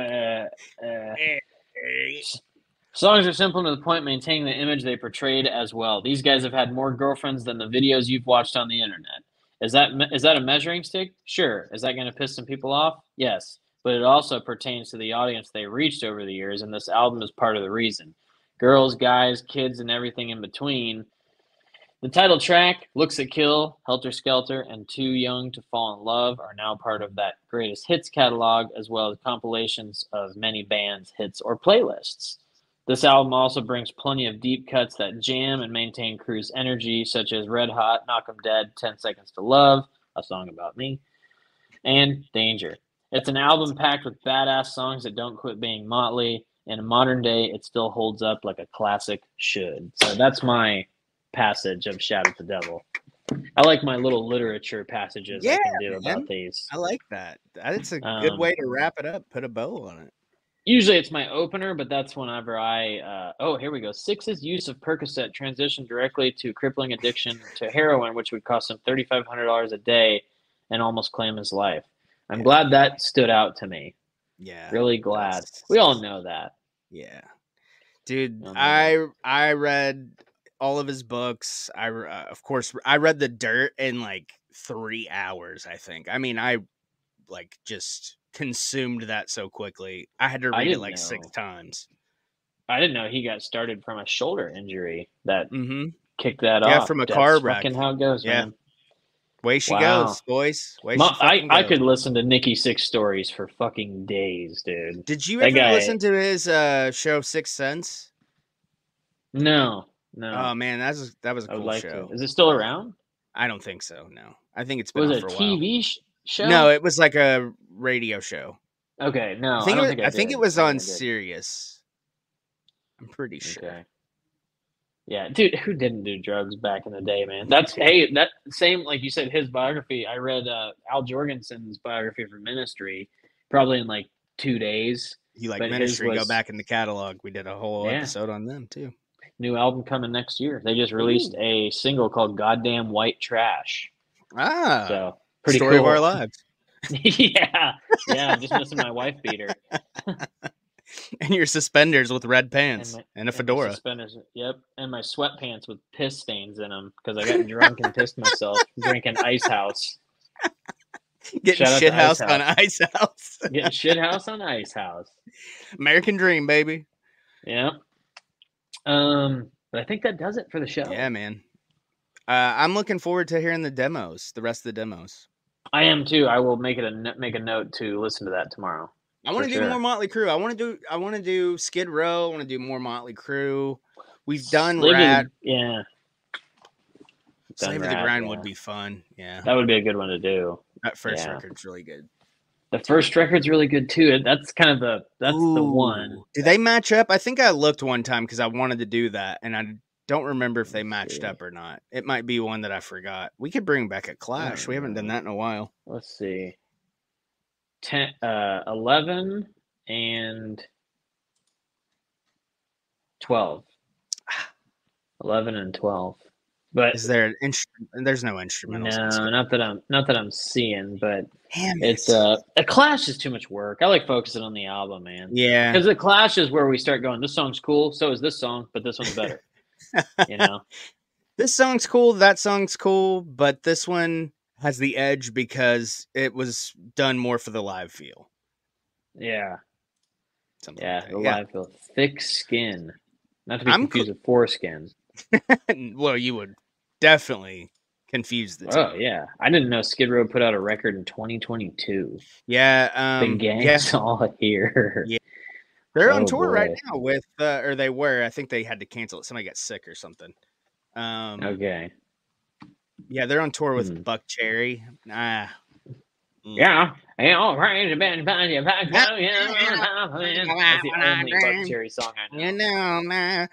[SPEAKER 3] songs are simple and to the point, maintaining the image they portrayed as well. These guys have had more girlfriends than the videos you've watched on the internet. Is that a measuring stick? Sure. Is that going to piss some people off? Yes. But it also pertains to the audience they reached over the years, and this album is part of the reason. Girls, guys, kids, and everything in between. The title track, Looks That Kill, Helter Skelter, and Too Young to Fall in Love are now part of that greatest hits catalog, as well as compilations of many bands' hits or playlists. This album also brings plenty of deep cuts that jam and maintain Crew's energy, such as Red Hot, Knock 'Em Dead, 10 Seconds to Love, a song about me, and Danger. It's an album packed with badass songs that don't quit being Motley. In modern day, it still holds up like a classic should. So that's my passage of Shout at the Devil. I like my little literature passages I can do about these.
[SPEAKER 4] I like that. That's a good way to wrap it up. Put a bow on it.
[SPEAKER 3] Usually it's my opener, but that's whenever I here we go. Six's use of Percocet transitioned directly to crippling addiction to heroin, which would cost him $3,500 a day and almost claim his life. I'm glad that stood out to me.
[SPEAKER 4] Yeah.
[SPEAKER 3] Really glad. We all know that.
[SPEAKER 4] Yeah. Dude, I read all of his books. Of course, I read The Dirt in like 3 hours, I think. I mean, I like just consumed that so quickly. I had to read it like 6 times.
[SPEAKER 3] I didn't know he got started from a shoulder injury that kicked that off.
[SPEAKER 4] Yeah, from a car wreck.
[SPEAKER 3] Fucking how it goes, man.
[SPEAKER 4] Way she goes, boys.
[SPEAKER 3] I could listen to Nikki Sixx stories for fucking days, dude.
[SPEAKER 4] Did you ever listen to his show Sixth Sense?
[SPEAKER 3] No.
[SPEAKER 4] Oh man, that was a cool show.
[SPEAKER 3] Is it still around?
[SPEAKER 4] I don't think so. No, I think it's been
[SPEAKER 3] off
[SPEAKER 4] for a while.
[SPEAKER 3] TV show?
[SPEAKER 4] No, it was like a radio show.
[SPEAKER 3] Okay, no,
[SPEAKER 4] I think it was on Sirius. I'm pretty sure.
[SPEAKER 3] Okay. Yeah, dude, who didn't do drugs back in the day, man? That same, like you said, his biography. I read Al Jorgensen's biography for Ministry, probably in like 2 days.
[SPEAKER 4] You like Ministry? Go back in the catalog. We did a whole episode on them too.
[SPEAKER 3] New album coming next year. They just released a single called "Goddamn White Trash."
[SPEAKER 4] Ah,
[SPEAKER 3] so pretty
[SPEAKER 4] story
[SPEAKER 3] cool.
[SPEAKER 4] of our lives.
[SPEAKER 3] yeah. I'm just missing my wife beater.
[SPEAKER 4] And your suspenders with red pants and a fedora.
[SPEAKER 3] Suspenders, yep. And my sweatpants with piss stains in them because I got drunk and pissed myself drinking Ice House.
[SPEAKER 4] Getting shit house on Ice House.
[SPEAKER 3] Getting shit house on Ice House.
[SPEAKER 4] American dream, baby.
[SPEAKER 3] Yeah. But I think that does it for the show.
[SPEAKER 4] Yeah, man. I'm looking forward to hearing the rest of the demos.
[SPEAKER 3] I am too. I will make a note to listen to that tomorrow.
[SPEAKER 4] I want to do more Motley Crue. I want to do Skid Row. I want to do more Motley Crue. We've done Rat.
[SPEAKER 3] Yeah.
[SPEAKER 4] Slave of the Grind would be fun. Yeah.
[SPEAKER 3] That would be a good one to do.
[SPEAKER 4] That first record's really good.
[SPEAKER 3] The first record's really good too. That's kind of the one.
[SPEAKER 4] Do they match up? I think I looked one time because I wanted to do that, and I don't remember if they matched up or not. It might be one that I forgot. We could bring back a Clash. We haven't done that in a while.
[SPEAKER 3] Let's see. 11 and 12. 11 and 12. But
[SPEAKER 4] is there an instrument? There's no instrumentals.
[SPEAKER 3] No, not that I'm seeing, but
[SPEAKER 4] damn
[SPEAKER 3] it's a Clash is too much work. I like focusing on the album, man.
[SPEAKER 4] Yeah.
[SPEAKER 3] Because the Clash is where we start going, this song's cool, so is this song, but this one's better. You know?
[SPEAKER 4] This song's cool, that song's cool, but this one has the edge because it was done more for the live feel.
[SPEAKER 3] Yeah.
[SPEAKER 4] Something
[SPEAKER 3] yeah,
[SPEAKER 4] like
[SPEAKER 3] the live feel. Thick skin. Not to be confused with foreskin.
[SPEAKER 4] Well, you would definitely confuse the two.
[SPEAKER 3] Oh, yeah. I didn't know Skid Row put out a record in 2022.
[SPEAKER 4] Yeah.
[SPEAKER 3] The gang's all here.
[SPEAKER 4] Yeah. They're on tour right now with, or they were. I think they had to cancel it. Somebody got sick or something.
[SPEAKER 3] Okay.
[SPEAKER 4] Yeah, they're on tour with Buck Cherry.
[SPEAKER 3] Yeah. That's the only Buck Cherry song I know.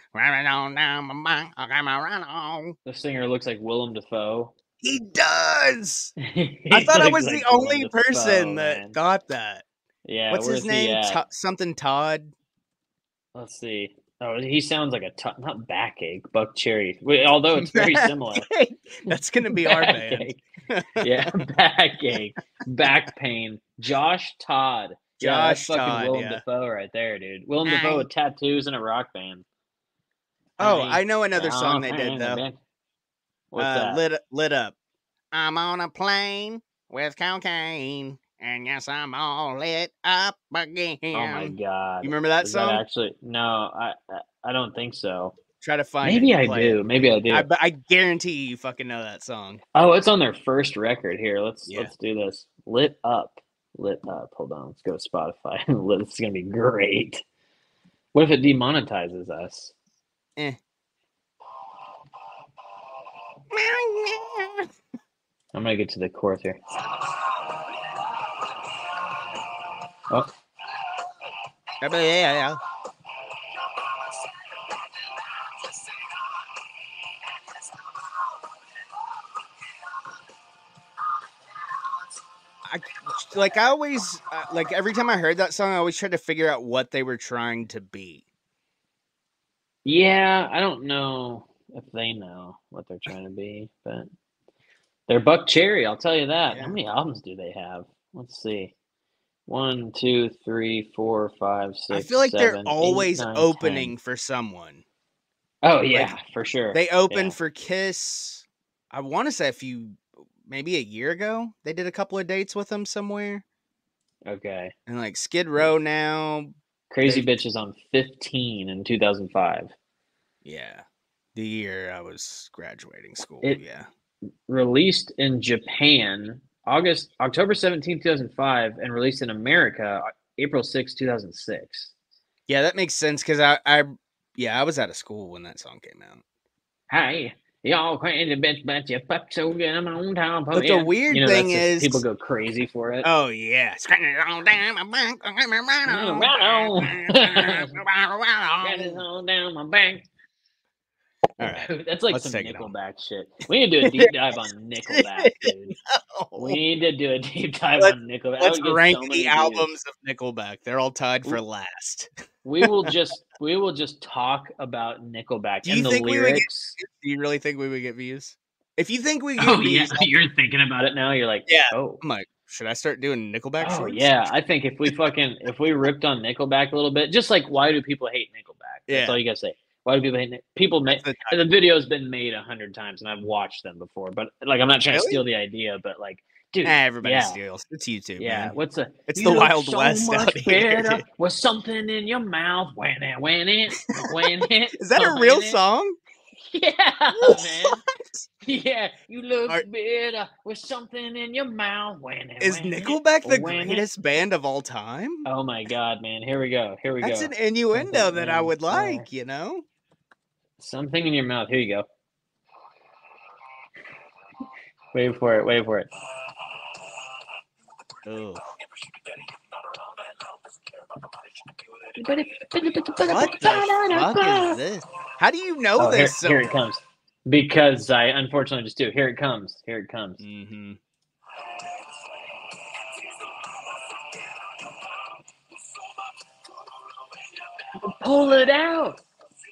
[SPEAKER 3] The singer looks like Willem Dafoe.
[SPEAKER 4] He does. I thought I was the only person that thought that.
[SPEAKER 3] Yeah.
[SPEAKER 4] What's his name? Something Todd.
[SPEAKER 3] Let's see. Oh, he sounds like not backache, Buck Cherry. Although it's very similar.
[SPEAKER 4] That's going to be our band.
[SPEAKER 3] Yeah, backache, back pain. Josh Todd.
[SPEAKER 4] Josh
[SPEAKER 3] Todd.
[SPEAKER 4] Fucking
[SPEAKER 3] Willem Dafoe right there, dude. Willem Dafoe with tattoos and a rock band.
[SPEAKER 4] Oh, I know another song they did though.
[SPEAKER 3] What's that?
[SPEAKER 4] Lit Up. I'm on a plane with cocaine. And yes, I'm all lit up again.
[SPEAKER 3] Oh my god!
[SPEAKER 4] You remember that song?
[SPEAKER 3] Actually, no, I don't think so.
[SPEAKER 4] Try to find
[SPEAKER 3] Maybe
[SPEAKER 4] it.
[SPEAKER 3] I
[SPEAKER 4] Play
[SPEAKER 3] do.
[SPEAKER 4] it.
[SPEAKER 3] Maybe I do.
[SPEAKER 4] But I guarantee you fucking know that song.
[SPEAKER 3] Oh, it's on their first record. Here, let's
[SPEAKER 4] Yeah.
[SPEAKER 3] do this. Lit up. Hold on, let's go to Spotify. This is gonna be great. What if it demonetizes us? I'm gonna get to the chorus here. Oh,
[SPEAKER 4] Yeah. I always like every time I heard that song, I always tried to figure out what they were trying to be.
[SPEAKER 3] yeah. I don't know if they know what they're trying to be, but they're Buck Cherry. I'll tell you that.
[SPEAKER 4] Yeah.
[SPEAKER 3] How many albums do they have? Let's see. 1, 2, 3, 4, 5, 6.
[SPEAKER 4] I feel like
[SPEAKER 3] 7,
[SPEAKER 4] they're always
[SPEAKER 3] 8, 9,
[SPEAKER 4] opening
[SPEAKER 3] 10.
[SPEAKER 4] for someone.
[SPEAKER 3] Oh yeah, for sure.
[SPEAKER 4] They opened
[SPEAKER 3] Yeah.
[SPEAKER 4] for Kiss. I want to say maybe a year ago, they did a couple of dates with them somewhere.
[SPEAKER 3] Okay.
[SPEAKER 4] And like Skid Row now.
[SPEAKER 3] Crazy Bitch is on 15 in 2005.
[SPEAKER 4] Yeah. The year I was graduating school.
[SPEAKER 3] It-
[SPEAKER 4] yeah.
[SPEAKER 3] Released in Japan October 17, 2005, and released in America April 6, 2006.
[SPEAKER 4] Yeah, that makes sense because I was out of school when that song came out.
[SPEAKER 3] Hey, y'all crazy bitch, but you fuck so good, I'm on top of
[SPEAKER 4] But
[SPEAKER 3] it.
[SPEAKER 4] the weird thing
[SPEAKER 3] that's just-
[SPEAKER 4] is-
[SPEAKER 3] people go crazy for it.
[SPEAKER 4] Oh yeah.
[SPEAKER 3] Got it all down my back.
[SPEAKER 4] All right.
[SPEAKER 3] That's like
[SPEAKER 4] let's
[SPEAKER 3] some
[SPEAKER 4] take it on.
[SPEAKER 3] Nickelback shit. We need to do a deep dive on Nickelback, dude. We need to do a deep dive on Nickelback. That
[SPEAKER 4] Let's
[SPEAKER 3] would get
[SPEAKER 4] rank
[SPEAKER 3] so
[SPEAKER 4] the
[SPEAKER 3] many views.
[SPEAKER 4] albums of Nickelback. They're all tied for last.
[SPEAKER 3] We will just talk about Nickelback
[SPEAKER 4] Do you
[SPEAKER 3] and the
[SPEAKER 4] think we would get
[SPEAKER 3] lyrics.
[SPEAKER 4] Do you really think we would get views? If you think we get
[SPEAKER 3] Oh yeah,
[SPEAKER 4] views,
[SPEAKER 3] you're thinking about it now. You're like,
[SPEAKER 4] Yeah.
[SPEAKER 3] oh,
[SPEAKER 4] I'm like, should I start doing Nickelback
[SPEAKER 3] oh
[SPEAKER 4] shorts?
[SPEAKER 3] yeah. I think if we ripped on Nickelback a little bit, just like why do people hate Nickelback? That's
[SPEAKER 4] Yeah.
[SPEAKER 3] all you gotta say. Why do people hate people?
[SPEAKER 4] That's
[SPEAKER 3] The video's been made 100 times, and I've watched them before. But like, I'm not trying to
[SPEAKER 4] Really?
[SPEAKER 3] steal the idea, but like, dude,
[SPEAKER 4] Everybody
[SPEAKER 3] yeah.
[SPEAKER 4] steals. It's YouTube.
[SPEAKER 3] Yeah,
[SPEAKER 4] man.
[SPEAKER 3] what's a?
[SPEAKER 4] It's
[SPEAKER 3] You
[SPEAKER 4] the
[SPEAKER 3] look
[SPEAKER 4] Wild
[SPEAKER 3] so
[SPEAKER 4] West
[SPEAKER 3] much
[SPEAKER 4] out here.
[SPEAKER 3] better with something in your mouth. When it.
[SPEAKER 4] Is that a real song?
[SPEAKER 3] Yeah, man. Yeah, you look
[SPEAKER 4] Are-
[SPEAKER 3] better with something in your mouth.
[SPEAKER 4] Is Nickelback the
[SPEAKER 3] when it-
[SPEAKER 4] greatest band of all time?
[SPEAKER 3] Oh my god, man! Here we go.
[SPEAKER 4] That's
[SPEAKER 3] go.
[SPEAKER 4] an innuendo
[SPEAKER 3] Something
[SPEAKER 4] that I
[SPEAKER 3] in
[SPEAKER 4] would
[SPEAKER 3] your-
[SPEAKER 4] like, you know?
[SPEAKER 3] Something in your mouth. Here you go. Wait for it.
[SPEAKER 4] Ugh.
[SPEAKER 2] What
[SPEAKER 4] What the fuck is this? How do you know
[SPEAKER 3] Oh, here,
[SPEAKER 4] this?
[SPEAKER 3] here it comes. Because I unfortunately just do. Here it comes.
[SPEAKER 4] Mm-hmm.
[SPEAKER 3] Pull it out.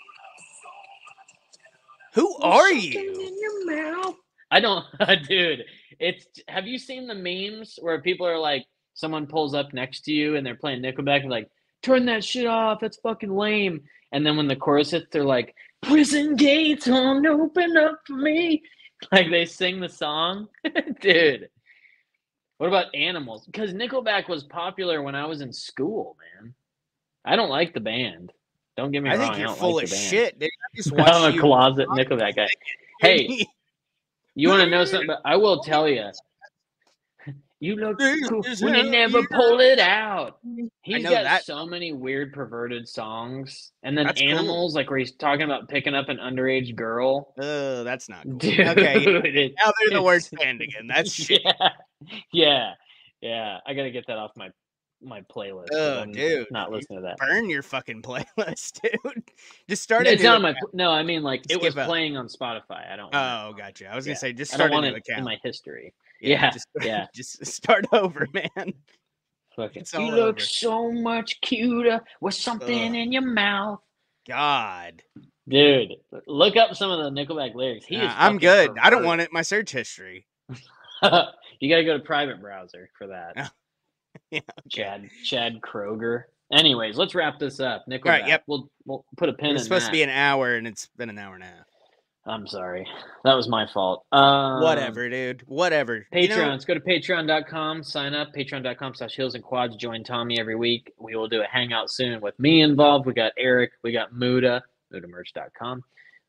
[SPEAKER 4] Who are
[SPEAKER 3] Something
[SPEAKER 4] you?
[SPEAKER 3] in your mouth. I don't, dude. Have you seen the memes where people are like, someone pulls up next to you and they're playing Nickelback and like, turn that shit off. That's fucking lame. And then when the chorus hits, they're like, prison gates won't open up for me. Like they sing the song, dude. What about Animals? Because Nickelback was popular when I was in school, man. I don't like the band. Don't get me
[SPEAKER 4] I
[SPEAKER 3] wrong.
[SPEAKER 4] think you're
[SPEAKER 3] I don't
[SPEAKER 4] full
[SPEAKER 3] like
[SPEAKER 4] of
[SPEAKER 3] the band.
[SPEAKER 4] shit, dude. I just watched
[SPEAKER 3] I'm a
[SPEAKER 4] you.
[SPEAKER 3] closet Nickelback guy. Hey, you want to know something? I will tell you. You look cool when you never pull it out. He's
[SPEAKER 4] know
[SPEAKER 3] got
[SPEAKER 4] that.
[SPEAKER 3] so many weird perverted songs. And then
[SPEAKER 4] That's cool.
[SPEAKER 3] Animals, like where he's talking about picking up an underage girl.
[SPEAKER 4] That's not cool.
[SPEAKER 3] Dude,
[SPEAKER 4] Okay, now they're the
[SPEAKER 3] it's-
[SPEAKER 4] worst band again. That's shit.
[SPEAKER 3] Yeah. I gotta get that off my playlist. 'cause
[SPEAKER 4] Oh,
[SPEAKER 3] I'm
[SPEAKER 4] dude.
[SPEAKER 3] not listening to that.
[SPEAKER 4] Burn your fucking playlist, dude. Just start
[SPEAKER 3] It's
[SPEAKER 4] a
[SPEAKER 3] not
[SPEAKER 4] new
[SPEAKER 3] on my. No, I mean like it
[SPEAKER 4] Skip
[SPEAKER 3] was
[SPEAKER 4] out.
[SPEAKER 3] playing on Spotify. I don't.
[SPEAKER 4] Oh, gotcha. I was
[SPEAKER 3] Yeah.
[SPEAKER 4] gonna say just
[SPEAKER 3] I don't
[SPEAKER 4] start a
[SPEAKER 3] want
[SPEAKER 4] new
[SPEAKER 3] it
[SPEAKER 4] account.
[SPEAKER 3] in my history. Yeah,
[SPEAKER 4] just,
[SPEAKER 3] yeah.
[SPEAKER 4] just start over, man.
[SPEAKER 3] Fucking,
[SPEAKER 4] It's
[SPEAKER 3] you
[SPEAKER 4] all
[SPEAKER 3] look
[SPEAKER 4] over.
[SPEAKER 3] so much cuter with something
[SPEAKER 4] Ugh.
[SPEAKER 3] in your mouth,
[SPEAKER 4] God,
[SPEAKER 3] dude. Look up some of the Nickelback lyrics. He is.
[SPEAKER 4] I'm
[SPEAKER 3] fucking
[SPEAKER 4] good. I don't
[SPEAKER 3] perverted.
[SPEAKER 4] want it in my search history.
[SPEAKER 3] You gotta go to private browser for that.
[SPEAKER 4] Yeah,
[SPEAKER 3] Chad Kroger. Anyways, let's wrap this up. Nickelback.
[SPEAKER 4] Right, yep.
[SPEAKER 3] We'll put a pin
[SPEAKER 4] It
[SPEAKER 3] in
[SPEAKER 4] was supposed
[SPEAKER 3] that.
[SPEAKER 4] to be an hour, and it's been an hour and a half.
[SPEAKER 3] I'm sorry. That was my fault.
[SPEAKER 4] Whatever, dude. Whatever.
[SPEAKER 3] Patreon.
[SPEAKER 4] You know,
[SPEAKER 3] Let's go to patreon.com. Sign up. Patreon.com/Heels and Quads. Join Tommy every week. We will do a hangout soon with me involved. We got Eric. We got Muda. MudaMerch.com.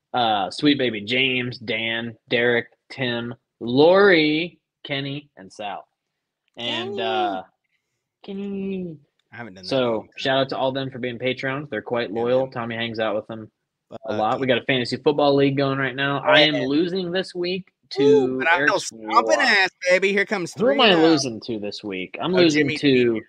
[SPEAKER 3] Sweet Baby James, Dan, Derek, Tim, Lori, Kenny, and Sal. And Kenny.
[SPEAKER 4] I haven't done that.
[SPEAKER 3] So shout out to all them for being patrons. They're quite loyal. Tommy hangs out with them a lot. We got a fantasy football league going right now. I am losing this week to Eric's
[SPEAKER 4] stomping ass, baby. Here comes 3.
[SPEAKER 3] Who am I losing to this week? I'm losing to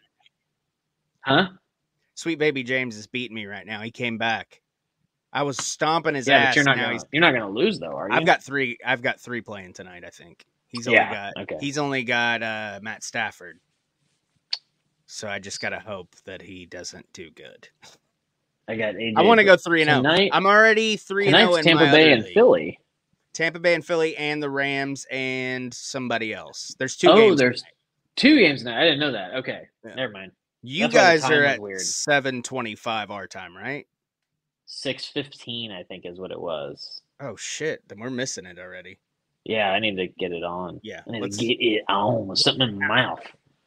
[SPEAKER 4] Sweet Baby James is beating me right now. He came back. I was stomping his
[SPEAKER 3] Yeah,
[SPEAKER 4] ass.
[SPEAKER 3] but you're not gonna lose though, are you?
[SPEAKER 4] I've got 3 playing tonight, I think. He's only got Matt Stafford. So I just gotta hope that he doesn't do good.
[SPEAKER 3] I got AJ.
[SPEAKER 4] I want to go 3-0. I'm already 3-0 in
[SPEAKER 3] Tampa Bay and Philly.
[SPEAKER 4] Tampa Bay and Philly and the Rams and somebody else. There's 2 games.
[SPEAKER 3] There's 2 games tonight. I didn't know that. Okay, never mind.
[SPEAKER 4] You guys are at 7:25 our time, right?
[SPEAKER 3] 6:15, I think, is what it was.
[SPEAKER 4] Oh shit! Then we're missing it already.
[SPEAKER 3] Yeah, I need to get it on.
[SPEAKER 4] Yeah,
[SPEAKER 3] I need to get it on with something in my mouth.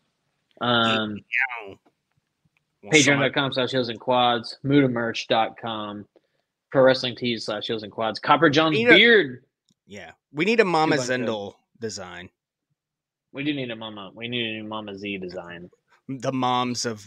[SPEAKER 3] Patreon.com/heelsandquads, mudamerch.com, ProWrestlingTees/heelsandquads, Copper John's beard.
[SPEAKER 4] Yeah, we need a Mama Zendel design.
[SPEAKER 3] We do need a Mama. We need a new Mama Z design.
[SPEAKER 4] The moms of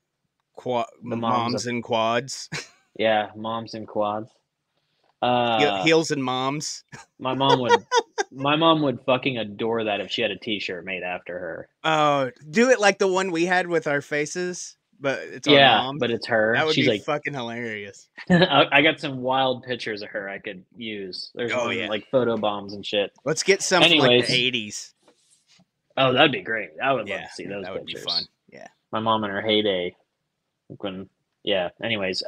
[SPEAKER 4] moms and quads.
[SPEAKER 3] Yeah, moms and quads.
[SPEAKER 4] Heels and moms.
[SPEAKER 3] My mom would fucking adore that if she had a T-shirt made after her.
[SPEAKER 4] Oh, do it like the one we had with our faces, but it's our mom.
[SPEAKER 3] But it's her.
[SPEAKER 4] That would
[SPEAKER 3] She's
[SPEAKER 4] be
[SPEAKER 3] like
[SPEAKER 4] fucking hilarious.
[SPEAKER 3] I got some wild pictures of her I could use. There's like photo bombs and shit.
[SPEAKER 4] Let's get some from like the 80s.
[SPEAKER 3] Oh, that'd be great. I would love to see those pictures.
[SPEAKER 4] That would be fun. Yeah.
[SPEAKER 3] My mom in her heyday. Anyways.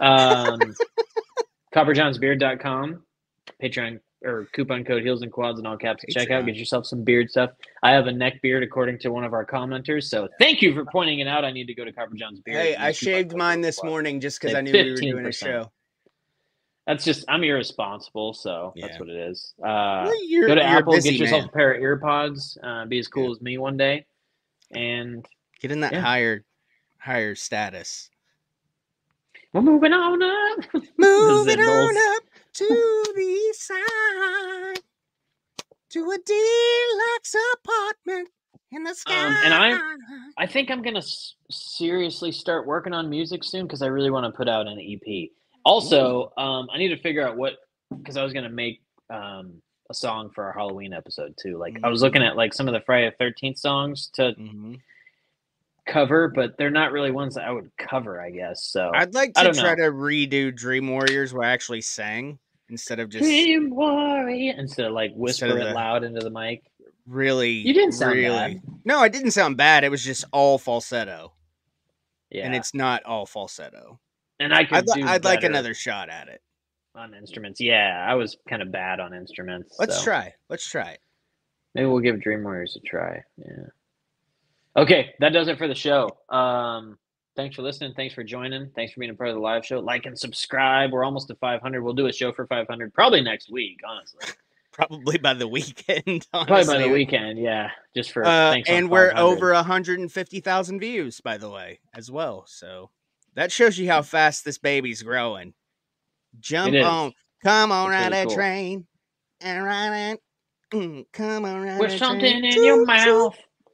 [SPEAKER 3] CopperJohnsBeard.com. Patreon or coupon code Heels and Quads in all caps at checkout. Get yourself some beard stuff. I have a neck beard according to one of our commenters. So thank you for pointing it out. I need to go to Copper John's Beard.
[SPEAKER 4] Hey, I shaved mine this morning just because I knew we were doing a show.
[SPEAKER 3] That's just, I'm irresponsible, so that's what it is. Go to Apple, get yourself a pair of earpods, be as cool as me one day, and
[SPEAKER 4] get in that higher status.
[SPEAKER 3] We're moving on up.
[SPEAKER 4] Moving on up to the side, to a deluxe apartment in the sky.
[SPEAKER 3] And I think I'm going to seriously start working on music soon because I really want to put out an EP. Also, I need to figure out because I was going to make a song for our Halloween episode too. Like I was looking at like some of the Friday the 13th songs to cover, but they're not really ones that I would cover, I guess. So
[SPEAKER 4] I'd like to try to redo Dream Warriors where I actually sang instead of just
[SPEAKER 3] Dream Warrior instead of like whisper it loud into the mic.
[SPEAKER 4] Really,
[SPEAKER 3] you didn't sound bad.
[SPEAKER 4] No, I didn't sound bad. It was just all falsetto.
[SPEAKER 3] Yeah,
[SPEAKER 4] and it's not all falsetto.
[SPEAKER 3] And I'd
[SPEAKER 4] like another shot at it
[SPEAKER 3] on instruments. Yeah, I was kind of bad on instruments.
[SPEAKER 4] Let's try it.
[SPEAKER 3] Maybe we'll give Dream Warriors a try. Yeah. Okay, that does it for the show. Thanks for listening. Thanks for joining. Thanks for being a part of the live show. Like and subscribe. We're almost to 500. We'll do a show for 500 probably next week, honestly.
[SPEAKER 4] Probably by the weekend. Honestly.
[SPEAKER 3] Probably by the weekend, yeah. Just for thanks.
[SPEAKER 4] And we're over 150,000 views, by the way, as well. So that shows you how fast this baby's growing. Jump on, come on, ride that train, and ride it. Come on, ride
[SPEAKER 3] with something in your mouth.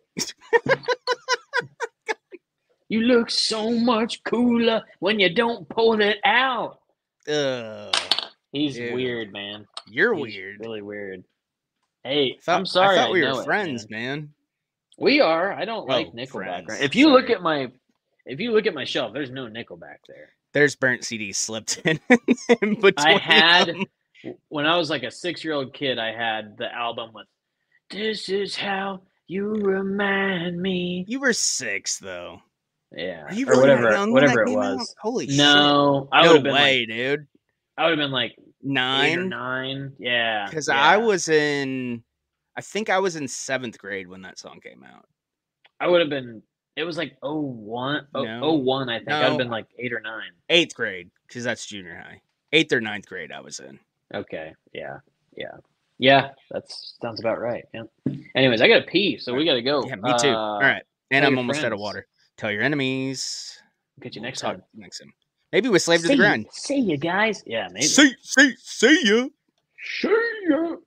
[SPEAKER 3] You look so much cooler when you don't pull it out. He's weird, man.
[SPEAKER 4] You're weird.
[SPEAKER 3] Really weird. Hey, I'm sorry.
[SPEAKER 4] I thought we were friends, man.
[SPEAKER 3] We are. I don't like Nickelback. Right? If you look at my shelf, there's no Nickelback there.
[SPEAKER 4] There's burnt CDs slipped in between.
[SPEAKER 3] I had when I was like a 6-year-old kid. I had the album with "This Is How You Remind Me."
[SPEAKER 4] You were 6, though.
[SPEAKER 3] Yeah,
[SPEAKER 4] you
[SPEAKER 3] or whatever it was.
[SPEAKER 4] Out? Holy shit!
[SPEAKER 3] No,
[SPEAKER 4] no way, dude.
[SPEAKER 3] I would have been like
[SPEAKER 4] 9
[SPEAKER 3] 8 or 9. Yeah,
[SPEAKER 4] because I think I was in 7th grade when that song came out.
[SPEAKER 3] I would have been. It was like 01, I think. I'd have been like 8 or 9.
[SPEAKER 4] 8th grade, because that's junior high. 8th or 9th grade I was in.
[SPEAKER 3] Okay, yeah. That sounds about right. Yeah. Anyways, I gotta pee, so we gotta go.
[SPEAKER 4] Yeah, me too. All right, and I'm almost out of water. Tell your enemies.
[SPEAKER 3] Get you next time.
[SPEAKER 4] Maybe with Slave to the Grind.
[SPEAKER 3] See you guys. Yeah, maybe.
[SPEAKER 4] See ya.
[SPEAKER 3] See ya.